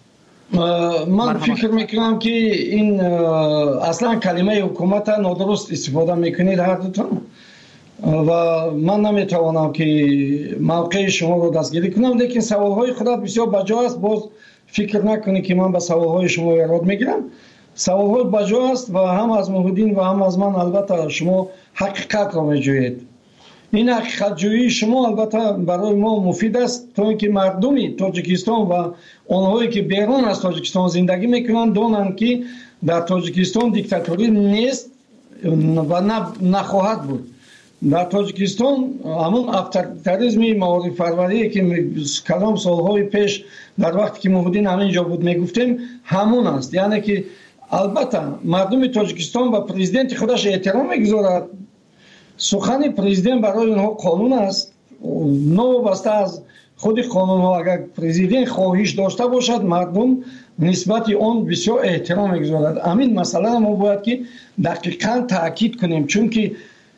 من فکر میکنم که این اصلا کلمه حکومت نادرست استفاده میکنید هر دوتون و من نمیتوانم که موقع شما رو دستگیری کنم، لیکن سوالهای خودت بسیار بجا است. باز فکر نکنید که من به سوالهای شما ایراد میگیرم. سوالهای بجا است و هم از محمدین و هم از من البته شما حقیقت را میجویید. این حقیقت جویی شما البته برای ما مفید است تا اینکه مردمی تاجیکستان و آنهایی که بیرون از تاجیکستان زندگی میکنند دانند که در تاجیکستان دیکتاتوری نیست و نخواهد بود. در تاجیکستان همون اتوریتاریسم معارف پروری که کلام سالهای پیش در وقتی که محمدین همینجا بود میگفتیم همون است. یعنی که البته مردم تاجیکستان و پرزیدنت خودش احترام میگذارد. سخن پرزیدنت برای اونها قانون است. نوابسته از خود قانون ها اگر پرزیدنت خواهش داشته باشد مردم نسبت آن بسیار احترام میگذارد. همین مسئله ما باید که دقیقاً تاکید کنیم، چون که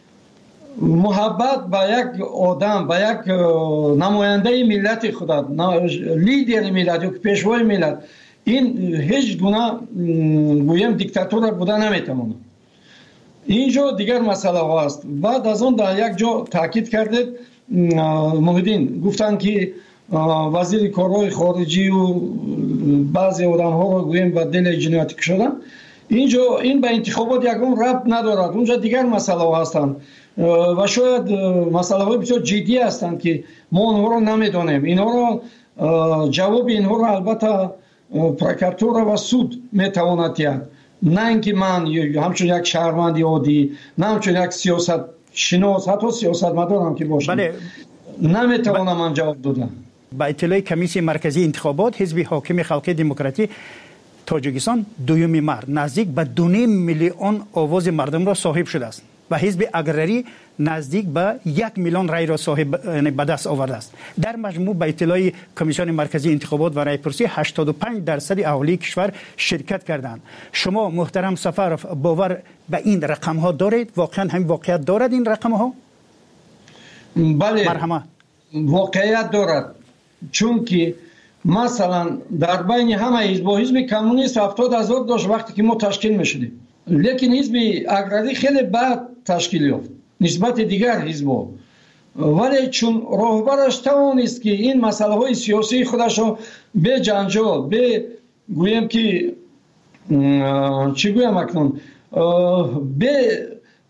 محبت به یک آدم، به یک نماینده ملت خودت، لیدر ملت یا پیشوای ملت، این هیچ گونه گویم دیکتاتور بوده نمیتونه. اینجا دیگر مسئله هست. بعد از اون در یک جا تاکید کردید محیدین گفتن که وزیر کارهای خارجی و بعضی آدم ها رو گویم به دل جنایتی شدن. اینجا این به انتخابات یکون ربط ندارد. اونجا دیگر مسئله هستند و شاید مسئله های بسیار جدی هستند که ما اونها رو نمیدونیم. اینها رو جواب اینها رو البته پروکراتور و سود میتواند دهد، نه اینکه من همچون یک شهروند عادی، نه همچون یک سیاست شناس، حتی سیاستمدار هم که باشم، بله. نمیتوانم من جواب دادم. با اطلاع کمیسیون مرکزی انتخابات حزب حاکم خلق دموکراتی تاجیکستان دوم مرد نزدیک به دو نیم میلیون آواز مردم را صاحب شده است و حزب اگرری نزدیک به یک میلیون رای را صاحب به دست آورده است. در مجموع به اطلاع کمیسیون مرکزی انتخابات و رایپرسی هشتاد و پنج درصد اهالی کشور شرکت کردند. شما محترم سفرов باور به این رقم ها دارید؟ واقعا همین واقعیت دارد این رقم ها؟ بله، مرحمت. واقعیت دارد، چون که مثلا در بین همه حزب و حزب کمونیست هفتاد هزار داشت وقتی که ما تشکیل میشدیم، لیکن حزب اگرری خیلی بعد تشکیل یافت نسبت دیگر حزب‌ها، ولی چون راهبرش توانست که این مسئله های سیاسی خودش رو به جنجال، به گویم که چی گویم اکنون، به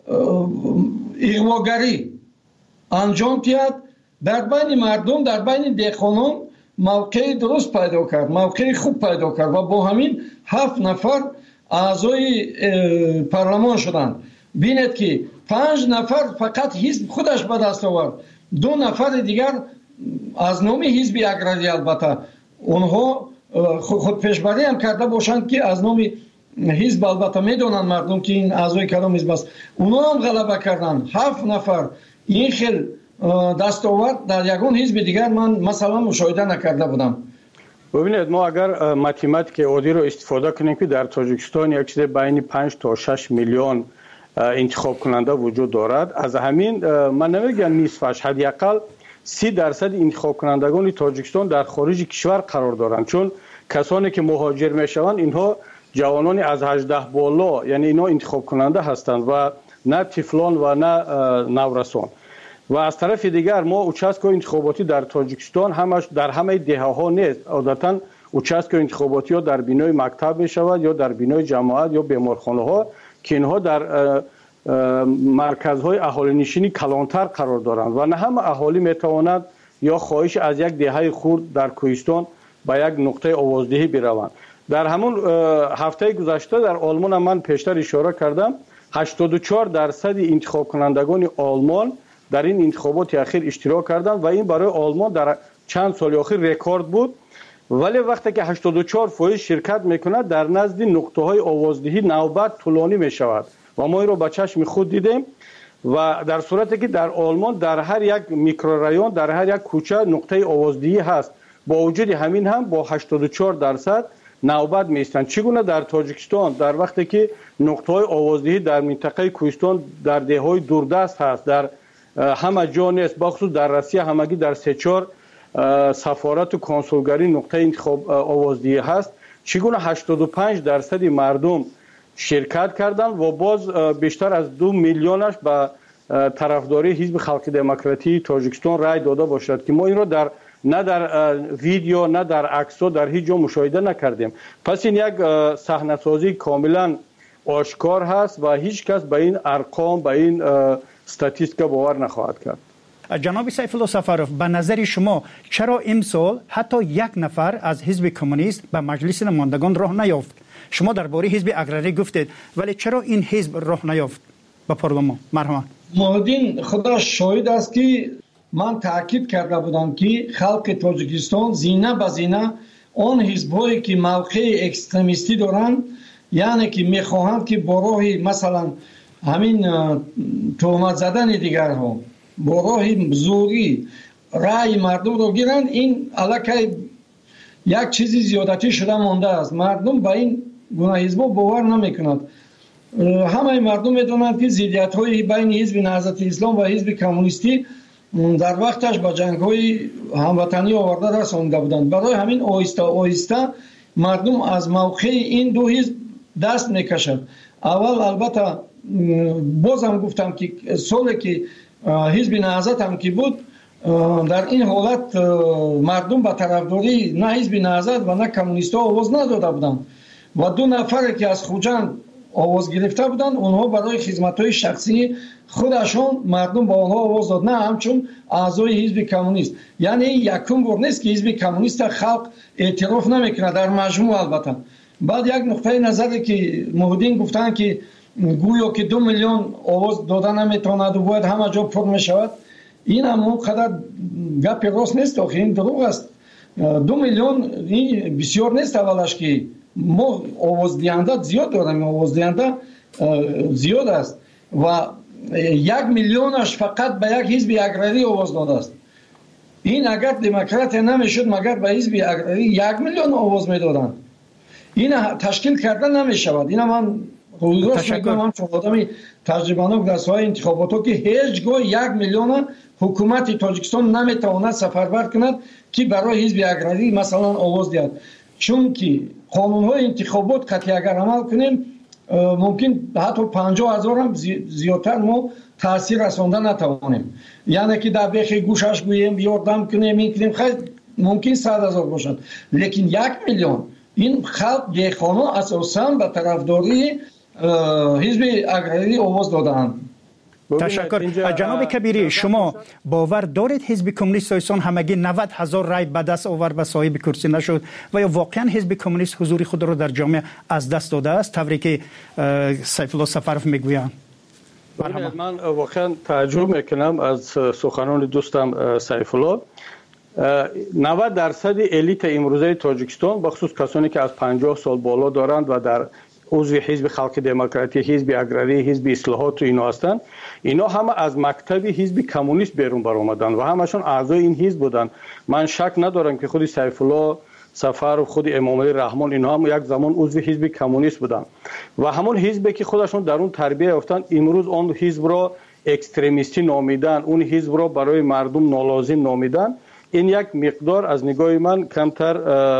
اغواگری انجام دهد، در بین مردم، در بین دهقانان موقع درست پیدا کرد، موقع خوب پیدا کرد و با همین هفت نفر اعضای پارلمان شدند. بینید که پنج نفر فقط حزب خودش به دست آورد، دو نفر دیگر از نام حزب اگرری، البته اونها خود پیشبری هم کرده باشند که از نام حزب، البته میدونن مردم که این اعضای کدام حزب است، اونها هم غلبه کردن. هفت نفر این خیل دستاورد در یگان حزب دیگر من مثلا مشاهده نکرده بودم. ببینید ما اگر ماتماتیک عادی رو استفاده کنیم که در تاجیکستان یک چیز بین پنج تا شش میلیون انتخاب کننده وجود دارد، از همین من نمیگم نصفش، حداقل سی درصد انتخاب کنندگان تاجیکستان در خارج کشور قرار دارند، چون کسانی که مهاجر میشوند اینها جوانان از هجده بالا، یعنی اینا انتخاب کننده هستند و نه طفلان و نه نورسان. و از طرف دیگر ما اوچاسکای انتخاباتی در تاجیکستان همش در همه دهه ها نیست، عادتا اوچاسکای انتخاباتی ها در بینای مکتب می شود یا در بینای جماعت یا بیمارخانه ها که اینها در مرکزهای اهالی نشینی کلانتر قرار دارند و نه همه اهالی می تواند یا خواهش از یک دهه خرد در کوهستان به یک نقطه آوازدهی بروند. در همون هفته گذشته در آلمان من پیشتر اشاره کردم هشتاد و چهار درصد انتخاب کنندگان آلمان در این انتخابات اخیر اشتراک کردند و این برای آلمان در چند سال اخیر رکورد بود. ولی وقتی که هشتاد و چهار درصد شرکت میکند در نزد نقطه های آوازدهی نوبت طولانی میشود و ما این رو با چشم خود دیدیم و در صورتی که در آلمان در هر یک میکرورایون، در هر یک کوچه نقطه آوازدهی هست، با وجود همین هم با هشتاد و چهار درصد نوبت میستند. چگونه در تاجیکستان در وقتی که نقطه های آوازدهی در منطقه کوهستان در دههای دوردست هست، در همه جا نیست، بخصوص در روسیه همگی در سه چهار سفارت و کنسولگری نقطه انتخاب آوازدهی هست، چگونه هشتاد و پنج درصد مردم شرکت کردند و باز بیشتر از دو میلیونش به طرفداری حزب خلق دموکراتی تاجیکستان رای داده باشد که ما این را در نه در ویدیو نه در عکس‌ها در هیچ جا مشاهده نکردیم. پس این یک صحنه‌سازی کاملا آشکار هست و هیچ کس به این ارقام، به این استاتیستیکا باور نخواهد کرد. جناب سیف الله سفرов، به نظر شما چرا امسال حتی یک نفر از حزب کمونیست به مجلس نمایندگان راه نیافت؟ شما درباره حزب اگرری گفتید، ولی چرا این حزب راه نیافت به پارلمان؟ مرحمت. محمدین خدا شاهد است که من تاکید کرده بودم که خلق تاجیکستان زینه به زینه آن حزب‌هایی که موقع اکستریمیستی دارند، یعنی که میخواهند که با راه مثلا همین تهمت زدن دیگرها، با راه زوری رای مردم رو گیرند، این علاقه یک چیزی زیادتی شده مانده است. مردم با این گونه حزب‌ها باور نمیکنند. همه مردم میدونند که ضدیت‌های بین حزب نهضت اسلام و حزب کمونیستی در وقتش با جنگ‌های هموطنی آورده رسانده بودند. برای همین آهسته آهسته مردم از موقع این دو حزب دست میکشند. اول البته بازم گفتم که سالی که حزب نهضت هم که بود در این حالت مردم به طرفداری نه حزب نهضت و نه کمونیست‌ها آواز نداده بودند و دو نفر که از خوجند آواز گرفته بودند اونها برای خدمت‌های شخصی خودشان مردم با آنها آواز داد، نه همچون اعضای حزب کمونیست. یعنی یکم بار نیست که حزب کمونیست خلق اعتراف نمیکنه در مجموع. البته بعد یک نقطه نظری که موحدین گفتن که گویا که دو میلیون آواز دادن نمیتواند و باید همه جا پر میشود، این هم اونقدر گپ راست نیست، آخه این دروغ است. دو میلیون این بسیار نیست. اولش که ما آواز دهنده زیاد داریم، آواز دهنده زیاد است و یک میلیونش فقط به یک حزب اگراری آواز داده است. این اگر دموکرات نمیشد مگر به حزب اگراری یک میلیون آواز میدادند. این تشکیل کردن نمیشود. این من روزگاش میگم هم چون آدمی تجربه‌ناک در ساحه انتخابات که هیچگاه یک میلیون حکومت تاجیکستان نمیتواند سفربر کند که برای حزب اگراری مثلا آواز دهد، چون که قانون‌های انتخابات قطعی اگر عمل کنیم ممکن حتی پنجاه هزار هم زیادتر ما تاثیر رسانده نتوانیم. یعنی که در بیخ گوشش گوییم یاردم کنیم این کنیم خیلی ممکن صد هزار باشد، لیکن یک میلیون این خلق دیخانه اساساً به طرفداری حزب اگراری آواز دادند. تشکر. جناب کبیری، شما باور دارید حزب کمونیست تاجیکستان همگی نود هزار رای به دست آورد و صاحب کرسی نشد و یا واقعا حزب کمونیست حضور خود را در جامعه از دست داده است طوری که سیف الله سفرف میگویند؟ من واقعا تعجب میکنم از سخنان دوستم سیف الله. نود درصد الیت امروزه تاجیکستان بخصوص کسانی که از پنجاه سال بالا دارند و در عضو حزب خلق دموکراتی، حزب اگراری، حزب اصلاحات و اینا هستند، اینا همه از مکتب حزب کمونیست بیرون بر آمدند و همشون اعضای این حزب بودند. من شک ندارم که خود سیف الله سفر و خود امام علی رحمان اینا هم یک زمان عضو حزب کمونیست بودند و همون حزبی که خودشون در اون تربیت یافتند امروز اون حزب را اکستریمیستی نامیدن، اون حزب را برای مردم نالازم نامیدن. این یک مقدار از نگاه من کمتر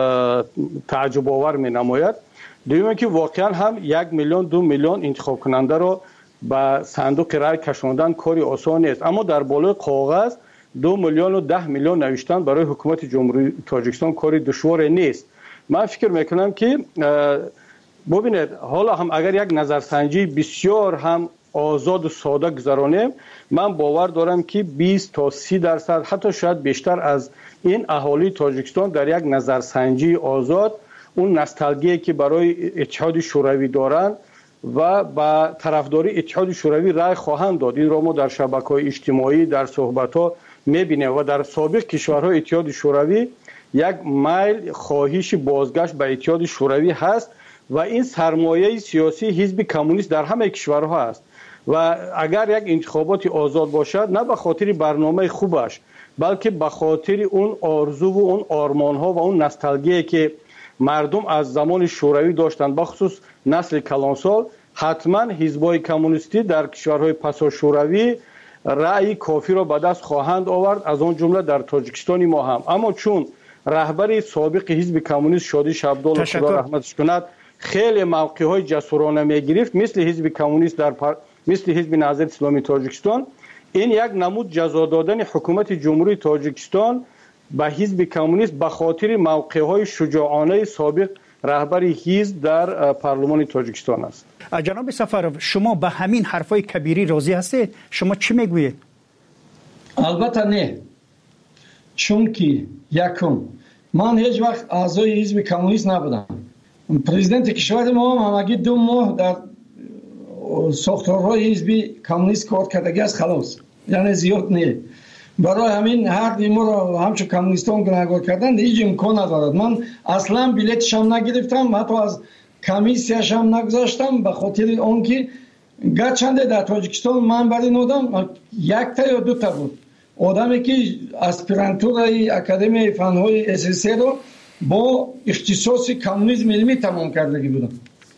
تعجب آور می نماید. دویمه که واقعا هم یک میلیون دو میلیون انتخاب کننده رو به صندوق رای کشاندن کاری آسان نیست، اما در بالای کاغذ دو میلیون و ده میلیون نوشتن برای حکومت جمهوری تاجیکستان کاری دشوار نیست. من فکر میکنم که ببینید حالا هم اگر یک نظرسنجی بسیار هم آزاد و ساده گذرانیم، من باور دارم که بیست تا سی درصد حتی شاید بیشتر از این اهالی تاجیکستان در یک نظرسنجی آزاد اون نوستالژی که برای اتحاد شوروی دارند و با طرفداری اتحاد شوروی رای خواهند داد. این را ما در شبکه‌های اجتماعی در صحبت‌ها می‌بینیم و در سابق کشورهای اتحاد شوروی یک میل خواهش بازگشت به اتحاد شوروی هست و این سرمایه سیاسی حزب کمونیست در همه کشورها است و اگر یک انتخابات آزاد باشد نه به خاطر برنامه خوبش بلکه به خاطر اون آرزو و اون آرمان‌ها و اون نوستالژی که مردم از زمان شوروی داشتند، بخصوص نسل کلانسال، حتما حزب‌های کمونیستی در کشورهای پسا شوروی رأی کافی را به دست خواهند آورد، از آن جمله در تاجیکستان ما هم. اما چون رهبر سابق حزب کمونیست شادی شبدال خدا رحمتش کند خیلی موقع‌های جسورانه می‌گرفت مثل حزب کمونیست در پر... مثل حزب نهضت اسلامی تاجیکستان، این یک نمود جزا دادن حکومت جمهوری تاجیکستان به حزب کمونیست به خاطر موقع‌های شجاعانه سابق رهبر حزب در پارلمان تاجیکستان است. جناب سفرов شما به همین حرفای کبیری راضی هستید؟ شما چی میگویید؟ البته نه، چون که یکم من هیچ وقت اعضای حزب کمونیست نبودم. پرزیدنت کشور ما هم همگی دو ماه در ساختارهای حزب کمونیست کار کردگی است، خلاص، یعنی زیاد نه. برای همین هر دیمو رو همچون کمونیستان گناهکار کردن هیچ امکان ندارد. من اصلا بلیتش هم نگرفتم، حتی از کمیسیش هم نگذاشتم، به خاطر آنکه گرچنده در تاجیکستان من برای نودم یک تا یا دو تا بود آدمی که اسپیرانتورای اکادمی فنهای اس اس رو با اختصاص کمونیسم علمی تمام کردگی بودم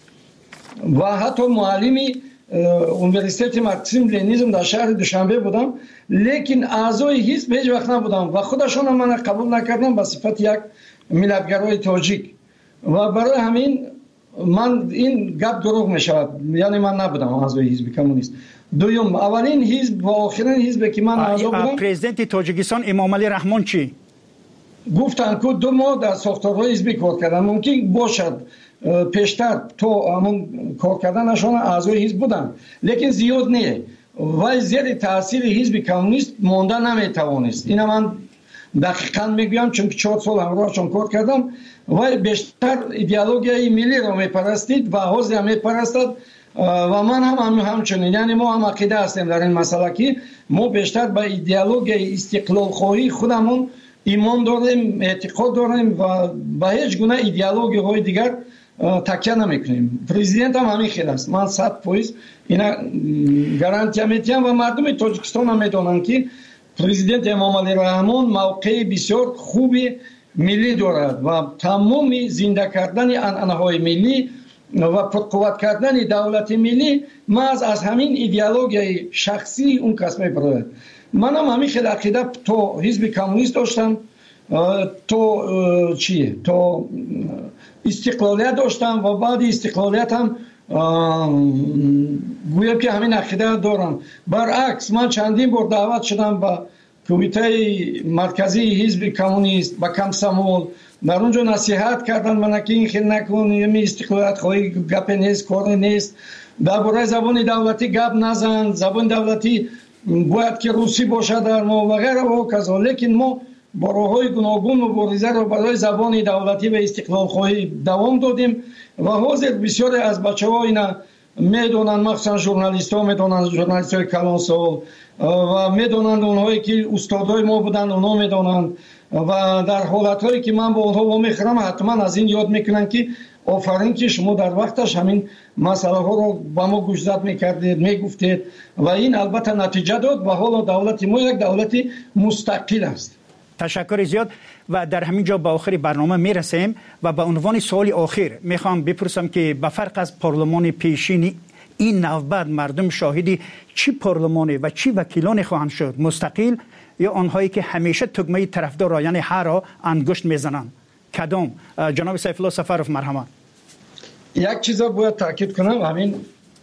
و حتی معلمی اونیورسیته مارکسیسم لنینیسم در شهر دوشنبه بودم، لیکن اعضای حزب هیچ وقت نبودم و خودشون هم من قبول نکردم به صفت یک ملتگرای تاجیک و برای همین من این گپ دروغ می شود، یعنی من نبودم اعضای حزب کمونیست. دوم اولین حزب و آخرین حزب که من اعضا بودم. پرزیدنت تاجیکستان امام علی رحمان چی گفتن که دو ماه در ساختارهای حزبی کار کردن، ممکن باشد پیشتر تو همون کار کردنشان اعضای حزب بودن لیکن زیاد نه، ولی زیر تاثیر حزب کمونیست مانده نمیتوانست. اینا من دقیقاً میگم چون چهار سال همراهشون کار کردم. ولی بیشتر ایدئولوژی ملی رو میپرستید و حزب هم میپرستد و من هم, هم همچنین. یعنی ما هم عقیده هستیم در این مسئله که ما بیشتر به ایدئولوژی استقلال خواهی خودمون ایمان داریم، اعتقاد داریم و به هیچ گونه ایدئولوژی های دیگر تکیه نمیکنیم. پرزیدنت هم همین خیلی است. من صد فیصد اینا گارانتی میدم و مردم تاجیکستان هم میدونن که پرزیدنت امام علی رحمان موقع بسیار خوبی ملی دارد و تمام زنده کردن عنعنه‌های ملی و پرقوت کردن دولت ملی محض از همین ایدئولوژی شخصی اون کس میپرد. من هم همین خیلی عقیده تو حزب کمونیست داشتم، تو چیه تو استقلالیت داشتم و بعد استقلالیت هم گویم که همین عقیده دارم. برعکس من چندین بار دعوت شدم به کمیته مرکزی حزب کمونیست با کمسمول، در اونجا نصیحت کردن من که این خیلی نکن، یه استقلالیت خواهی گپ نیست، کار نیست، درباره زبان دولتی گپ نزن، زبان دولتی باید که روسی باشه در ما و غیره و کذا. لیکن ما با راه‌های گوناگون مبارزه رو برای زبان دولتی و استقلال خواهی دوام دادیم و حاضر بسیاری از بچه‌ها اینا میدونن، مخصوصا ژورنالیست‌ها میدونن، ژورنالیست‌های کلانسال و میدونن، اونهایی که استادای ما بودن اونا میدونن و در حالت‌هایی که من با اونها با میخرم حتما از این یاد میکنن که آفرین که شما در وقتش همین مسئله ها رو با ما گوشزد میکردید، میگفتید و این البته نتیجه داد و حالا دولت ما یک دولت مستقل است. تشکر زیاد و در همین جا به آخر برنامه میرسیم و به عنوان سوال آخر میخوام بپرسم که به فرق از پارلمان پیشین این نوبت مردم شاهدی چی پارلمانی و چی وکیلان خواهند شد، مستقل یا آنهایی که همیشه تگمه طرفدار یعنی هر را انگشت میزنند؟ کدام؟ جناب سیف الله سفرов مرحمت. یک چیز باید تاکید کنم، همین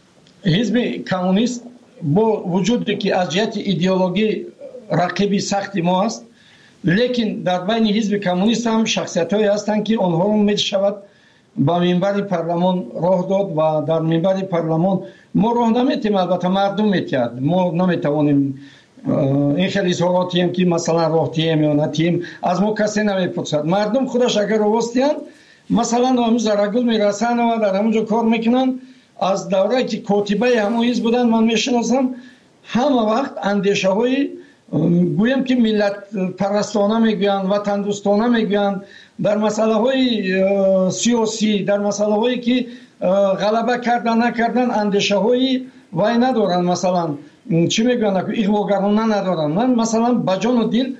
حزب کمونیست با وجودی که از جهت ایدئولوژی رقیبی سختی ما است، لیکن در بین حزب کمونیست هم شخصیت‌هایی هستند که آنها رو می‌شود با منبر پارلمان راه داد و در منبر پارلمان ما راه نمی‌تیم، البته مردم می‌تید، ما نمی‌توانیم این خیلی اظهاراتی هم که مثلا راه تیم یا نتیم از ما کسی نمی‌پرسد. مردم خودش اگر راستیان مثلا همون زرگل میرسن و در همونجا کار میکنن. از دوره که کاتبه همون حزب بودن من میشناسم، همه وقت اندیشه های گویم که ملت پرستانه میگوین، وطن دوستانه میگوین، در مسئله های سیاسی، در مسئله هایی که غلبه کردن نکردن اندیشه های وای ندارن، مثلا چی میگوین اغواگرانه ندارن. من مثلا با جان و دل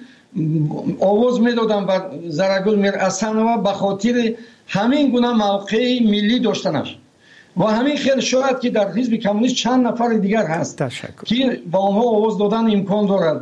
آواز میدادم بر زرگل میرحسن و به خاطر همین گونه موقع ملی داشتنش و همین خیلی شاید که در حزب کمونیست چند نفر دیگر هست که با آنها آواز دادن امکان دارد.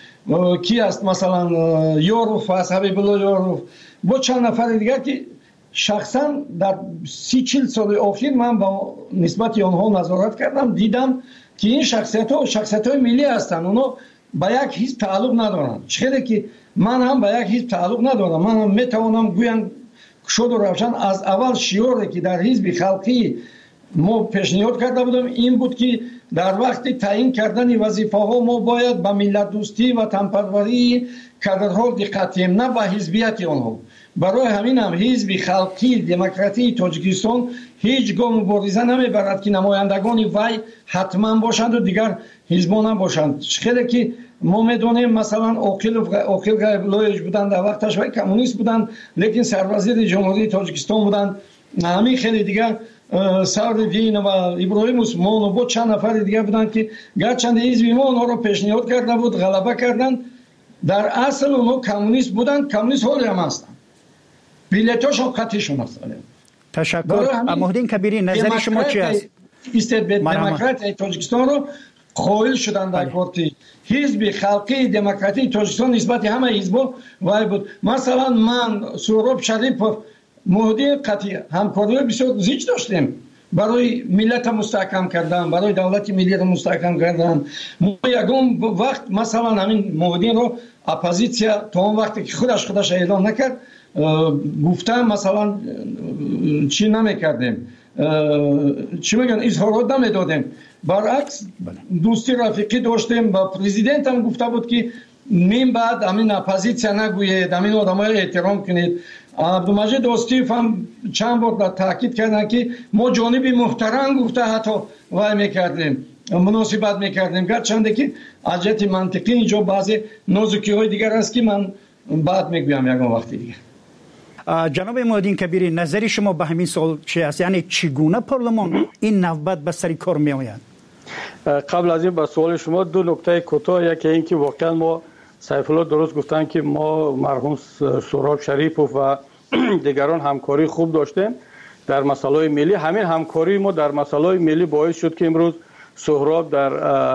کی است مثلا یوروف است، حبیب الله یوروف، با چند نفر دیگر که شخصا در سی چل سال اخیر من با نسبت آنها نظارت کردم، دیدم که این شخصیت ها شخصیت های ملی هستند، اونا با یک حزب تعلق ندارن. چه که من هم با یک حزب تعلق ندارم. من هم میتوانم گویم شد و روشن از اول شعاری که در حزب خلقی ما پیشنهاد کرده بودم این بود که در وقت تعیین کردن وظیفه ها ما باید به ملت دوستی و تنپروری کادرها دقت کنیم، نه به حزبیت آنها. برای همین هم حزب خلقی دموکراتی تاجیکستان هیچ گام مبارزه نمیبرد که نمایندگان وی حتما باشند و دیگر حزبان هم باشند. خیلی که ما میدونیم مثلا عاقل عاقل غیب‌الله بودند، در وقتش وی کمونیست بودند لیکن سروزیر جمهوری تاجیکستان بودند. همین خیلی دیگر ساردین و ابراهیم عثمان و بود چند نفر دیگر بودند که گرچند حزب ما اونها رو پیشنهاد کرده بود، غلبه کردند. در اصل اونها کمونیست بودند، کمونیست حالی هم هستند، بیلیتاشون قطعیشون هستند. تشکر. محمدین کبیری نظر شما چی است؟ دموکرات تاجیکستان رو قائل شدن در کارتی حزب خلقی دموکراتی تاجیکستان نسبت همه حزبا وای بود. مثلا من سهراب شریفov معاهده قطعی همکاری بسیار زیاد داشتیم برای ملت مستحکم کردن، برای دولت ملی را مستحکم کردن. ما یگان وقت مثلا همین معاهده رو اپوزیسیا تا اون وقتی که خودش خودش اعلام نکرد گفتم مثلا چی نمیکردیم، چی میگن اظهارات نمیدادیم. برعکس دوستی رفیقی داشتیم با پرزیدنت هم گفته بود که میم بعد همین اپوزیسیا نگوید، همین آدمای احترام کنید. عبدالمجید دوستیف هم چند بار تاکید کردن که ما جانب محترم گفته حتی وای میکردیم، مناسبت میکردیم، گرچنده که از جهت منطقی اینجا بعضی نازکی های دیگر است که من بعد میگویم یکم وقتی دیگه. جناب معادین کبیری، نظر شما به همین سوال چی است؟ یعنی چگونه پارلمان این نوبت به سر کار می آید؟ قبل از این به سوال شما دو نکته کوتاه، یکی این که واقعا ما سیف الله درست گفتن که ما مرحوم سهراب شریفوف و دیگران همکاری خوب داشتیم در مسائل ملی. همین همکاری ما در مسائل ملی باعث شد که امروز سهراب در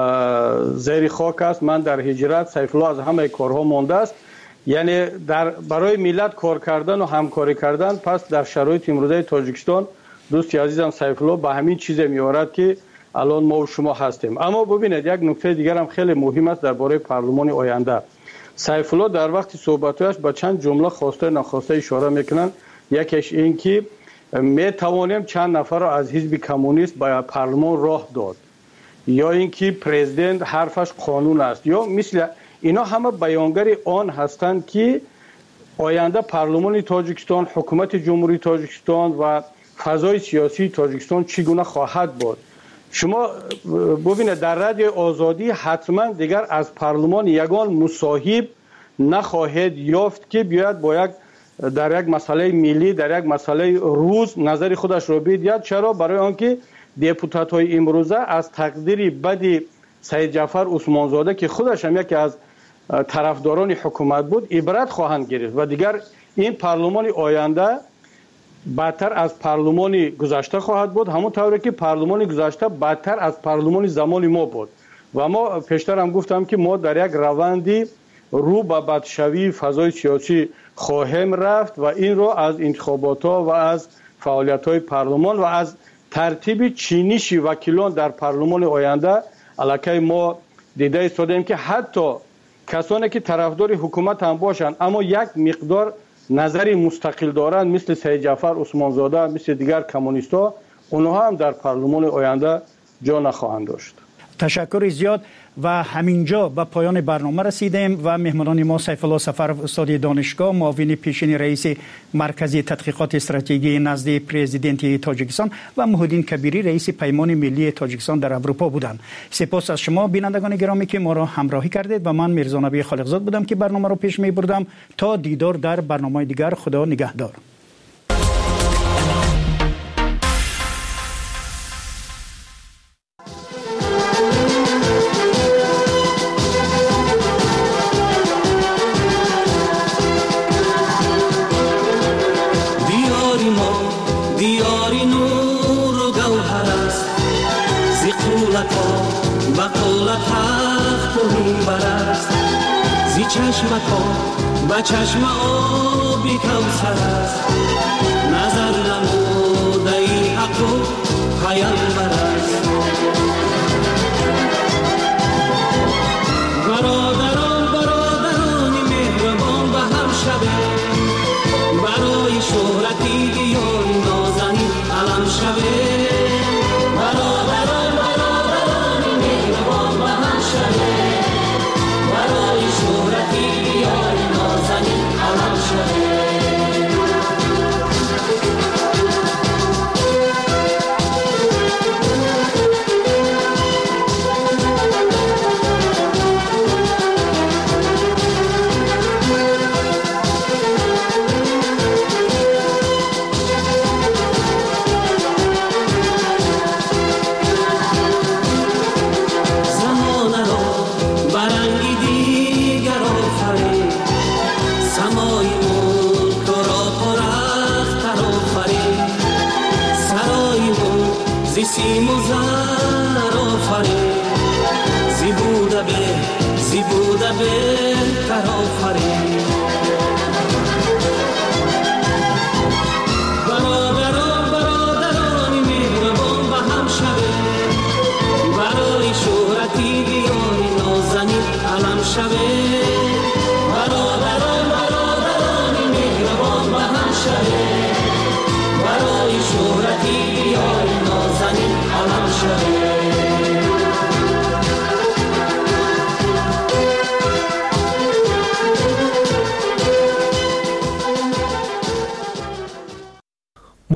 زیر خاک است، من در هجرت، سیف الله از همه کارها مانده است. یعنی در برای ملت کار کردن و همکاری کردن، پس در شرایط امروزه تاجیکستان دوستی عزیزم سیف الله به همین چیز میارد که الان ما و شما هستیم. اما ببینید یک نکته دیگر هم خیلی مهم است درباره پارلمان آینده. سیف الله در وقت صحبتش با چند جمله خواسته ناخواسته اشاره میکنن. یکیش این که می توانیم چند نفر را از حزب کمونیست به پارلمان راه داد، یا اینکه پرزیدنت حرفش قانون است، یا مثل اینا همه بیانگر آن هستند که آینده پارلمان تاجیکستان، حکومت جمهوری تاجیکستان و فضای سیاسی تاجیکستان چگونه خواهد بود. شما ببینید در رادیو آزادی حتما دیگر از پارلمان یگان مصاحب نخواهد یافت که بیاید با یک در یک مسئله ملی، در یک مسئله روز نظر خودش رو بگوید. چرا؟ برای آنکه دپوتات های امروزه از تقدیر بد سید جعفر عثمانزاده که خودش هم یکی از طرفداران حکومت بود عبرت خواهند گرفت و دیگر این پارلمان آینده بدتر از پارلمان گذشته خواهد بود، همون طوری که پارلمان گذشته بدتر از پارلمان زمان ما بود. و ما پیشتر هم گفتم که ما در یک روندی رو به بدشوی فضای سیاسی خواهیم رفت و این رو از انتخابات ها و از فعالیت های پارلمان و از ترتیب چینیش وکیلان در پارلمان آینده علاقه ما دیده ایستادیم که حتی کسانی که طرفدار حکومت هم باشند اما یک مقدار نظری مستقل دارند مثل سید جعفر عثمانزاده، مثل دیگر کمونیست‌ها، اونها هم در پارلمان آینده جا نخواهند داشت. تشکر زیاد. و همینجا به پایان برنامه رسیدیم و مهمانان ما سیف الله سفرов استاد دانشگاه، معاون پیشین رئیس مرکز تحقیقات استراتژی نزد پرزیدنت تاجیکستان و معادین کبیری رئیس پیمان ملی تاجیکستان در اروپا بودند. سپاس از شما بینندگان گرامی که ما را همراهی کردید و من میرزا نبی خالقزاد بودم که برنامه را پیش می بردم. تا دیدار در برنامه دیگر، خدا نگهدار. با چشم آبی کوثر است، نظر نموده این حق و پیامبر است. برادران برادران مهربان به هم شوه، برای شهرتی یار نازنین علم شوه. برادران برادران مهربان به هم شوه، برای شهرتی سیم و زر آفرین، زی بوده به زی بوده بهتر آفرین.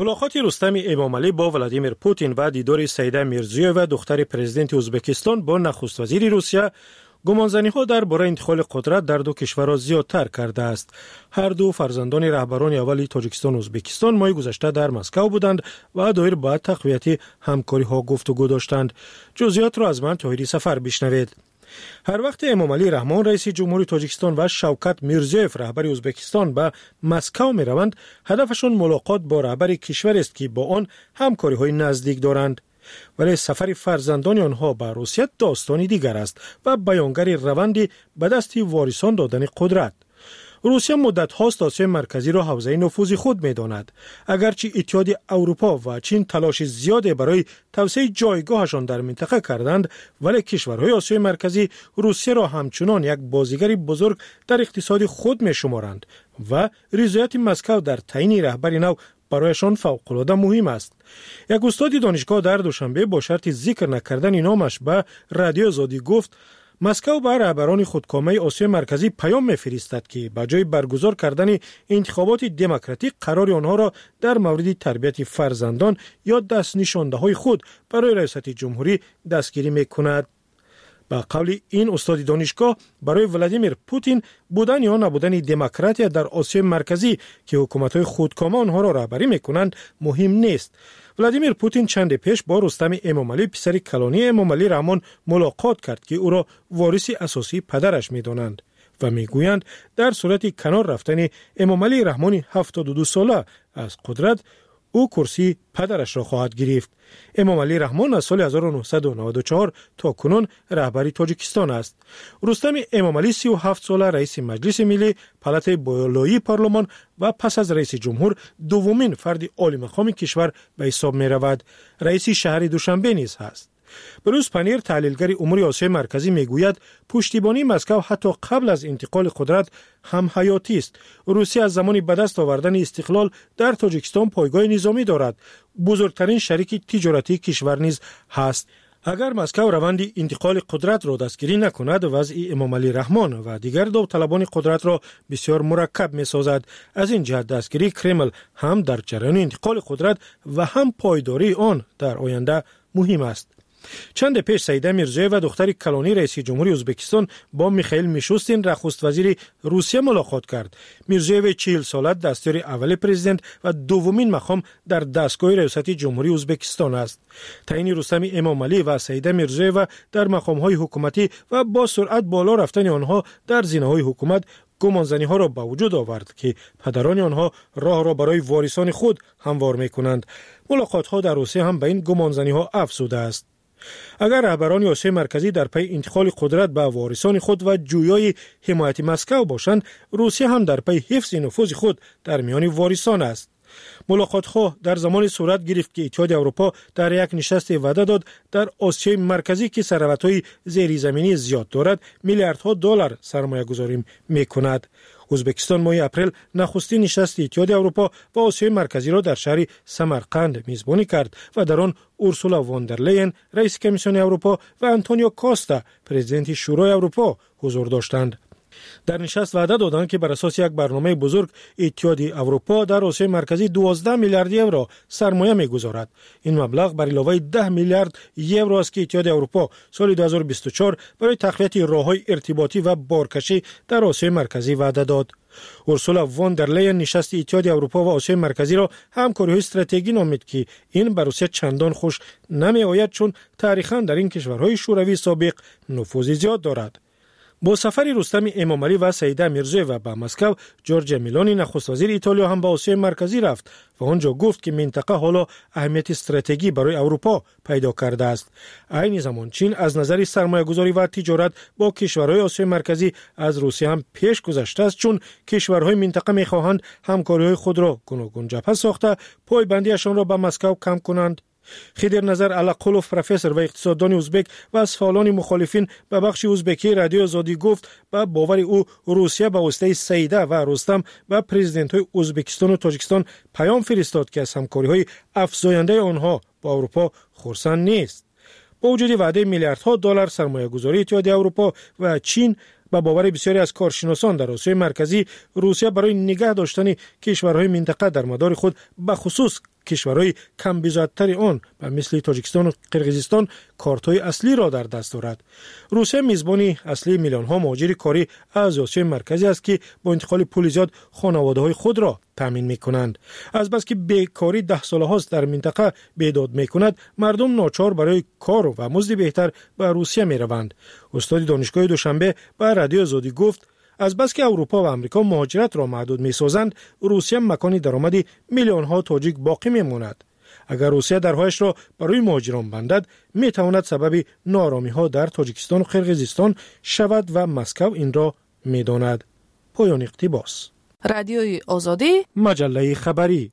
ملاقات رستم امامعلی با ولادیمیر پوتین و دیدار سیده میرزیویو و دختر پرزیدنت ازبکستان با نخست وزیر روسیه گمانزنی‌ها درباره انتقال قدرت در دو کشور را زیادتر کرده است. هر دو فرزندان رهبران اولی تاجیکستان و ازبکستان ماه گذشته در مسکو بودند و دایر با تقویت همکاری‌ها گفتگو داشتند. جزئیات را از من طاهری سفر بشنوید. هر وقت امامعلی رحمان رئیس جمهوری تاجیکستان و شوکت میرزیویف رهبر ازبکستان به مسکو می روند، هدفشان ملاقات با رهبر کشور است که با آن همکاری‌های نزدیک دارند. ولی سفر فرزندان آنها به روسیه داستانی دیگر است و بیانگر روندی به دست وارثان دادن قدرت. روسیه مدت هاست آسیای مرکزی را حوزه نفوذ خود می داند. اگرچه اتحاد اروپا و چین تلاش زیاده برای توسعه جایگاهشان در منطقه کردند، ولی کشورهای آسیای مرکزی روسیه را همچنان یک بازیگر بزرگ در اقتصاد خود می شمارند و رضایت مسکو در تعیین رهبر نو برایشان فوق‌العاده مهم است. یک استاد دانشگاه در دوشنبه با شرط ذکر نکردن نامش به رادیو آزادی گفت مسکو به رهبران خودکامه آسیای مرکزی پیام می‌فرستد که به جای برگزار کردن انتخابات دموکراتیک قرار آنها را در مورد تربیت فرزندان یا دست نشانده‌های خود برای ریاست جمهوری دستگیری می‌کند. با قول این استاد دانشگاه برای ولادیمیر پوتین بودن یا نبودن دموکراتیا در آسیای مرکزی که حکومت‌های خودکامه آنها را رهبری می‌کنند مهم نیست. ولادیمیر پوتین چند پیش با رستم امامعلی پسر کلانی امامعلی رحمان ملاقات کرد که او را وارث اساسی پدرش می‌دانند و می‌گویند در صورت کنار رفتن امامعلی رحمان هفتاد و دو ساله از قدرت او کرسی پدرش را خواهد گرفت. امامعلی رحمان از سال هزار و نهصد و نود و چهار تا کنون رهبر تاجیکستان است. رستم امامعلی سی و هفت ساله رئیس مجلس ملی، پالات بالایی پارلمان و پس از رئیس جمهور دومین فرد عالی مقام کشور به حساب می رود. رئیس شهر دوشنبه نیز است. بروز پنیر تحلیلگر امور آسیای مرکزی میگوید پشتیبانی مسکو حتی قبل از انتقال قدرت هم حیاتی است. روسیه از زمان به دست آوردن استقلال در تاجیکستان پایگاه نظامی دارد. بزرگترین شریک تجارتی کشور نیز هست. اگر مسکو روند انتقال قدرت را دستگیری نکند، وضع امامعلی رحمان و دیگر داوطلبان قدرت را بسیار مرکب می سازد. از این جهت دستگیری کرمل هم در جریان انتقال قدرت و هم پایداری آن در آینده مهم است. چند پیش سیده میرزیویو و دختر کلانی رئیس جمهوری ازبکستان با میخائیل میشوستین نخست وزیر روسیه ملاقات کرد. میرزیویو چهل ساله دستیار اول پرزیدنت و دومین مقام در دستگاه ریاست جمهوری ازبکستان است. تعیین رستم امامعلی و سیده میرزیویو در مقام‌های حکومتی و با سرعت بالا رفتن آنها در زینه‌های حکومت گمانزنی ها را به وجود آورد که پدران آنها راه را برای وارثان خود هموار می‌کنند. ملاقات ها در روسیه هم به این گمانزنی ها افزوده است. اگر رهبران آسیای مرکزی در پی انتقال قدرت به وارثان خود و جویای حمایت مسکو باشند، روسیه هم در پی حفظ نفوذ خود در میان وارثان است. ملاقات ها در زمان صورت گرفت که اتحاد اروپا در یک نشست وعده داد در آسیای مرکزی که ثروت‌های زیرزمینی زیاد دارد میلیاردها دلار سرمایه گذاری میکند. ازبکستان ماه اپریل نخستین نشست اتحاد اروپا و آسیای مرکزی را در شهر سمرقند میزبانی کرد و در آن اورسولا واندرلین رئیس کمیسیون اروپا و آنتونیو کاستا پرزیدنت شورای اروپا حضور داشتند. در نشست وعده دادند که بر اساس یک برنامه بزرگ اتحاد اروپا در آسیای مرکزی دوازده میلیارد یورو سرمایه میگذارد. این مبلغ بر علاوه ده میلیارد یورو است که اتحاد اروپا سال دو هزار و بیست و چهار برای تقویت راه‌های ارتباطی و بارکشی در آسیای مرکزی وعده داد. اورسولا واندرلین نشست اتحاد اروپا و آسیای مرکزی را همکاری استراتژیکی نامید که این بر روسیه چندان خوش نمی آید چون تاریخاً در این کشورهای شوروی سابق نفوذ زیاد دارد. با سفر رستم امامعلی و سیده میرزیویو به مسکو، جورج میلانی نخست وزیر ایتالیا هم به آسیای مرکزی رفت و آنجا گفت که منطقه حالا اهمیت استراتژیکی برای اروپا پیدا کرده است. عین زمان چین از نظر سرمایه‌گذاری و تجارت با کشورهای آسیای مرکزی از روسیه هم پیش گذشته است، چون کشورهای منطقه می‌خواهند همکاری‌های خود را گوناگون جبهه ساخته پایبندیشان را به مسکو کم کنند. خیدر نظر علاقلوف پروفسور و اقتصاددان ازبک و از فعالان مخالفین به بخش ازبکی رادیو آزادی گفت به باور او روسیه به واسطه سیده و رستم و پرزیدنت های ازبکستان و تاجیکستان پیام فرستاد که از همکاری های افزاینده آنها با اروپا خرسند نیست. با وجود وعده میلیاردها دلار سرمایه گذاری اتحاد اروپا و چین، با باور بسیاری از کارشناسان در آسیای مرکزی روسیه برای نگه داشتن کشورهای منطقه در مدار خود به خصوص کشورهای کم بزادتر آن به مثل تاجیکستان و قرقیزستان کارت‌های اصلی را در دست دارد. روسیه میزبانی اصلی میلیون‌ها مهاجر کاری از آسیای مرکزی است که با انتقال پول زیاد خانواده‌های خود را تامین می‌کنند. از بس که بیکاری ده ساله هاست در منطقه بیداد می‌کند، مردم ناچار برای کار و مزد بهتر به روسیه می‌روند. استاد دانشگاه دوشنبه به رادیو آزادی گفت از بس که اروپا و امریکا مهاجرت را محدود می‌سازند، روسیه مکانی درآمد میلیون‌ها تاجیک باقی می‌ماند. اگر روسیه درهایش را برای مهاجران بندد، می‌تواند سبب ناآرامی‌ها در تاجیکستان و قرقیزستان شود و مسکو این را می‌داند. پایان اقتباس. رادیوی آزادی، مجله خبری.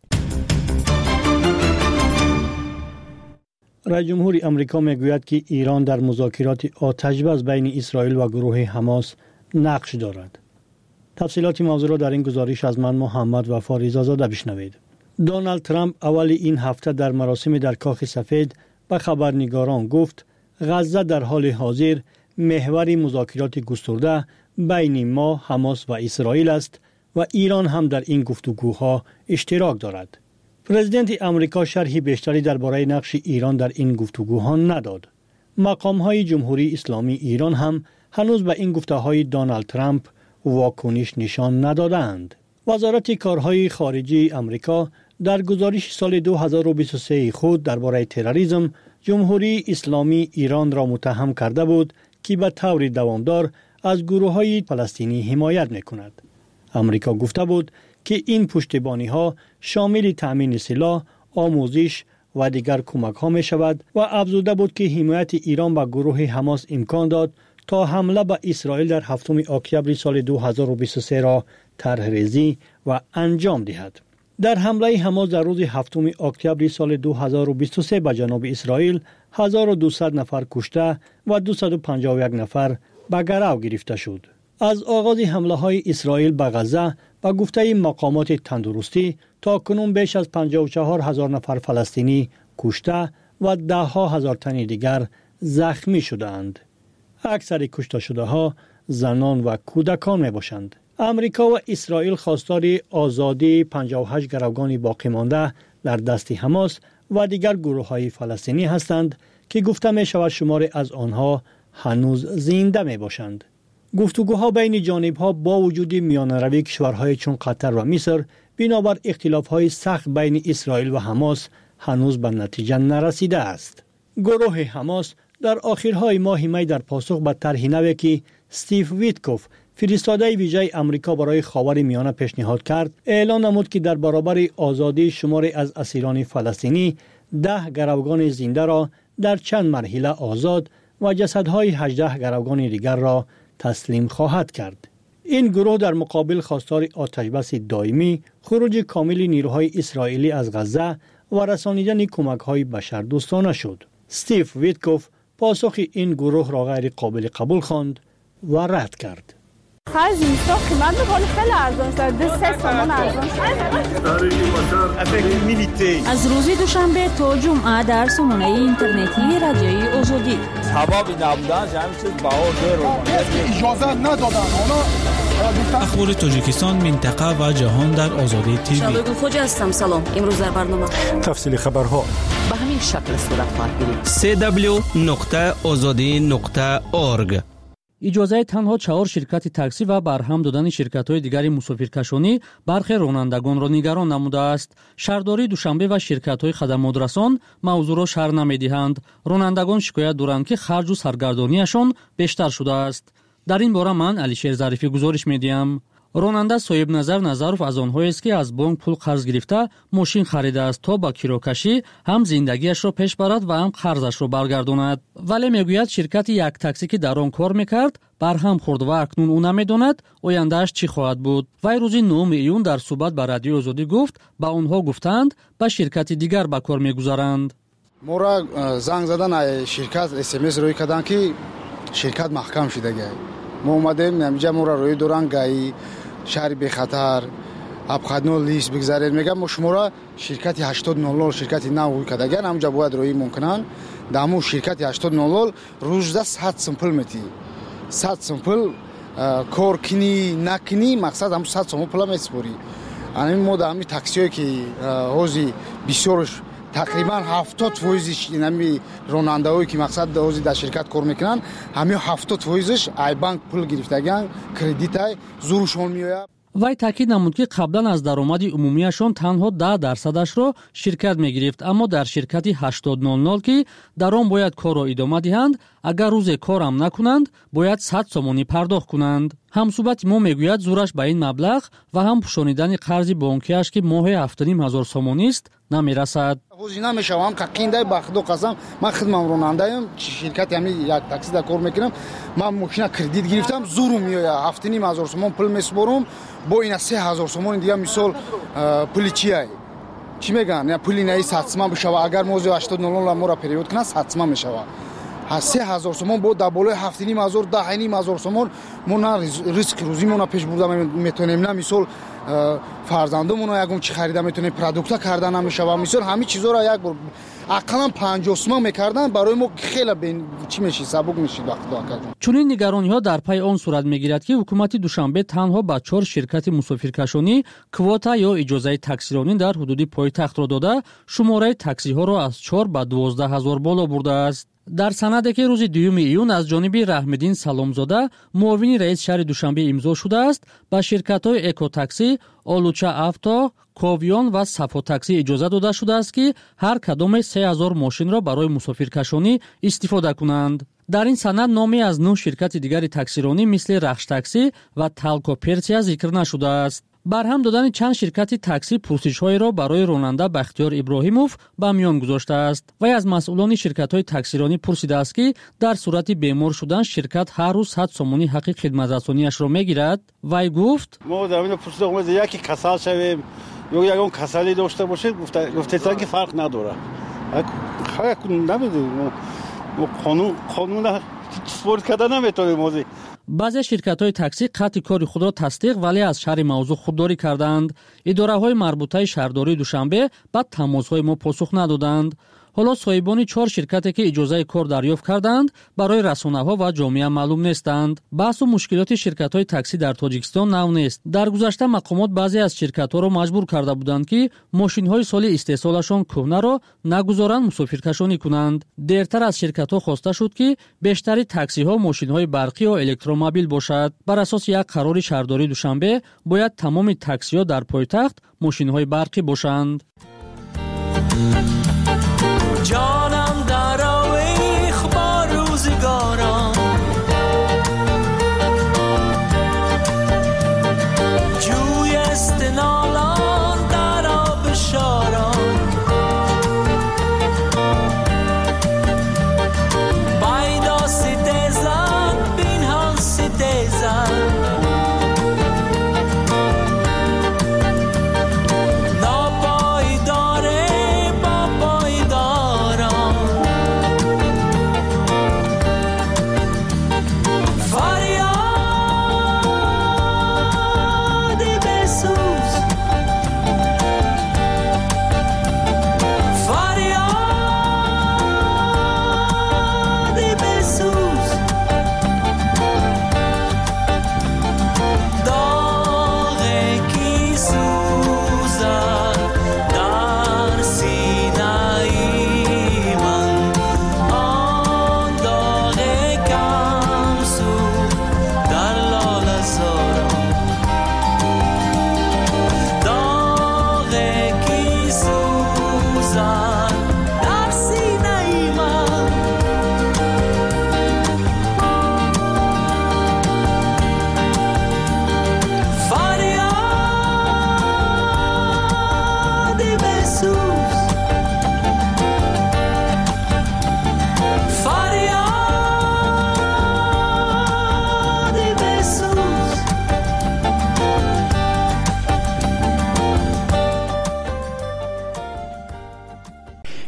رئیس جمهور آمریکا میگوید که ایران در مذاکرات آتش‌بس بین اسرائیل و گروه حماس نقش دارد. تفصیلات موضوع را در این گزارش از من محمد و فاریزاده بشنوید. دونالد ترامپ اول این هفته در مراسم در کاخ سفید به خبرنگاران گفت غزه در حال حاضر محور مذاکرات گسترده بین ما، حماس و اسرائیل است و ایران هم در این گفتگوها اشتراک دارد. پرزیدنت آمریکا شرحی بیشتری درباره نقش ایران در این گفتگوها نداد. مقام‌های جمهوری اسلامی ایران هم هنوز به این گفته‌های دونالد ترامپ واکنش نشان ندادند. وزارت کارهای خارجی آمریکا در گزارش سال دو هزار و بیست و سه خود درباره تروریسم جمهوری اسلامی ایران را متهم کرده بود که به طور دوامدار از گروه‌های فلسطینی حمایت می‌کند. آمریکا گفته بود که این پشتیبانی‌ها شامل تأمین سلاح، آموزش و دیگر کمک‌ها می‌شود و افزوده بود که حمایت ایران به گروه حماس امکان داد تا حمله به اسرائیل در هفتم اکتبر سال دو هزار و بیست و سه را طرح‌ریزی و انجام دهد. در حمله حماس در روز هفتم اکتبر سال دو هزار و بیست و سه به جنوب اسرائیل هزار و دویست نفر کشته و دویست و پنجاه و یک نفر به گرو گرفته شد. از آغاز حمله های اسرائیل به غزه به گفته مقامات تندرستی تا کنون بیش از پنجاه و چهار هزار نفر فلسطینی کشته و ده ها هزار تن دیگر زخمی شدند. اکثر کشته شده ها زنان و کودکان می باشند. امریکا و اسرائیل خواستار آزادی پنجاه و هشت گروگان باقی مانده در دست حماس و دیگر گروه های فلسطینی هستند که گفته می شود شمار از آنها هنوز زنده می باشند. گفتگوها بین جانبها با وجود میانروی کشورهای چون قطر و مصر بنابر اختلافهای سخت بین اسرائیل و حماس هنوز به نتیجه نرسیده است. گروه حماس در آخرهای ماه می در پاسخ به طرح نوی که استیو ویتکوف فرستاده ویژه امریکا برای خاور میانه پیشنهاد کرد، اعلان نمود که در برابر آزادی شماری از اسیران فلسطینی ده گروگان زنده را در چند مرحله آزاد و جسدهای هجده گروگان دیگر را تسلیم خواهد کرد. این گروه در مقابل خواستار آتشبس دائمی، خروج کامل نیروهای اسرائیلی از غزه و رسانیدن کمک‌های بشردوستانه شد. استیو ویتکوف پاسخ این گروه را غیر قابل قبول خواند و رد کرد. خرج اینستا قیمت می‌کنه خیلی ارزان است. سه تومان ارزان است. از روز دوشنبه تا جمعه در سامانه اینترنتی رادیوی آزادی. سبب نبودن همین چیز بها داره. اجازه ندادن. اخبار تاجیکستان، منطقه و جهان در آزادی تیوی. شادو خوجا هستم. سلام. امروز در برنامه تفصیل خبرها به همین شکل صورت خواهد گرفت. سی دبلیو نقطه آزادی نقطه اورگ. اجازه تنها چهار شرکت تاکسی و برهم دادن شرکت‌های دیگر مسافرکشانی برخی رانندگان را نگران نموده است. شهرداری دوشنبه و شرکت‌های خدمات رسان موضوع را شرح نمی‌دهند. رانندگان شکایت دارند که خرج و سرگردانیشان بیشتر شده است. در این باره من علیشیر ظریفی گزارش می‌دهم. راننده صاحب نظر نظرов از آنهایی است که از بانک پول قرض گرفته ماشین خریده است تا با کیروکشی هم زندگیش را پیش برد و هم قرضش را برگرداند. ولی میگوید شرکت یک تاکسی که در آن کار میکرد برهم خورد و اکنون او نمیداند آیندهش چی خواهد بود. وی روز نهم ایون در صحبت با رادیو آزادی گفت با آنها گفتند به شرکت دیگر به کار میگذارند. ما را زنگ زدن شرکت اس ام اس روی کردن که شرکت محکم شده. ما اومدیم اینجا ما را روی دوران گایی شهر بی خطر ابخدنو لیست بگذارید. میگم ما شما را شرکت هشتاد نود شرکت نو کداگن همونجا باید روی ممکنن دامو شرکت هشتاد نود روزدا صد سمپل میتی صد سمپل کار کنی نکنی مقصد هم صد سمپل میسپوری همین ما در همین تاکسی که حوزی بسیارش تقریبا هفتاد فیصدش اینمی راننده‌هایی که مقصد حوزی در شرکت کار میکنن همین هفتاد فیصدش ای بانک پول گرفتگان کردیت های زورشون میآید. вай таъкид намуд ки қаблан аз даромади умумияшон танҳо даҳ дарсадашро ширкат мегирифт, аммо дар ширкати ҳаштод нол нол ки дар он бояд корро идома диҳанд, агар рӯзе корам накунанд бояд сад сомонӣ пардохт кунанд. ҳамсӯҳбати мо мегӯяд зураш ба ин маблағ ва ҳам пӯшонидани қарзи бонкиаш ки моҳе ҳафтаним ҳазор сомонист намерасад. ҳозир намешавам қақиндай ба худо қасам ман хидмам ронандаам ширкати ҳами як таксида кор мекунам. ман мошина кредит гирифтам зуру меояд ҳафтаним ҳазор сомон пул месупорам бо ина се ҳазор сомони дига мисол пули чияй чӣ мегӯянд пули наи садсма бишава агар мо ҳаштод нол нол мора перевод кунад садсма мешава се ҳазор сомон бо дар болои ҳафтаним ҳазор даҳаним ҳазор сомон мо на риск рӯзимона пеш бурда метавонем на мисол фарзандумона ягон чӣ харида метавонем продукта карда намешава мисол ҳамин чизоро як бор ақаллан панҷоҳ сомон мекардан барои мо хеле чӣ мешид сабук мешид вақти докардан. чунин нигарониҳо дар пай он сурат мегирад ки ҳукумати душанбе танҳо ба чор ширкати мусофиркашонӣ квота ё иҷозаи таксиронӣ дар ҳудуди пойтахтро дода шумораи таксиҳоро аз чор ба дувоздаҳ ҳазор боло бурдааст. дар санаде ки рӯзи дуюми июн аз ҷониби Раҳмиддин Саломзода муовини раиси шаҳри Душанбе имзо шудааст, ба ширкатҳои Экотакси, Олуча авто, Ковён ва Сафотакси иҷоза дода шудааст ки ҳар кадоме се ҳазор мошинро барои мусофиркашонӣ истифода кунанд. дар ин санад номе аз нӯҳ ширкати дигари таксиронӣ мисли Рахштакси ва Талко Персия зикр нашудааст. барҳам додани чанд ширкати такси пурсишҳоеро барои ронанда Бахтиёр Иброҳимов ба миён гузоштааст. вай аз масъулони ширкатҳои таксиронӣ пурсидааст ки дар сурати бемор шудан ширкат ҳар рӯз сад сомони ҳаққи хидматрасониашро мегирад. вай гуфт: мо дар ин пурсидам яке касал шавем ё ягон касалӣ дошта бошед гуфтед ки фарқ надорад. ҳар намедонем мо қонун қонуна спорт карда наметавонем ҳозир. баъзе ширкатҳои таксӣ қатъи кори худро тасдиқ вале аз шаҳри мавзӯъ худдорӣ карданд. идораҳои марбутаи шаҳрдории Душанбе ба тамосҳои мо посух надоданд. ҳоло соҳибони чор ширкате ки иҷозаи кор дарёфт карданд барои расонаҳо ва ҷомеа маълум нестанд. баҳсу мушкилоти ширкатҳои таксӣ дар Тоҷикистон нав нест. дар гузашта мақомот баъзе аз ширкатҳоро маҷбур карда буданд ки мошинҳои соли истеҳсолашон кӯҳнаро нагузоранд мусофиркашонӣ кунанд. дертар аз ширкатҳо хоста шуд ки бештари таксиҳо мошинҳои барқӣ ё электромобил бошад. бар асоси як қарори шаҳрдории Душанбе бояд тамоми таксиҳо дар пойтахт мошинҳои барқӣ бошанд. جانم در آویخ با روزگاران جوی استنالان در آب شاران بایدا ستیزن بینهان ستیزن ناپایداره بابا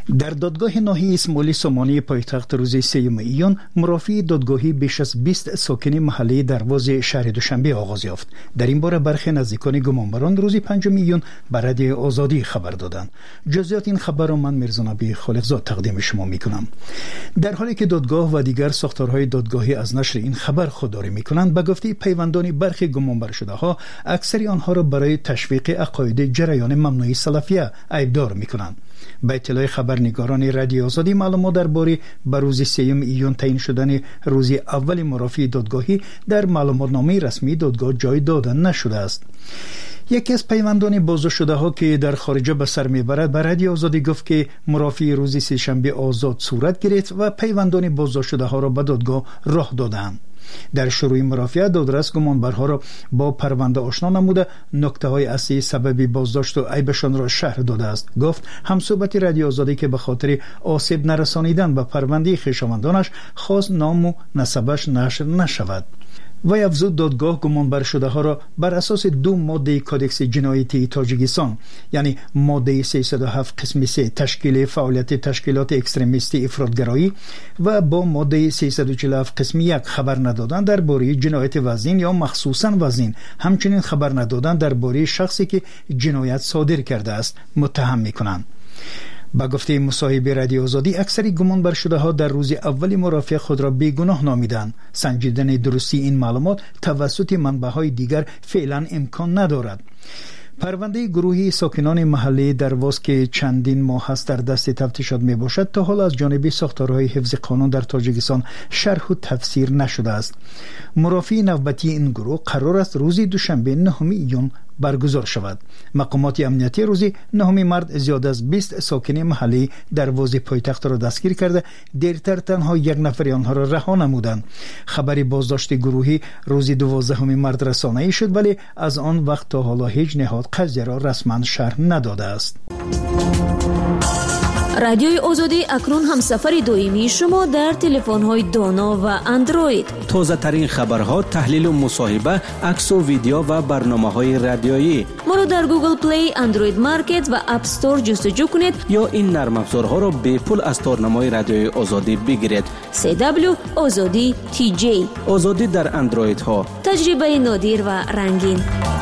در دادگاه ناحیه اسماعیل سامانی پایتخت روز سوم ایون مرافعی دادگاهی بیش از بیست ساکن محله درواز شهر دوشنبه آغاز یافت. در این باره برخی نزدیکان گمانبران روز پنجم ایون به رادیو آزادی خبر دادند. جزئیات این خبر را من میرزا نبی خالقزاد تقدیم شما میکنم. در حالی که دادگاه و دیگر ساختارهای دادگاهی از نشر این خبر خودداری میکنند، به گفته پیوندان برخی گمانبر شده ها اکثر آنها را برای تشویق عقاید جریان ممنوعه سلفیه عیبدار میکنند. به اطلاع خبرنگاران رادیو آزادی معلومات درباره به روز سوم ایون تعیین شدن روز اول مرافع دادگاهی در معلوماتنامه رسمی دادگاه جای داده نشده است. یکی از پیوندان بازداشت شده ها که در خارجه به سر میبرد به رادیو آزادی گفت که مرافع روز سه‌شنبه آزاد صورت گرفت و پیوندان بازداشت شده ها را به دادگاه راه دادند. در شروع مرافعه دادرس گمانبرها را با پرونده آشنا نموده نکته های اصلی سبب بازداشت و عیبشان را شرح داده است. گفت همصحبت رادیو آزادی که به خاطر آسیب نرسانیدن به پرونده خویشاوندانش خواست نام و نسبش نشر نشود. و افزود دادگاه گمانبر شده ها را بر اساس دو ماده کودکس جنایتی تاجیکستان، یعنی ماده سیصد و هفت قسم سه تشکیل فعالیت تشکیلات اکستریمیستی افراطگرایی و با ماده سیصد و چهل و هفت قسم یک خبر ندادن درباره جنایت وزین یا مخصوصا وزین، همچنین خبر ندادن درباره شخصی که جنایت صادر کرده است متهم می‌کنند. با گفته مصاحبه رادیو آزادی اکثر گمانبر شده ها در روز اول مرافعه خود را بیگناه نامیدند. سنجیدن درستی این معلومات توسط منبع‌های دیگر فعلا امکان ندارد. پرونده گروهی ساکنان محله درواز که چندین ماه است در دست تفتیشات می باشد تا حال از جانب ساختارهای حفظ قانون در تاجیکستان شرح و تفسیر نشده است. مرافع نوبتی این گروه قرار است روز دوشنبه نهم ایون برگزار شود. مقامات امنیتی روزی نهم مارس زیاد از بیست ساکن محله درواز پایتخت را دستگیر کرده، دیرتر تنها یک نفر آنها را رها نمودند. خبری بازداشت گروهی روز دوازدهم مارس رسانه‌ای شد، ولی از آن وقت تا حالا هیچ نهاد قضیه را رسما شرح نداده است. رادیوی آزادی اکنون همسفر دائمی شما در تلفن‌های دانا و اندروید. تازه ترین خبرها، تحلیل و مصاحبه، عکس و ویدیو و برنامه‌های رادیویی. ما را در گوگل پلی، اندروید مارکت و اپ استور جستجو کنید یا این نرم افزارها را به پول از تارنمای رادیوی آزادی بگیرید. سی دبلیو آزادی تی جی. آزادی در اندروید ها. تجربه نادر و رنگین.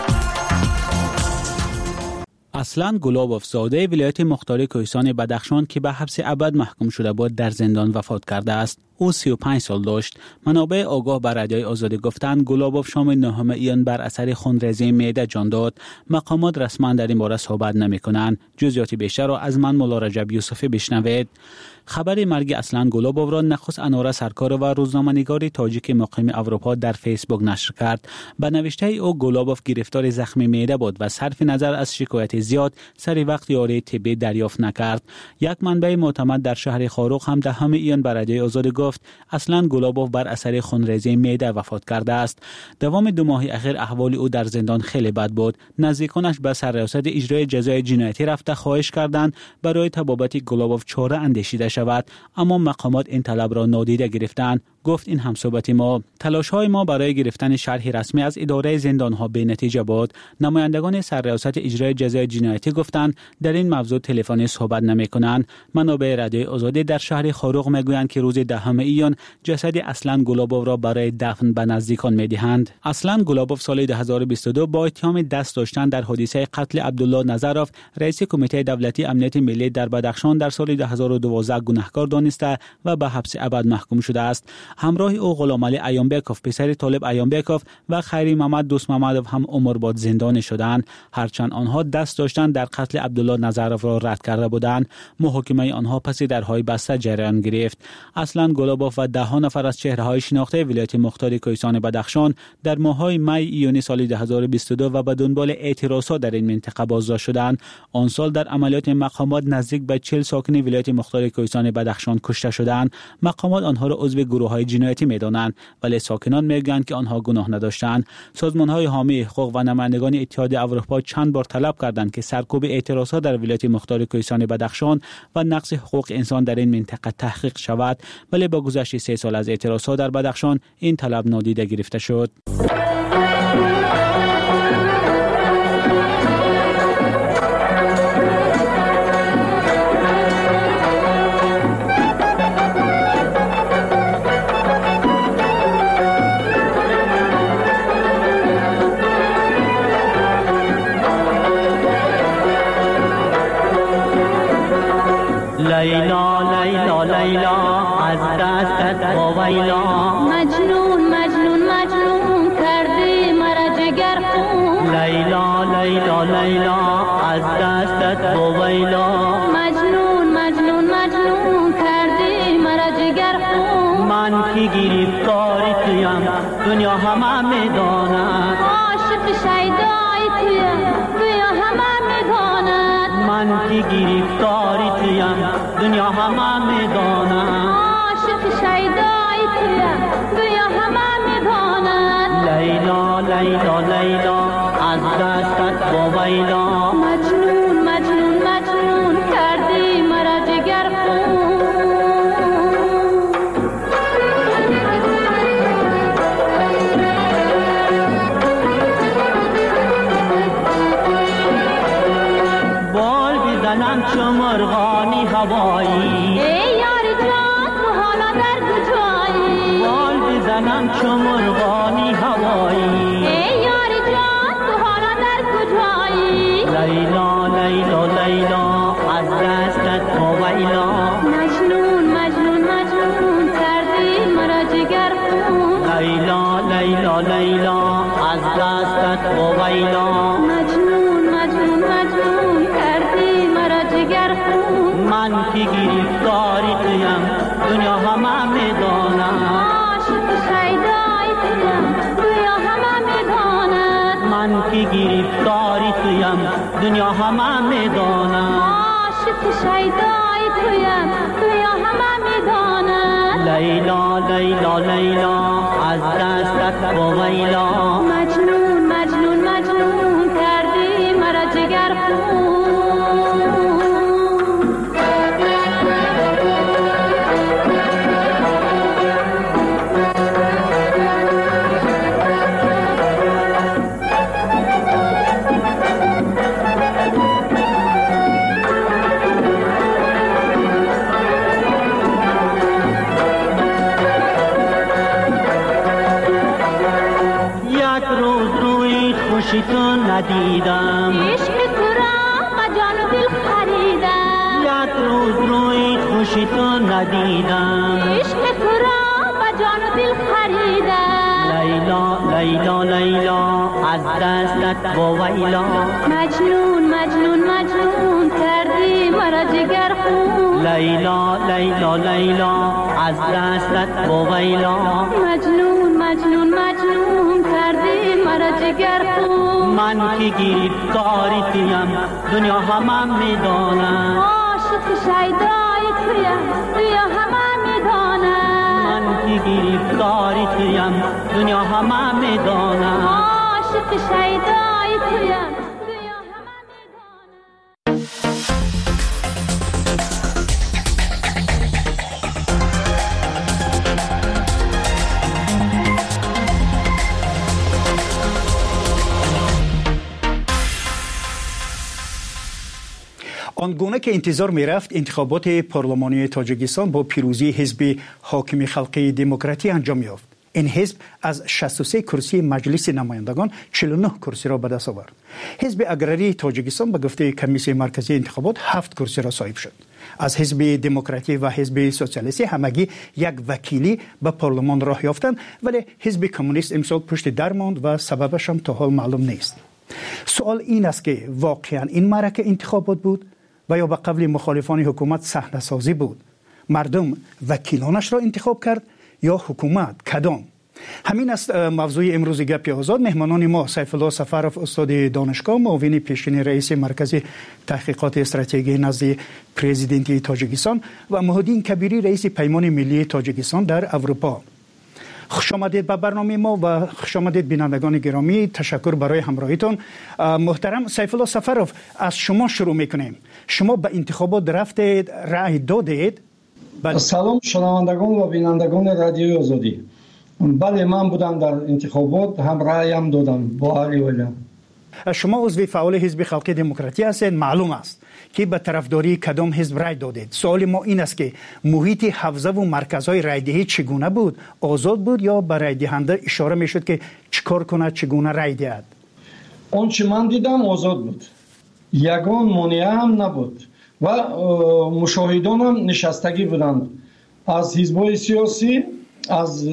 اصلان گلابوف زاده ولایت مختار کوهستان بدخشان که به حبس ابد محکوم شده بود در زندان وفات کرده است. او سی و پنج سال داشت. منابع آگاه بر رادیوی آزادی گفتند گلابوف شام نهم ایون بر اثر خونریزی معده جان داد. مقامات رسما در این باره صحبت نمی‌کنند. جزئیات بیشتر را از من مولا رجب یوسفی بشنوید. خبر مرگ اصلان گلابوف را نخست انوره سرکار و روزنامه‌نگار تاجیک مقیم اروپا در فیسبوک نشر کرد. به نوشته او گلابوف گرفتار زخم معده بود و صرف نظر از شکایت زیاد سری وقت یاری طبی دریافت نکرد. یک منبع معتمد در شهر خاروق هم دهم ایون بر رادیوی آزادی گفت اصلان گلابوف بر اثر خونریزی معده وفات کرده است. دوام دو ماه اخیر احوال او در زندان خیلی بد بود. نزدیکانش به سرریاست اجرای جزای جنایتی رفته خواهش کردند برای تبابت گلابوف چاره اندیشیده شود، اما مقامات این طلب را نادیده گرفتند. گفت این همصحبت ما. تلاش های ما برای گرفتن شرح رسمی از اداره زندان ها به نتیجه بود. نمایندگان سرریاست اجرای جزای جنایتی گفتند در این موضوع تلفنی صحبت نمی کنند. منابع رادیوی آزادی در شهر خاروق میگویند که روز دهم ایون جسد اصلان گلابوف را برای دفن به نزدیکان میدهند. اصلان گلابوف سال دو هزار و بیست و دو با اتهام دست داشتن در حادثه قتل عبدالله نظروف رئیس کمیته دولتی امنیت ملی در بدخشان در سال دو هزار و دوازده گناهکار دانسته و به حبس ابد محکوم شده است. همراه او غلام علی ایانبکوف پسر طالب ایانبکوف و خیری محمد دوست محمدوف هم عمرباد زندانی شدند، هرچند آنها دست داشتند در قتل عبدالله نظروف را رد کرده بودند. محاکمه آنها پس درهای بسته جریان گرفت. اصلا گلابوف و ده ها نفر از چهره‌های شناخته ولایت مختار کوهستان بدخشان در ماه‌های می ایونی سال دو هزار و بیست و دو و به دنبال اعتراضات در این منطقه بازداشت شدند. آن سال در عملیات مقامات نزدیک به چهل ساکن ولایت مختار کوهستان بدخشان کشته شدند. مقامات آنها را عضو گروه‌های جنایتی می‌دانند، ولی ساکنان میگویند که آنها گناه نداشتند. سازمان‌های حامی حقوق و نمایندگان اتحادیه اروپا چند بار طلب کردند که سرکوب اعتراضات در ولایت مختار کوهستان بدخشان و نقض حقوق انسان در این منطقه تحقیق شود، ولی با گذشت سه سال از اعتراضات در بدخشان این طلب نادیده گرفته شد. لیلا لیلا لیلا از دستت ویلا مجنون مجنون مجنون کردی مرا جگر خون لیلا لیلا لیلا از دستت ویلا مجنون مجنون مجنون کردی مرا جگر خون من که گرفتار تویم دنیا همه میداند عاشق شیدای تویم دنیا همه میداند من که گرفتار تویم دنیا همه میداند عاشق شیدای تویم دنیا همه میداند لیلا لیلا لیلا از دستت ویلا مجنون مجنون مجنون کردی مرا جگر خون بال بزنم چو مرغانی هوایی ای یار جان تو حالا در کجایی بال بزنم چو مرغانی هوایی ای یار جان تو حالا در کجایی لیلا لیلا لیلا از دستت ویلا مجنون مجنون مجنون کردی مرا جگر خون لیلا لیلا لیلا از دستت ویلا مجنون مجنون مجنون کردی مرا جگر خون من که گرفتاری تویم دنیا همه میداند عاشق شیدای تویم دنیا همه میداند من که گرفتاری تویم دنیا همه میداند عاشق شیدای تویم دنیا همه میداند لیلا لیلا لیلا از دستت ویلا مجنون مجنون مجنون کردی مرا جگر خون خوشی تو ندیدم عشق تو را با جان و دل خریدم یک روز روی خوشی تو ندیدم عشق تو را با جان و دل خریدم لیلا لیلا لیلا از دستت ویلا مجنون مجنون مجنون کردی مرا جگر خون لیلا لیلا لیلا از دستت ویلا مجنون مجنون مجنون کردی مرا جگر خون من که گرفتاری تویم دنیا همه میداند عاشق شیدای تویم دنیا همه میداند من که گرفتاری تویم دنیا همه میداند عاشق شیدای تویم آنگونه که انتظار می رفت انتخابات پارلمانی تاجیکستان با پیروزی حزب حاکم خلقی دموکراتی انجام یافت. این حزب از شصت و سه کرسی مجلس نمایندگان چهل و نه کرسی را به دست آورد. حزب اگراری تاجیکستان به گفته کمیسیون مرکزی انتخابات هفت کرسی را صاحب شد. از حزب دموکراتی و حزب سوسیالیستی همگی یک وکیلی به پارلمان راه یافتند، ولی حزب کمونیست امسال پشت در ماند و سببش هم تا حال معلوم نیست. سوال این است که واقعا این معرکه انتخابات بود و یا به قبل مخالفان حکومت صحنه سازی بود؟ مردم وکیلانش را انتخاب کرد یا حکومت؟ کدام؟ همین است موضوع امروز گپ آزاد. مهمانان ما سیف الله سفرов استاد دانشگاه، معاون پیشین رئیس مرکز تحقیقات استراتژی نزد پرزیدنت تاجیکستان و مهدین کبیری رئیس پیمان ملی تاجیکستان در اروپا. خوش آمدید به برنامه ما و خوش آمدید بینندگان گرامی. تشکر برای همراهیتون. محترم سیف الله سفرov، از شما شروع میکنیم. شما به انتخابات رفتید، رأی دادید؟ بله. سلام شنوندگان و بینندگان رادیوی آزادی. بله، من بودم در انتخابات، هم رأیم دادم با علی ویلیام. شما عضو فعال حزب خلقی دموکراتی هستید. معلوم است که به طرفداری کدام حزب رای دادید. سوال ما این است که محیط حوزه و مرکزهای رایدهی چگونه بود؟ آزاد بود یا به رای دهنده اشاره میشد که چیکار کنه، چگونه رای دهد؟ آنچه من دیدم آزاد بود، یگان مانع هم نبود و مشاهدان هم نشستگی بودند از حزب‌های سیاسی، از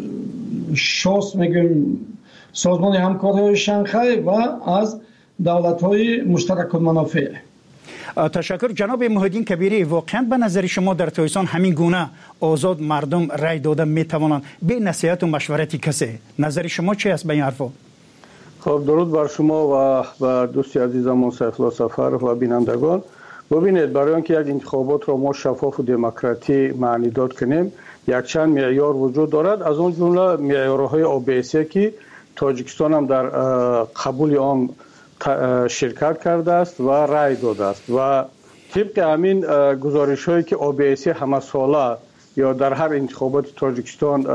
شاس میگیم سازمان همکاری شانگهای و از دولت‌های مشترک المنافع. تشکر جناب محیدین کبیری. واقعا به نظر شما در تایسان همین گونه آزاد مردم رای داده میتوانند به نصیحت و مشورت کسی؟ نظر شما چی است به این حرفا؟ خب درود بر شما و و دوستی عزیزمون سیفالله سفر و بینندگان. ببینید، برای اینکه یک انتخابات را ما شفاف و دموکراتی معنی داد کنیم یک چند معیار وجود دارد. از اون جمله معیارهای او بی اس که تاجیکستان هم در قبول آن شرکت کرده است و رای داده است و طبق همین گزارش هایی که او بی اس همه ساله یا در هر انتخابات تاجیکستان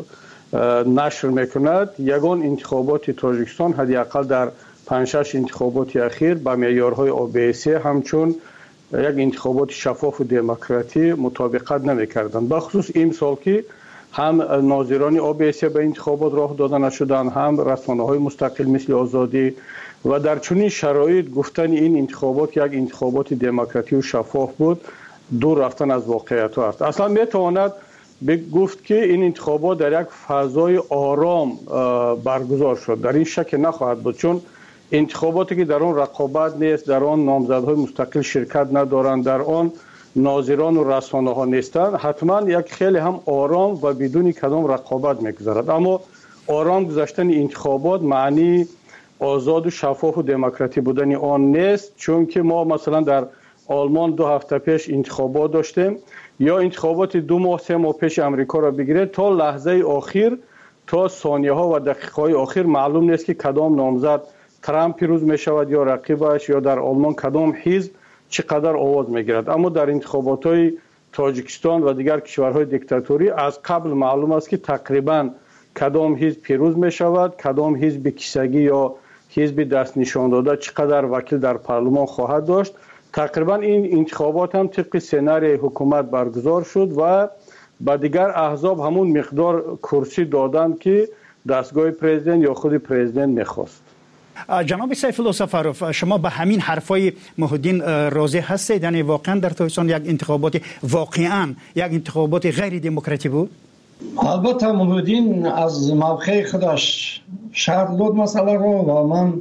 نشر میکند، یگان انتخابات تاجیکستان حداقل در پنج شش انتخابات اخیر با معیارهای او بی اس همچون یک انتخابات شفاف و دموکراتی مطابقت نمیکردند. بخصوص این سال که هم ناظران او بی اس به انتخابات راه داده نشدند، هم رسانه‌های مستقل مثل آزادی و در چنین شرایط گفتن این انتخابات یک انتخابات دموکراتی و شفاف بود دور رفتن از واقعیت است. اصلا میتواند گفت که این انتخابات در یک فضای آرام برگزار شد. در این شک نخواهد بود، چون انتخاباتی که در آن رقابت نیست، در آن نامزدهای مستقل شرکت ندارند، در آن ناظران و رسانه ها نیستند، حتما یک خیلی هم آرام و بدون کدام رقابت میگذرد. اما آرام گذشتن انتخابات معنی آزاد و شفاف و دموکراتی بودن آن نیست، چون که ما مثلا در آلمان دو هفته پیش انتخابات داشتیم، یا انتخابات دو ماه سه ماه پیش امریکا را بگیرید، تا لحظه آخر، تا ثانیه ها و دقیقه های آخر معلوم نیست که کدام نامزد ترامپ پیروز می شود یا رقیبش، یا در آلمان کدام حزب چقدر آواز می گیرد. اما در انتخابات های تاجیکستان و دیگر کشورهای دیکتاتوری از قبل معلوم است که تقریبا کدام حزب پیروز می شود، کدام حزب کیسگی یا حزب دست نشان داده چقدر وکیل در پارلمان خواهد داشت. تقریبا این انتخابات هم طبق سناریوی حکومت برگزار شد و با دیگر احزاب همون مقدار کرسی دادند که دستگاه پرزیدنت یا خود پرزیدنت میخواست. جناب سیفالله سفروف، شما به همین حرفای محیدین راضی هستید؟ یعنی واقعا در تایسان یک انتخابات واقعا یک انتخابات غیر دموکراتی بود؟ البته محیدین از موقع خودش شرح داد مسئله رو و من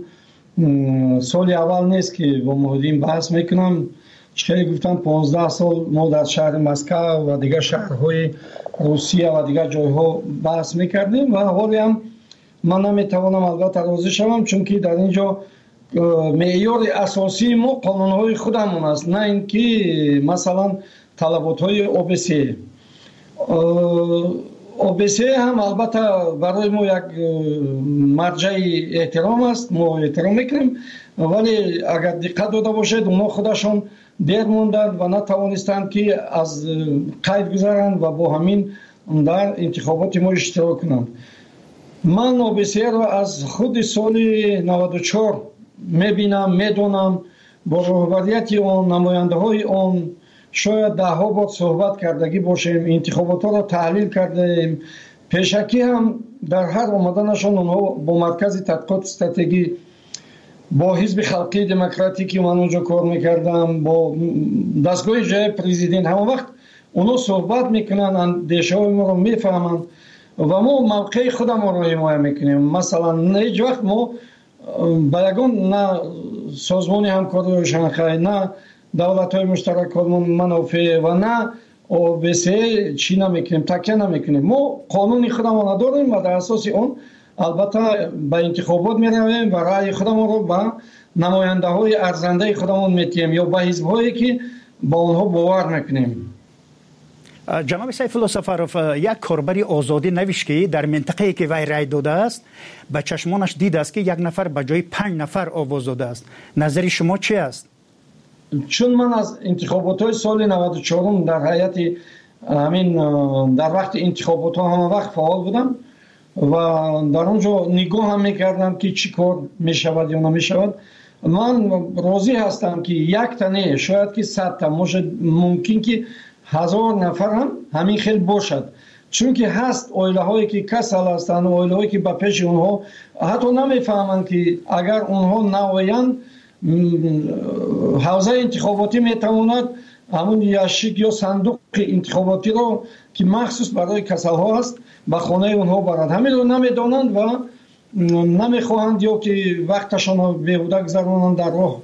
سال اول نیست که با محیدین بحث میکنم. چه گفتم پانزده سال ما در شهر مسکو و دیگر شهرهای روسیه و دیگر جایها بحث میکردیم و حالی هم من نمیتوانم البته راضی شوم، چون که در اینجا معیار اساسی ما قانونهای خودمون است، نه اینکه مثلا طلبات‌های او بی سی. او بی سی هم البته برای ما یک مرجع احترام است، ما احترام میکنیم، ولی اگر دقت داده باشید اونا خودشون دیر موندند و نتوانستند که از قید گذارند و با همین در انتخابات ما اشتراک کنند. من او بی سی را از خود سال نود و چهار میبینم، میدونم، با رهبریت آن، نماینده های آن شاید ده ها بار صحبت کردگی باشیم، انتخابات ها را تحلیل کردیم. پیشکی هم در هر آمدنشان اونها با مرکز تحقیقات استراتژی، با حزب خلقی دموکراتیکی من اونجا کار میکردم، با دستگاه جای پرزیدنت، همه وقت اونها صحبت میکنن، اندیشه های ما رو میفهمن و ما موقع خودم رو حمایت میکنیم. مثلا هیچ وقت ما با یگان نه سازمان همکاری شانگهای، نه دولت های مشترک منافع و نه او بی سی چی نمیکنیم، تکیه نمیکنیم. ما قانون خودمون داریم و در اساس اون البته به انتخابات میرویم و رأی خودمون رو به نماینده های ارزنده خودمون میتیم یا به حزب هایی که با اونها باور میکنیم. جناب سیفالله سفروف، یک کاربر آزادی نوشت که در منطقه‌ای که وی رای داده است به چشمانش دیده است که یک نفر به جای پنج نفر آواز داده است. نظر شما چی است؟ چون من از انتخابات های سال نود و چهار در هیئت همین در وقت انتخابات ها همه وقت فعال بودم و در اونجا نگاه هم میکردم که چی کار میشود یا نمیشود. من راضی هستم که یک تنه شاید که صد تا ممکن که هزار نفر هم همین خیلی باشد، چون که هست اویله هایی که کسل هستند، اویله هایی که به پیش اونها حتی نمیفهمند که اگر اونها نویند حوزه انتخاباتی میتواند همون یاشیک یا صندوق انتخاباتی رو که مخصوص برای کسل‌ها است به خانه اونها برد. همین رو نمیدانند و نمیخواهند یا که وقتشان رو بیهوده گذرانند در راه،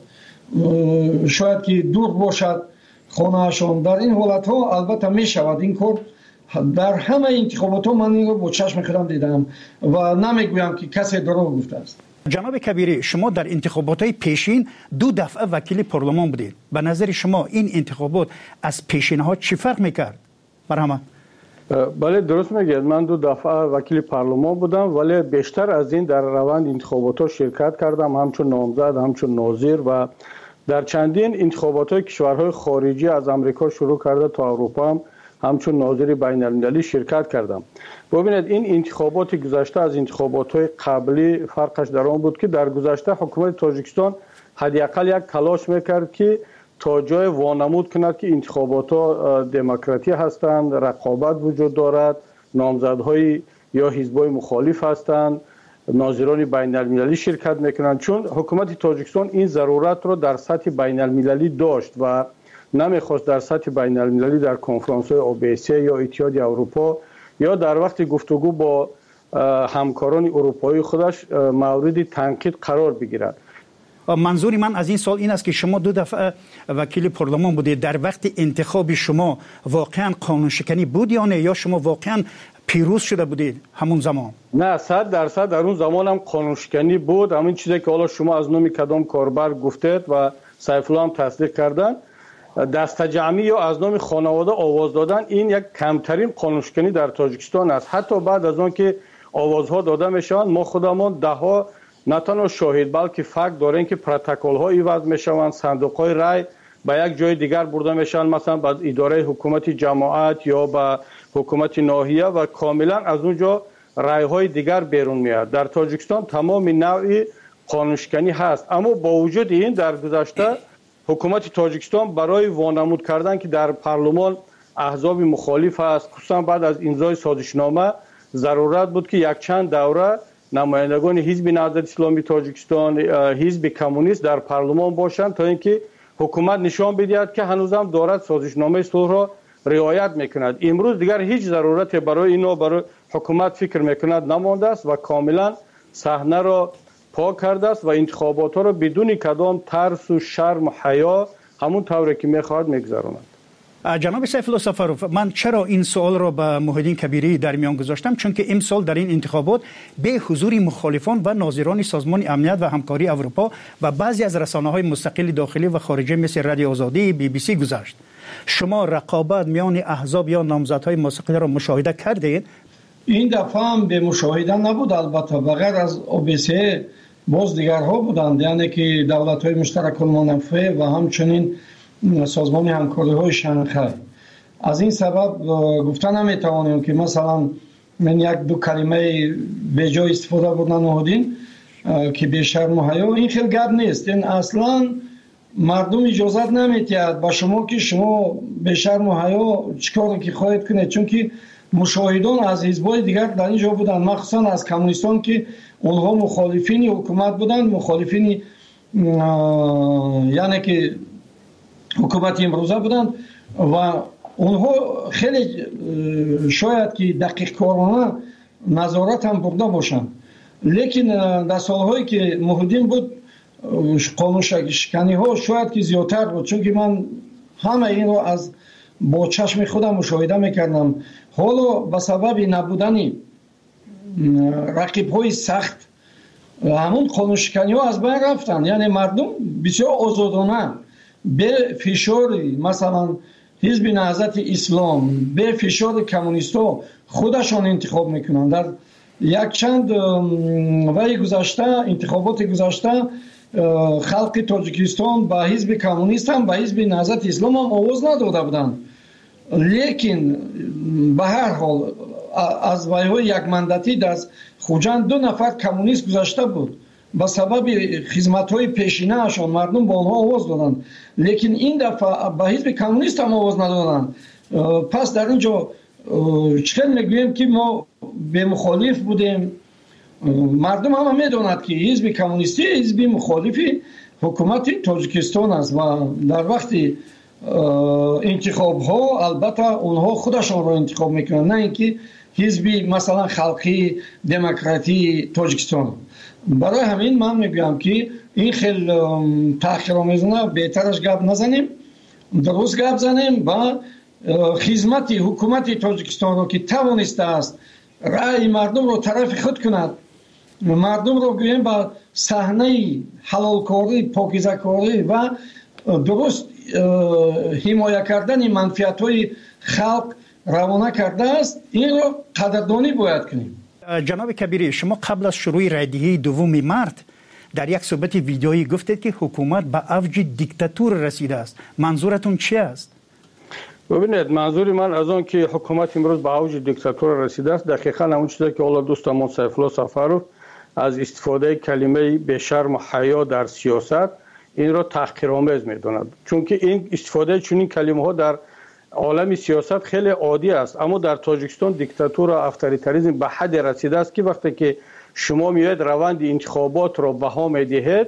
شاید که دور باشد خانهشان. در این حالت ها البته می شود این کار. در همه انتخابات ها من این رو با چشم خودم دیدم و نمیگویم که کسی دروغ گفته است. جناب کبیری، شما در انتخابات های پیشین دو دفعه وکیل پارلمان بودید. به نظر شما این انتخابات از پیشین ها چی فرق میکرد؟ مرحمت. بله درست میگید، من دو دفعه وکیل پارلمان بودم ولی بیشتر از این در روند انتخابات ها شرکت کردم، همچون نامزد، همچون ناظر و در چندین انتخابات های کشورهای خارجی از امریکا شروع کرده تا اروپا هم همچون ناظر بین المللی شرکت کردم. ببینید این انتخابات گذشته از انتخابات های قبلی فرقش در آن بود که در گذشته حکومت تاجیکستان حداقل یک تلاش میکرد که تا جای وانمود کند که انتخابات ها دموکراتی هستند، رقابت وجود دارد، نامزدهای یا حزبای مخالف هستند، ناظران بین المللی شرکت میکنند. چون حکومت تاجیکستان این ضرورت رو در سطح بین المللی داشت و نمیخواست در سطح بین المللی در کنفرانس های اوبیسی یا اتحادیه اروپا یا در وقت گفتگو با همکاران اروپایی خودش مورد تنقید قرار بگیرد. منظور من از این سال این است که شما دو دفعه وکیل پارلمان بودید. در وقت انتخاب شما واقعا قانون شکنی بود یا نه، یا شما واقعا پیروز شده بودید همون زمان؟ نه، صد درصد در اون زمان هم قانون شکنی بود. همین چیزی که حالا شما از نام کدام کاربر گفتید و سیف الله هم تصدیق کردن، دست جمعی یا از نام خانواده آواز دادن، این یک کمترین قانون شکنی در تاجیکستان است. حتی بعد از آن که آوازها داده میشوند ما خودمان ده ها نه تنها شاهد بلکه فکت داریم که پروتکل ها ایواز میشوند، صندوق های رای به یک جای دیگر برده میشن، مثلا به اداره حکومت جماعت یا به حکومت ناحیه و کاملا از اونجا رای های دیگر بیرون میاد. در تاجیکستان تمام نوع قانون شکنی هست. اما با وجود این در گذشته حکومت تاجیکستان برای وانمود کردن که در پارلمان احزاب مخالف است، خصوصا بعد از امضای سازشنامه ضرورت بود که یک چند دوره نمایندگان حزب نهضت اسلامی تاجیکستان، حزب کمونیست در پارلمان باشند تا اینکه حکومت نشان بدهد که هنوزم دارد سازشنامه صلح را رعایت میکند. امروز دیگر هیچ ضرورت برای اینو برای حکومت فکر میکند نمانده است و کاملا صحنه را پاک کرده است و انتخابات را بدون کدام ترس و شرم و حیا همون طوری که میخواهد میگذراند. جناب سیف الله سفروف، من چرا این سوال را به محیدین کبیری در میان گذاشتم؟ چون که امسال در این انتخابات به حضور مخالفان و ناظران سازمان امنیت و همکاری اروپا و بعضی از رسانه‌های مستقل داخلی و خارجی مثل رادیو آزادی، بی بی سی گذشت. شما رقابت میان احزاب یا نامزدهای مستقل را مشاهده کردید؟ این دفعه هم به مشاهده نبود، البته بغیر از او بی سی باز دیگرها بودند، یعنی که دولت‌های مشترک المنافع و همچنین سازمان همکاری های شانگهای. از این سبب گفتن نمیتوانیم که مثلا من یک دو کلمه به جای استفاده بودن نهادین که به شرم و حیا، این خیلی گپ نیست. این اصلا مردم اجازت نمیتید با شما که شما به شرم و حیا چیکار که خواهید کنید، چون که مشاهدان از حزب‌های دیگر در اینجا بودن، مخصوصا از کمونیستان که اونها مخالفین حکومت بودن، مخالفین یعنی که حکومت امروزه بودند و اونها خیلی شاید که دقیق کارانه نظارت هم برده باشند. لیکن در سالهایی که محیدین بود قانون شکنی ها شاید که زیادتر بود، چون که من همه این رو از با چشم خودم مشاهده میکردم. حالا به سبب نبودن رقیب های سخت همون قانون شکنی ها از بین رفتن، یعنی مردم بسیار آزادانه به فشار مثلا حزب نهضت اسلام، به فشار کمونیستا خودشان انتخاب میکنن. در یک چند وقت گذشته، انتخابات گذشته، خلق تاجیکستان به حزب کمونیست هم به حزب نهضت اسلام هم آواز نداده بودند، لیکن به هر حال از ویهای یک مندتی در خوجند دو نفر کمونیست گذشته بود. به سبب خدمت‌های پیشینه اشان مردم با آنها آواز دادند، لیکن این دفعه به حزب کمونیست هم آواز ندادند. پس در اینجا چقدر میگوییم که ما به مخالف بودیم. مردم هم میدونند که حزب کمونیستی حزب مخالفی حکومت تاجیکستان است و در وقت انتخاب ها البته اونها خودشون رو انتخاب میکنن، نه اینکه حزبی مثلا خلقی دموکراتی تاجیکستان. برای همین من میگم که این خیلی تحقیرآمیزانه بهترش گپ نزنیم، درست گپ زنیم و خدمت حکومت تاجیکستان رو که توانسته است رأی مردم رو طرف خود کند، مردم رو گویم با صحنه حلالکاری، پاکیزه‌کاری و درست حمایت کردن منفعت‌های خلق روانه کرده است، این رو قدردانی باید کنیم. جناب کبیری، شما قبل از شروع رایدهی دوم مارت در یک صحبت ویدیویی گفتید که حکومت به اوج دیکتاتور رسیده است. منظورتون چی است؟ ببینید، منظور من از آن که حکومت امروز به اوج دیکتاتور رسیده است دقیقاً همون چیزی که حالا دوستمون سیفالله سفرو از استفاده کلمه به شرم و حیا در سیاست این را تحقیرآمیز می‌داند، چون که این استفاده چنین کلمه ها در عالم سیاست خیلی عادی است. اما در تاجیکستان دیکتاتور و افطاریتاریسم به حد رسیده است که وقتی که شما میاید روند انتخابات را بها میدهید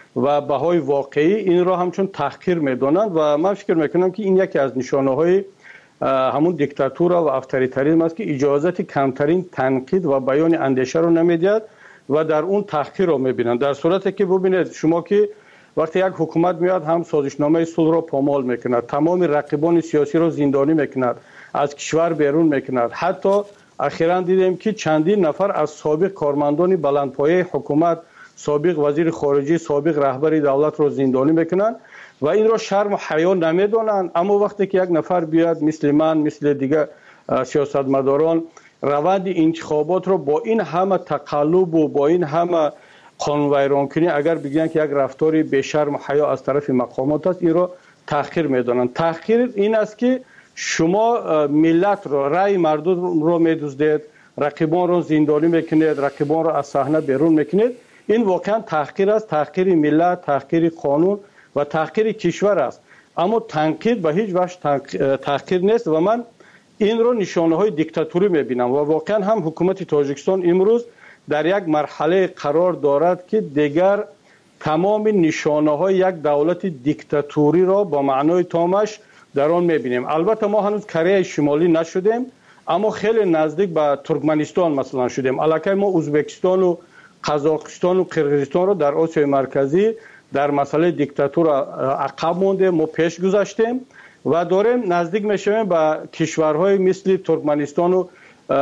و بهای واقعی این را همچون تحقیر میدانند و من فکر میکنم که این یکی از نشانه های همون دیکتاتور و افطاریتاریسم است که اجازت کمترین تنقید و بیان اندیشه رو نمیدهد و در اون تحقیر رو میبینند. در صورتی که ببینید شما که وقتی یک حکومت میاد هم سازشنامه صلح را پامال میکند، تمام رقیبان سیاسی را زندانی میکند، از کشور بیرون میکند. حتی اخیراً دیدیم که چندین نفر از سابق کارمندان بلندپایه حکومت، سابق وزیر خارجه، سابق رهبر دولت را زندانی میکنند و این را شرم و حیا نمیدانند. اما وقتی که یک نفر بیاد مثل من، مثل دیگر سیاستمداران روند انتخابات را با این همه تقلب و با این همه قانون ویران کنی اگر بگن که یک رفتاری به شرم و حیا از طرف مقامات است، این را تحقیر میدانند. تحقیر این است که شما ملت را، رأی مردم را میدزدید، رقیبان را زندانی میکنید، رقیبان را از صحنه بیرون میکنید. این واقعا تحقیر است، تحقیر ملت، تحقیر قانون و تحقیر کشور است. اما تنقید به هیچ وجه تحقیر نیست و من این را نشانه های دیکتاتوری میبینم و واقعا هم حکومت تاجیکستان امروز در یک مرحله قرار دارد که دیگر تمام نشانه های یک دولت دیکتاتوری را با معنای تامش در آن میبینیم. البته ما هنوز کره شمالی نشدیم اما خیلی نزدیک به ترکمنستان مثلا شدیم. الکی ما ازبکستان و قزاقستان و قرقیزستان را در آسیای مرکزی در مسئله دیکتاتور عقب مونده، ما پیش گذاشتیم و داریم نزدیک میشویم به کشورهای مثل ترکمنستان و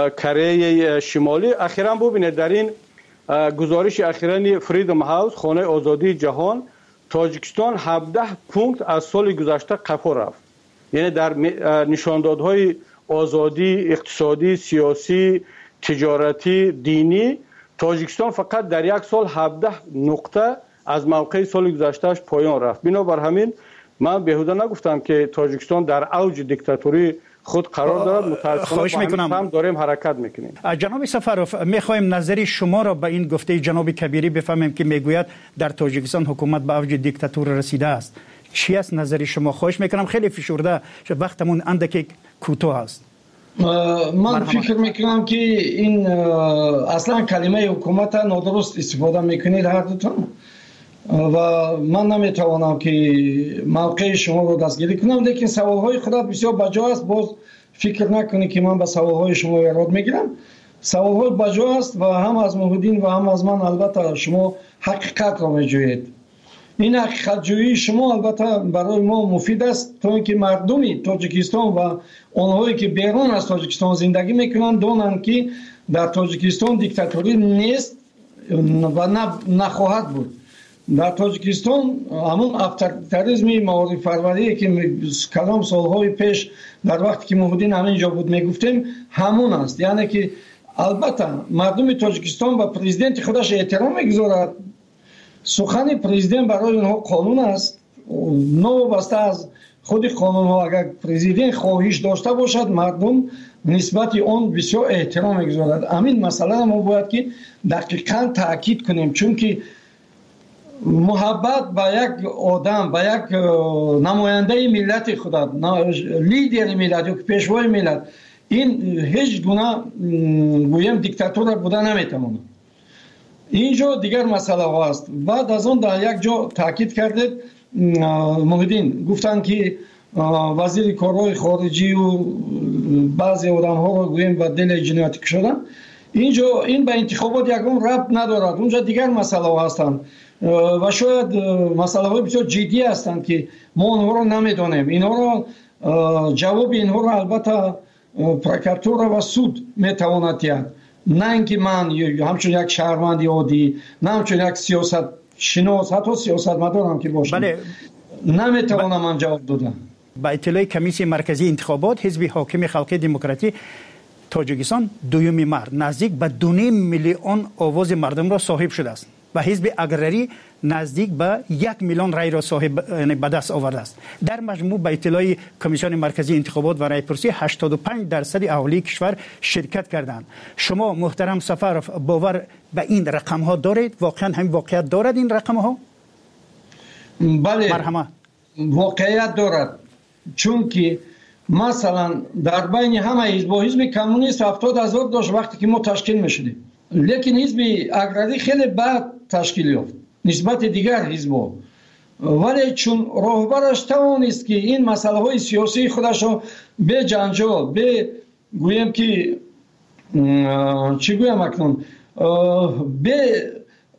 کره شمالی. اخیراً ببینید در این گزارش اخیراً فریدم هاوس، خانه آزادی جهان، تاجیکستان هفده پونکت از سال گذشته قفا رفت. یعنی در نشاندادهای آزادی اقتصادی، سیاسی، تجارتی، دینی تاجیکستان فقط در یک سال هفده نقطه از موقع سال گذشتهش پایان رفت. بنابر همین من بهوده نگفتم که تاجیکستان در اوج دیکتاتوری خود قرار دارد. متاسفانه هم داریم حرکت میکنیم. جناب سفروف، میخوایم نظری شما را به این گفته جناب کبیری بفهمیم که میگوید در تاجیکستان حکومت به اوج دیکتاتور رسیده است. چی است نظری شما؟ خواهش میکنم، خیلی فشرده وقتمون اندکی کوتاه است. من فکر میکنم که این اصلا کلمه حکومت نادرست استفاده میکنید هر دوتون و من نمیتوانم که موقع شما رو دستگیری کنم، لیکن سوالهای خودت بسیار بجا است. باز فکر نکنی که من به سوالهای شما یاد میگیرم. سوالهای بجا است و هم از محدین و هم از من البته شما حقیقت را میجویید. این حقیقت جویی شما البته برای ما مفید است تا اینکه مردمی تاجیکستان و آنهایی که بیرون از تاجیکستان زندگی میکنند دانند که در تاجیکستان دیکتاتوری نیست و نخواهد بود. در تاجیکستان همون افطاریتاریسم معارف پروری که کلام سالهای پیش در وقتی که محدین همینجا بود میگفتیم همون است. یعنی که البته مردم تاجیکستان با پرزیدنت خودش احترام میگذارد. سخن پرزیدنت برای اونها قانون است. نوابسته از خود قانون ها اگر پرزیدنت خواهش داشته باشد مردم نسبت آن بسیار احترام میگذارد. همین مسئله ما باید که دقیقاً تاکید کنیم، چون که محبت به یک آدم، به یک نماینده ملت خدا، لیدر ملت یا پیشوای ملت، این هیچ گونه گویم دیکتاتور بوده نمیتونه. اینجا دیگر مسئله هست. بعد از اون در یک جا تاکید کردید محیدین گفتن که وزیر کارهای خارجی و بعضی آدم ها رو گویم به دل جنایتی شدن. اینجا این به انتخابات یکم ربط ندارد. اونجا دیگر مسئله هستند و شاید مسئله های بسیار جدی هستند که ما اونها رو نمیدانیم. اینها رو جواب اینها رو البته پروکراتور و سود میتواند دهد، نه اینکه من همچون یک شهروند عادی، نه همچون یک سیاست شناس، حتی سیاست مدارم که باشم، بله. نمیتوانم من جواب دادم. با اطلاع کمیسیون مرکزی انتخابات حزب حاکم خلق دموکراتی تاجیکستان دوم مرد نزدیک به دو نیم میلیون آواز مردم را صاحب شده است و حزب اگرری نزدیک به یک میلیون رای را صاحب یعنی به دست آورده است. در مجموع به اطلاع کمیسیون مرکزی انتخابات و رایپرسی هشتاد و پنج درصد اهالی کشور شرکت کردند. شما محترم سفرов باور به این رقم ها دارید؟ واقعا همین واقعیت دارد این رقم ها؟ بله مرحمت. واقعیت دارد، چون که مثلا در بین همه حزب و حزب کمونیست هفتاد هزار داشت وقتی که ما تشکیل میشدیم، لیکن حزب اگرری خیلی بعد تشکیل یافت نسبت دیگر حزب‌ها، ولی چون راهبرش توانست که این مسئله های سیاسی خودش رو به جنجال، به گویم که چی گویم اکنون، به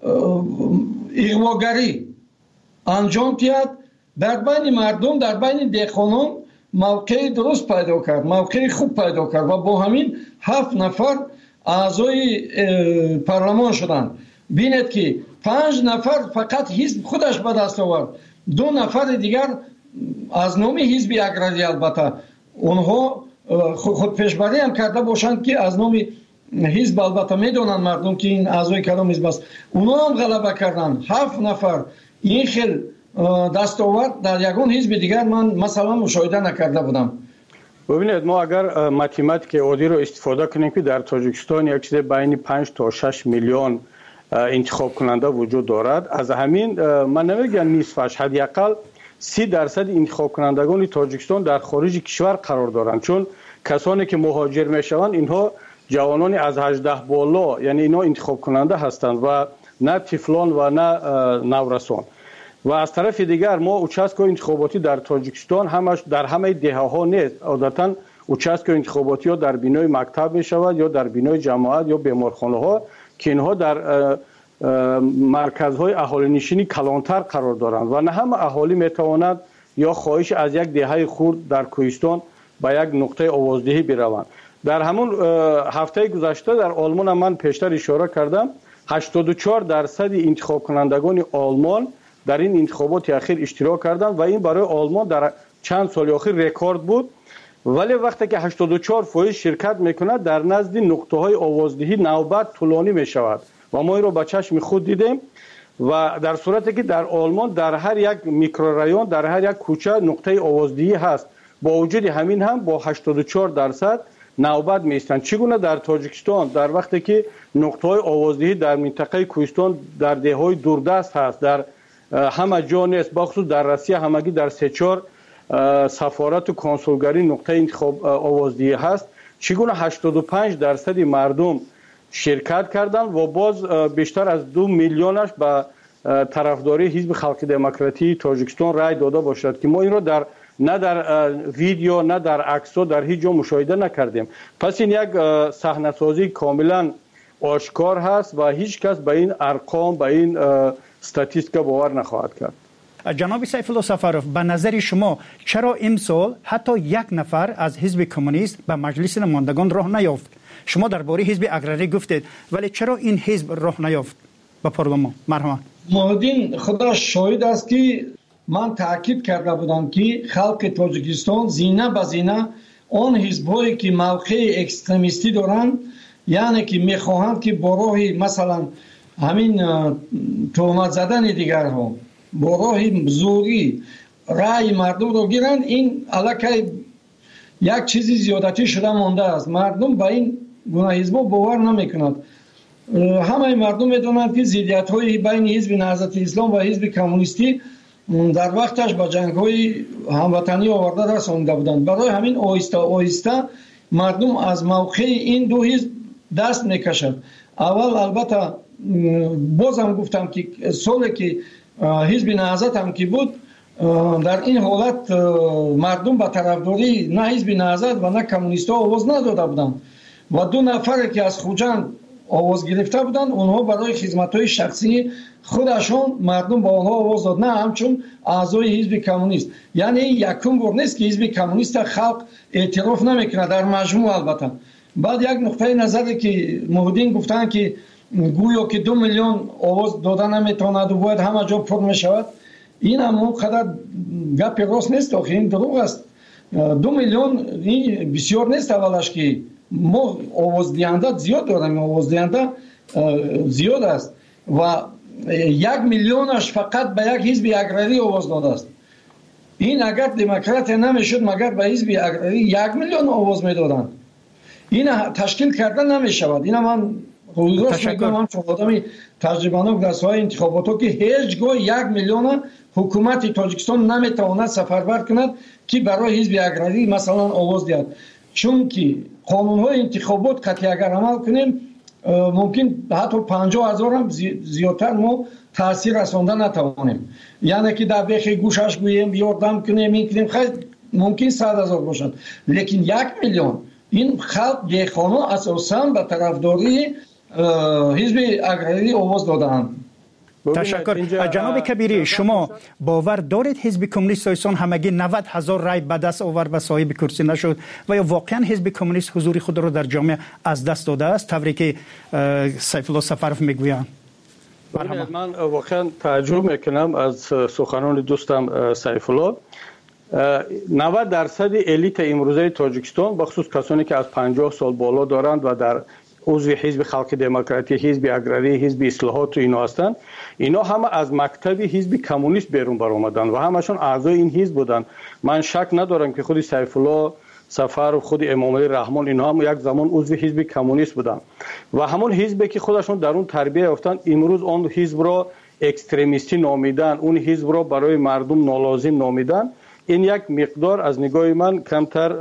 اغواگری انجام دهد، در بین مردم، در بین دهقانان موقع درست پیدا کرد، موقع خوب پیدا کرد و با همین هفت نفر اعضای پارلمان شدند. بینید که پنج نفر فقط حزب خودش به دست آورد، دو نفر دیگر از نام حزب اگرری، البته اونها خود پیشبری هم کرده باشند که از نام حزب، البته میدونن مردم که این اعضای کدام حزب است، اونها هم غلبه کردند. هفت نفر این خیل دستاورد در یگان حزب دیگر من مثلا مشاهده نکرده بودم. ببینید ما اگر ماتماتیک عادی رو استفاده کنیم که در تاجیکستان یک چیز بین پنج تا شش میلیون انتخاب کننده وجود دارد، از همین من نمیگم نصفش، حداقل سی درصد انتخاب کنندگان تاجیکستان در خارج کشور قرار دارند، چون کسانی که مهاجر میشوند اینها جوانان از هجده بالا، یعنی اینا انتخاب کننده هستند و نه طفلان و نه نورسان. و از طرف دیگر ما اوچسکو انتخاباتی در تاجیکستان همش در همه دهه ها نیست، عادتا اوچسکو انتخاباتی ها در بینای مکتب می شود یا در بینای جماعت یا بیمارخانه ها که اینها در مرکزهای اهالی نشینی کلانتر قرار دارند و نه همه اهالی می تواند یا خواهش از یک دهه خورد در کوهستان به یک نقطه آوازدهی بروند. در همون هفته گذشته در آلمان من پیشتر اشاره کردم هشتاد و چهار درصد انتخاب کنندگان آلمان در این انتخابات اخیر اشتراک کردند و این برای آلمان در چند سال اخیر رکورد بود. ولی وقتی که هشتاد و چهار درصد شرکت میکند در نزد نقطه های آوازدهی نوبت طولانی میشود و ما این رو با چشم خود دیدیم و در صورتی که در آلمان در هر یک میکرورایون، در هر یک کوچه نقطه آوازدهی هست، با وجود همین هم با هشتاد و چهار درصد نوبت میستند. چگونه در تاجیکستان در وقتی که نقطه های آوازدهی در منطقه کوهستان در دههای دوردست هست، در همه جا نیست، بخصوص در روسیه همگی در سه چهار سفارت و کنسولگری نقطه انتخاب آوازدهی هست، چگونه هشتاد و پنج درصد مردم شرکت کردند و باز بیشتر از دو میلیونش به طرفداری حزب خلق دموکراتی تاجیکستان رای داده باشد که ما این را در نه در ویدیو نه در عکس‌ها در هیچ جا مشاهده نکردیم. پس این یک صحنه‌سازی کاملا آشکار هست و هیچ کس به این ارقام، به این استاتیستیکا باور نخواهد کرد. جناب سیف الله سفرов، به نظر شما چرا امسال حتی یک نفر از حزب کمونیست به مجلس نمایندگان راه نیافت؟ شما درباره حزب اگرری گفتید، ولی چرا این حزب راه نیافت به پارلمان؟ مرحبا. محمدین خدا شاهد است که من تاکید کرده بودم که خلق تاجیکستان زینه به زینه آن حزب‌هایی که موقع اکستریمیستی دارند، یعنی که میخواهند که با راه مثلا همین تهمت زدن دیگرها، با راه زوری رای مردم رو گیرند، این علاقه یک چیزی زیادتی شده مانده است. مردم با این گونه حزب‌ها باور نمی‌کنند. همه مردم می‌دونند که ضدیت‌های بین حزب نهضت اسلام و حزب کمونیستی در وقتش با جنگ‌های هموطنی آورده رسانده بودند. برای همین آهسته آهسته مردم از موقع این دو حزب دست می‌کشند. اول البته بازم گفتم که سالی که حزب نهضت هم که بود در این حالت مردم به طرفداری نه حزب نهضت و نه کمونیست ها آواز نداده بودند و دو نفر که از خوجند آواز گرفته بودند اونها برای خدمت های شخصی خودشون مردم با آنها آواز داد، نه همچون اعضای حزب کمونیست. یعنی یکم بار نیست که حزب کمونیست خلق اعتراف نمیکنه در مجموع. البته بعد یک نقطه نظری که محدین گفتن که گویا که دو میلیون آواز دادن نمیتواند و باید همه جا پر میشود، این هم اونقدر گپ راست نیست، آخه این دروغ است. دو میلیون این بسیار نیست. اولش که ما آواز دهنده زیاد داریم، آواز دهنده زیاد است و یک میلیونش فقط به یک حزب اگراری آواز داده است. این اگر دموکرات نمیشد مگر به حزب اگراری یک میلیون آواز میدادند. این تشکیل کردن نمیشود. این من رویداد میگم هم چون آدمی تجربه‌ناک در ساحه انتخابات که هیچگاه یک میلیون حکومت تاجیکستان نمیتواند سفربر کند که برای حزب اگراری مثلا آواز دهد، چون که قانون‌های انتخابات قطعی اگر عمل کنیم ممکن حتی پنجاه هزار هم زیادتر ما تاثیر رساندن نتوانیم. یعنی که در بیخ گوشش گوییم یاردم کنیم این کنیم خیلی ممکن صد هزار باشد، لیکن یک میلیون این خلق دیخانه اساساً به طرفداری حزب اگراری آواز دادند. تشکر. جناب کبیری، شما باور دارید حزب کمونیست تاجیکستان همگی نود هزار رای به دست آورد و صاحب کرسی نشد و یا واقعا حزب کمونیست حضور خود را در جامعه از دست داده است طوری که سیف الله سفرف میگویند؟ من واقعا تعجب میکنم از سخنان دوستم سیف الله. نود درصد الیت امروزه تاجیکستان بخصوص کسانی که از پنجاه سال بالا دارند و در عضو حزب خلق دموکراتی، حزب اگراری، حزب اصلاحات و اینا هستند، اینا همه از مکتب حزب کمونیست بیرون بر آمدند و همشون اعضای این حزب بودند. من شک ندارم که خود سیف الله سفر و خود امام علی رحمان اینها هم یک زمان عضو حزب کمونیست بودند و همون حزبی که خودشون در اون تربیت یافتند امروز اون حزب را اکستریمیستی نامیدن، اون حزب را برای مردم نالازم نامیدن. این یک مقدار از نگاه من کمتر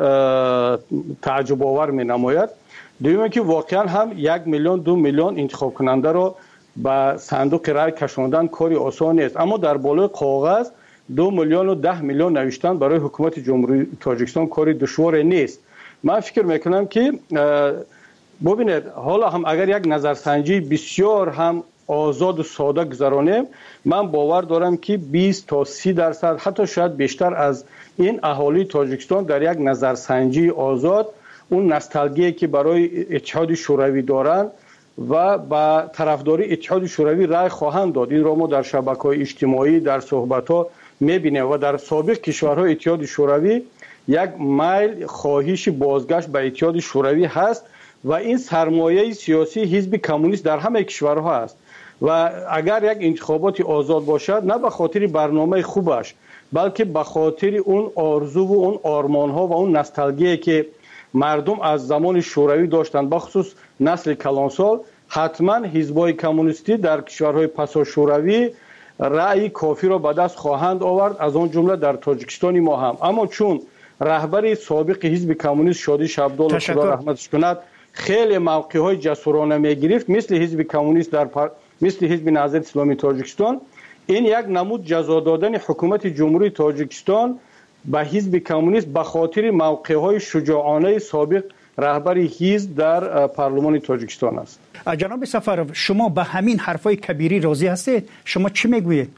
تعجب آور می نماید. دویمه که واقعا هم یک میلیون دو میلیون انتخاب کننده رو به صندوق رای کشاندن کاری آسان نیست، اما در بالای کاغذ دو میلیون و ده میلیون نوشتن برای حکومت جمهوری تاجیکستان کاری دشوار نیست. من فکر میکنم که ببینید حالا هم اگر یک نظرسنجی بسیار هم آزاد و ساده گذرانیم، من باور دارم که بیست تا سی درصد حتی شاید بیشتر از این اهالی تاجیکستان در یک نظرسنجی آزاد اون نستالژی که برای اتحاد شوروی دارند و با طرفداری اتحاد شوروی رای خواهند داد. این را ما در شبکه‌های اجتماعی در صحبت‌ها می‌بینیم و در سابق کشورهای اتحاد شوروی یک میل خواهش بازگشت به اتحاد شوروی هست و این سرمایه سیاسی حزب کمونیست در همه کشورها است و اگر یک انتخابات آزاد باشد نه به خاطر برنامه خوبش بلکه به خاطر اون آرزو و اون آرمان‌ها و اون نستالژی که مردم از زمان شوروی داشتند، بخصوص نسل کلانسال، حتما حزب‌های کمونیستی در کشورهای پسا شوروی رأی کافی را به دست خواهند آورد، از آن جمله در تاجیکستان ما هم. اما چون رهبر سابق حزب کمونیست شادی شبدال خدا رحمتش کند خیلی موقع‌های جسورانه می‌گرفت مثل حزب کمونیست در پر... مثل حزب نهضت اسلامی تاجیکستان، این یک نمود جزا دادن حکومت جمهوری تاجیکستان به حزب کمونیست به خاطر موقع‌های شجاعانه سابق رهبر حزب در پارلمان تاجیکستان است. جناب سفرов شما به همین حرفای کبیری راضی هستید؟ شما چی میگویید؟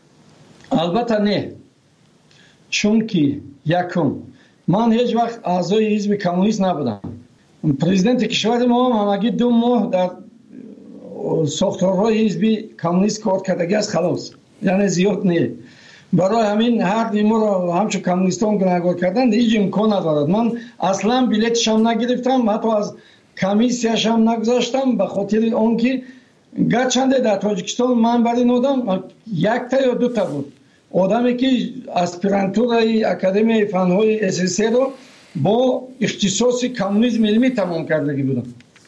البته نه، چون که یکم من هیچ وقت اعضای حزب کمونیست نبودم. پرزیدنت کشور ما هم همگی دو ماه در ساختارهای حزب کمونیست کار کردگی است، خلاص، یعنی زیاد نه. برای همین هر دیمو را همچون کمونیستان گناهکار کردن هیچ امکان ندارد. من اصلا بلیتش هم نگرفتم، حتی از کمیسیش هم نگذاشتم، به خاطر آنکه گرچنده در تاجیکستان من برای این آدم یک تا یا دو تا بود آدمی که اسپیرانتورای اکادمی فنهای اس اس رو با اختصاص کمونیسم علمی تمام کردگی بودم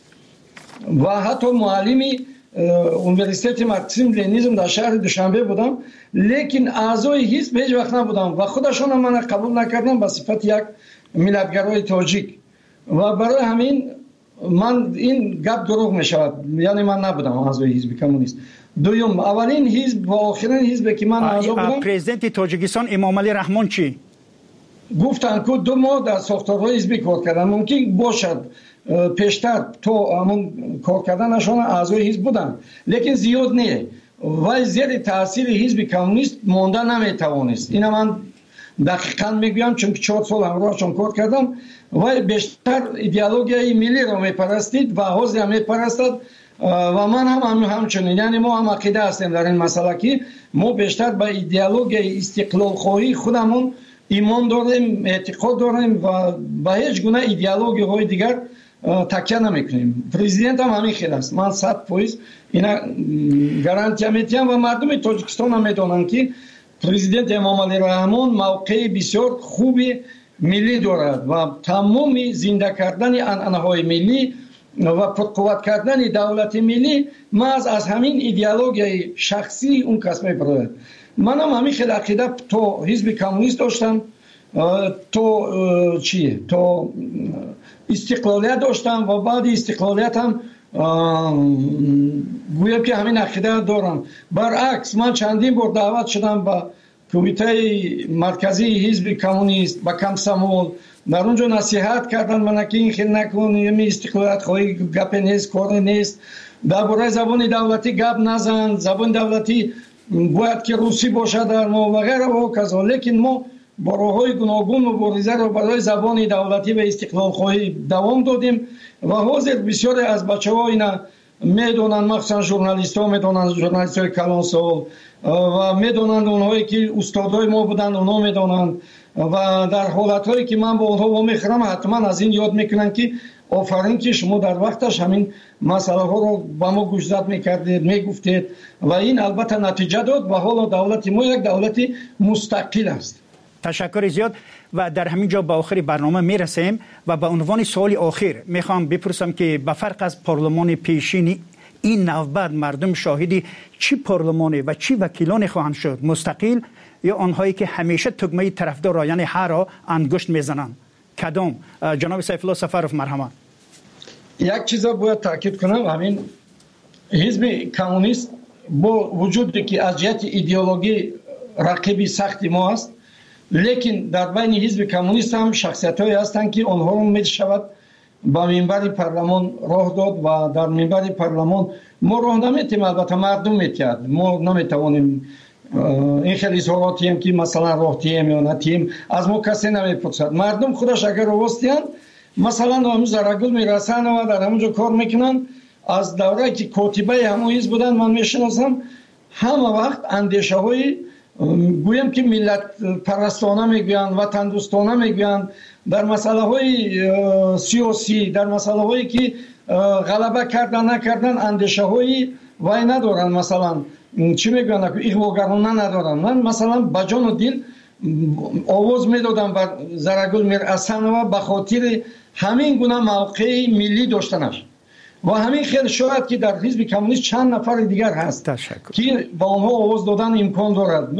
و حتی معلمی اونیورسیته مارکسیسم لنینیسم در شهر دوشنبه بودم، لیکن اعضای حزب هیچ وقت نبودم و خودشون هم من قبول نکردم به صفت یک ملتگرای تاجیک و برای همین من این گپ دروغ می شود، یعنی من نبودم اعضای حزب کمونیست. دوم اولین حزب و آخرین حزب که من اعضا بودم پرزیدنت تاجیکستان امامعلی رحمان چی گفتن که دو ماه در ساختارهای حزبی کار کردن. ممکن باشد پیشتر تو همون کار کردنشان اعضای حزب بودن لیکن زیاد نه و زیر تاثیر حزب کمونیست مانده نمیتوانست. اینا من دقیقاً میگویم چون چهار سال همراهشان کار کردم و بیشتر ایدئولوژی ملی را میپرستید و حزب را میپرستد و من هم همچنین. یعنی ما هم عقیده هستیم در این مسئله که ما بیشتر به ایدئولوژی استقلال خواهی خودمون ایمان داریم، اعتقاد داریم و به هیچ گونه ایدئولوژی های دیگر تکیه نمیکنیم. پرزیدنت هم همین خیلی است. من صد فیصد اینا گارانتی میدم و مردم تاجیکستان هم میدونن که پرزیدنت امامعلی رحمان موقع بسیار خوبی ملی دارد و تمام زنده کردن عنعنه‌های ملی و پرقوت کردن دولت ملی محض از همین ایدئولوژی شخصی اون کس میبرد. من هم همین خیلی عقیده تو حزب کمونیست داشتم، تو چیه تو استقلالیت داشتم و بعد استقلالیت هم گویم که همین عقیده دارم. برعکس من چندین بار دعوت شدم به کمیته مرکزی حزب کمونیست با کمسمول، در اونجا نصیحت کردن من که این خیلی نکن، یعنی استقلالیت خواهی گپ نیست، کار نیست، درباره زبان دولتی گپ نزن، زبان دولتی باید که روسی باشه در ما و غیره و کذا. لیکن ما با راه‌های گوناگون مبارزه را برای زبان دولتی و استقلال خواهی دوام دادیم و حاضر بسیاری از بچه‌ها اینا میدونن، مخصوصا ژورنالیست‌ها میدونن، ژورنالیست‌های کلانسال و میدونن، اونهایی که استادای ما بودن اونها میدونن و در حالت‌هایی که من با اونها با میخرم حتما از این یاد میکنن که آفرین که شما در وقتش همین مسئله ها رو با ما گوشزد میکردید، میگفتید و این البته نتیجه داد و حالا دولت ما یک دولت مستقل است. تشکر زیاد و در همین جا به آخر برنامه میرسیم و به عنوان سوال آخر میخوام بپرسم که به فرق از پارلمان پیشین این نوبت مردم شاهدی چی پارلمانی و چی وکیلانی خواهند شد؟ مستقل یا آنهایی که همیشه تگمه طرفدار را یعنی هر را انگشت میزنند؟ کدام؟ جناب سیف الله سفرов مرحمت. یک چیز باید تاکید کنم، همین حزب کمونیست با وجودی که از جهت ایدئولوژی رقیبی سختی ما است، لیکن در بین حزب کمونیست هم شخصیت‌هایی هستند که آنها رو میشود با منبر پارلمان راه داد و در منبر پارلمان ما راه نمیتیم، البته مردم میتید، ما نمیتوانیم این خیلی اظهاراتی هم که مثلا راه تیم یا نتیم از ما کسی نمیپرسد. مردم خودش اگر راستیان مثلا همون زرگل میرسن و در همونجا کار میکنن. از دوره که کاتبه همون حزب بودن من میشناسم، همه وقت اندیشه های گویم که ملت پرستانه میگویند، وطن دوستانه میگویند، در مسئله های سیاسی، در مسئله هایی که غلبه کردن نکردن اندیشه هایی وای ندارن، مثلا چی میگویند ایغواگرانه ندارن. من مثلا با جان و دل آواز میدادم بر زرگل میرحسن و به خاطر همین گونه موقع ملی داشتنش و همین خیلی شاید که در حزب کمونیست چند نفر دیگر هست که با آنها آواز دادن امکان دارد.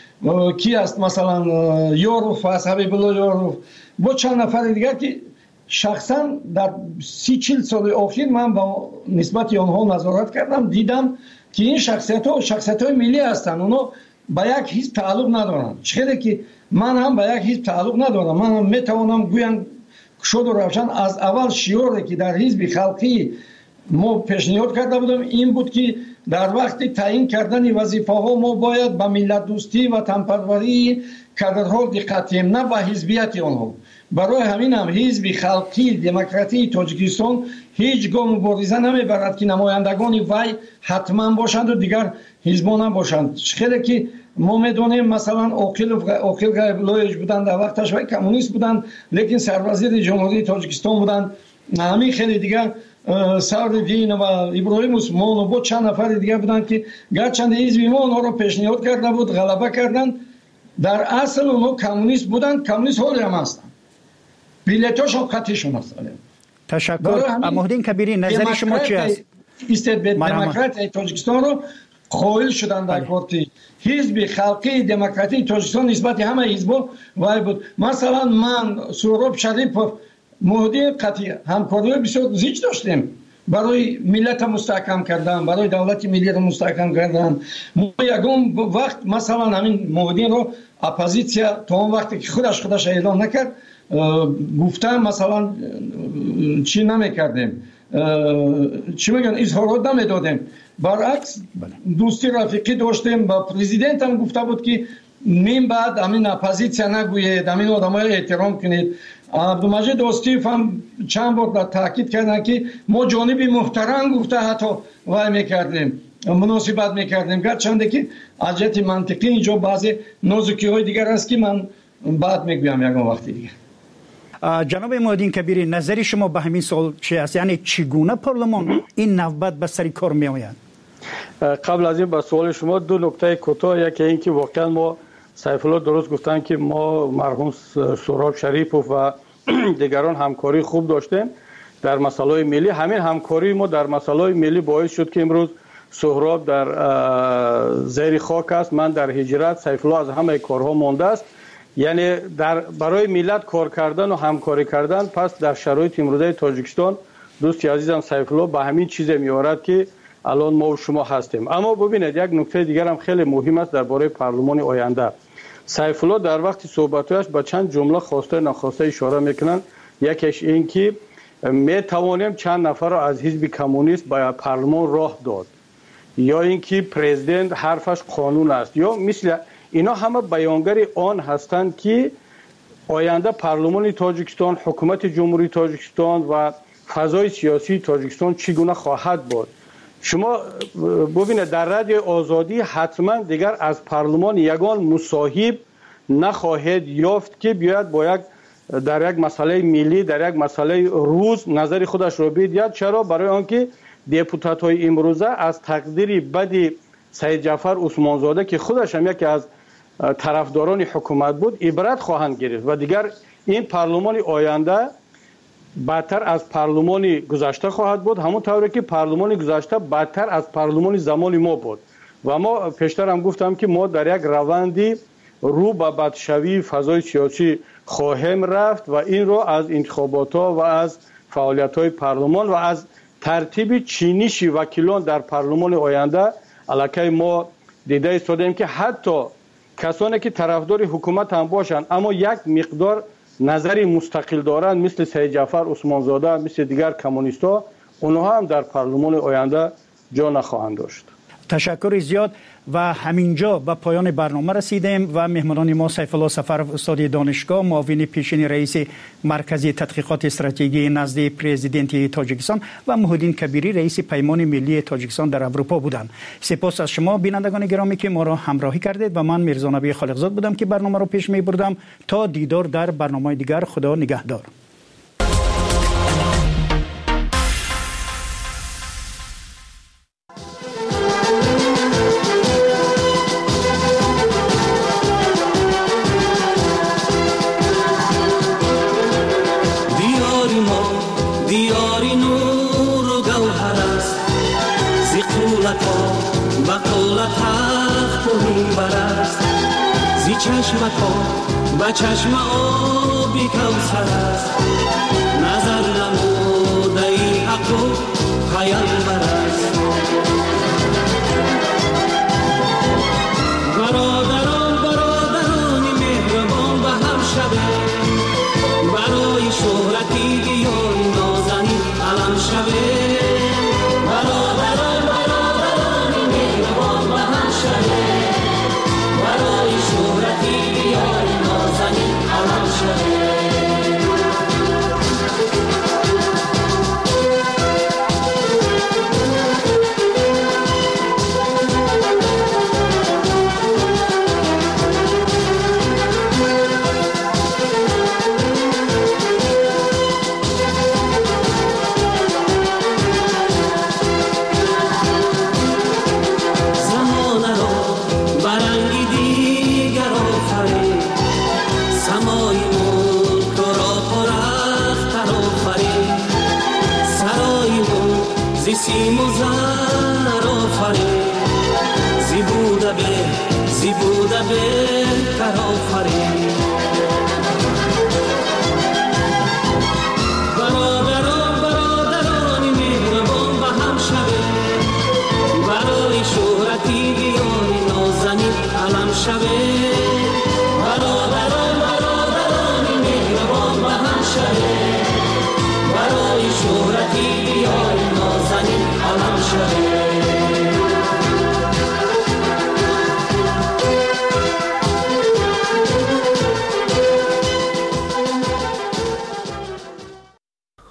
کی است مثلا یاروف است، حبیب الله یاروف، با چند نفر دیگر که شخصا در سی چل سال اخیر من با نسبت آنها نظارت کردم، دیدم که این شخصیت ها شخصیت های ملی هستند، اونا با یک حزب تعلق ندارن. چه که من هم با یک حزب تعلق ندارم، من هم میتوانم گویم شد و روشن از اول شیاری که در حزب خلقی ما پیشنهاد کرده بودم این بود که در وقت تعیین کردن وظیفه ها ما باید به ملت دوستی و تنپروری کادرها دقت کنیم، نه به حزبیت آنها. برای همین هم حزب خلقی دموکراتی تاجیکستان هیچ گام مبارزه نمیبرد که نمایندگان وی حتما باشند و دیگر حزبان هم باشند. خیلی که ما میدونیم مثلا عاقل عاقل غیب‌الله بودن، در وقتش وی کمونیست بودن لیکن سروزیر جمهوری تاجیکستان بودن. همین خیلی دیگر سعدالدین و ابراهیم عثمان و با چند نفر دیگر بودن که گرچند حزب ما اونها رو پیشنهاد کرده بود، غلبه کردن، در اصل اونها کمونیست بودن، کمونیست حالی هم هستن، بیلیتاشون خطیشون هستن. تشکر. محمدین کبیری نظر شما چی است؟ استاد دموکرات تاجیکستان رو قائل شدن در کارتی حزب خلقی دموکراتی تاجیکستان نسبت همه حزب‌ها وای بود. مثلا من سهراب شریفov معاهده قطعی همکاری بسیار زیاد داشتیم برای ملت مستحکم کردن، برای دولت ملی رو مستحکم کردن. ما یگان وقت مثلا همین معاهده رو اپوزیسیا تا اون وقتی که خودش خودش اعلام نکرد گفتن مثلا چی نمیکردیم، چی میگن، اظهارات نمیدادیم. برعکس دوستی رفیقی داشتیم. با پرزیدنت هم گفته بود که نیم بعد همین اپوزیسیا نگوید، همین آدمای احترام کنید. عبدالمجید دوستیف هم چند بار تاکید کردن که ما جانب محترم گفته حتی وای میکردیم، مناسبت میکردیم، گرچنده که از جهت منطقی اینجا بعضی نازکی های دیگر است که من بعد میگویم یکم وقتی دیگه. جناب معادین کبیری، نظر شما به همین سوال چی است؟ یعنی چگونه پارلمان این نوبت به سر کار می آید؟ قبل از این به سوال شما دو نکته کوتاه. یکی این که واقعا ما سیف الله درست گفتن که ما مرحوم سهراب شریفوف و دیگران همکاری خوب داشتیم در مسائل ملی. همین همکاری ما در مسائل ملی باعث شد که امروز سهراب در زیر خاک است، من در هجرت، سیف الله از همه کارها مانده است. یعنی در برای ملت کار کردن و همکاری کردن. پس در شرایط امروزه تاجیکستان دوستی عزیزم سیف الله به همین چیز میارد که الان ما و شما هستیم. اما ببینید یک نکته دیگر هم خیلی مهم است درباره پارلمان آینده. سیف الله در وقت صحبتش با چند جمله خواسته ناخواسته اشاره میکنن. یکیش این که می توانیم چند نفر را از حزب کمونیست به پارلمان راه داد، یا اینکه پرزیدنت حرفش قانون است، یا مثل اینا همه بیانگر آن هستند که آینده پارلمان تاجیکستان، حکومت جمهوری تاجیکستان و فضای سیاسی تاجیکستان چگونه خواهد بود. شما ببینید در رادیو آزادی حتما دیگر از پارلمان یگان مصاحب نخواهد یافت که بیاید با یک در یک مسئله ملی، در یک مسئله روز نظر خودش را بدهد. چرا؟ برای آنکه دپوتات های امروزه از تقدیر بد سید جعفر عثمانزاده که خودش هم یکی از طرفداران حکومت بود عبرت خواهند گرفت و دیگر این پارلمان آینده بدتر از پارلمان گذشته خواهد بود، همون طوری که پارلمان گذشته بدتر از پارلمان زمان ما بود. و ما پیشتر هم گفتم که ما در یک روندی رو به بدشوی فضای سیاسی خواهیم رفت و این رو از انتخابات ها و از فعالیت های پارلمان و از ترتیب چینش وکیلان در پارلمان آینده علاقه ما دیده ایستادیم که حتی کسانی که طرفدار حکومت هم باشند اما یک مقدار نظری مستقل دارند مثل سید جعفر عثمانزاده، مثل دیگر کمونیست‌ها، اونها هم در پارلمان آینده جا نخواهند داشت. تشکر زیاد. و همینجا به پایان برنامه رسیدیم و مهمانان ما سیف الله سفرов استاد دانشگاه، معاون پیشین رئیس مرکز تحقیقات استراتژی نزد پرزیدنت تاجیکستان و معادین کبیری رئیس پیمان ملی تاجیکستان در اروپا بودند. سپاس از شما بینندگان گرامی که ما را همراهی کردید و من میرزا نبی خالقزاد بودم که برنامه را پیش می بردم. تا دیدار در برنامه دیگر، خدا نگهدار. با چشم آبی کوثر است، نظر نموده ای حق و پیامبر است. برادران برادران مهربان به هم شده، برای شهرتی دیار نازنین علم شده. برادران برادران مهربان به هم شده، برای شهرتی دیار نازنین علم شده. سیم و زر آفرین، زی بوده به زی بوده به تر آفرین.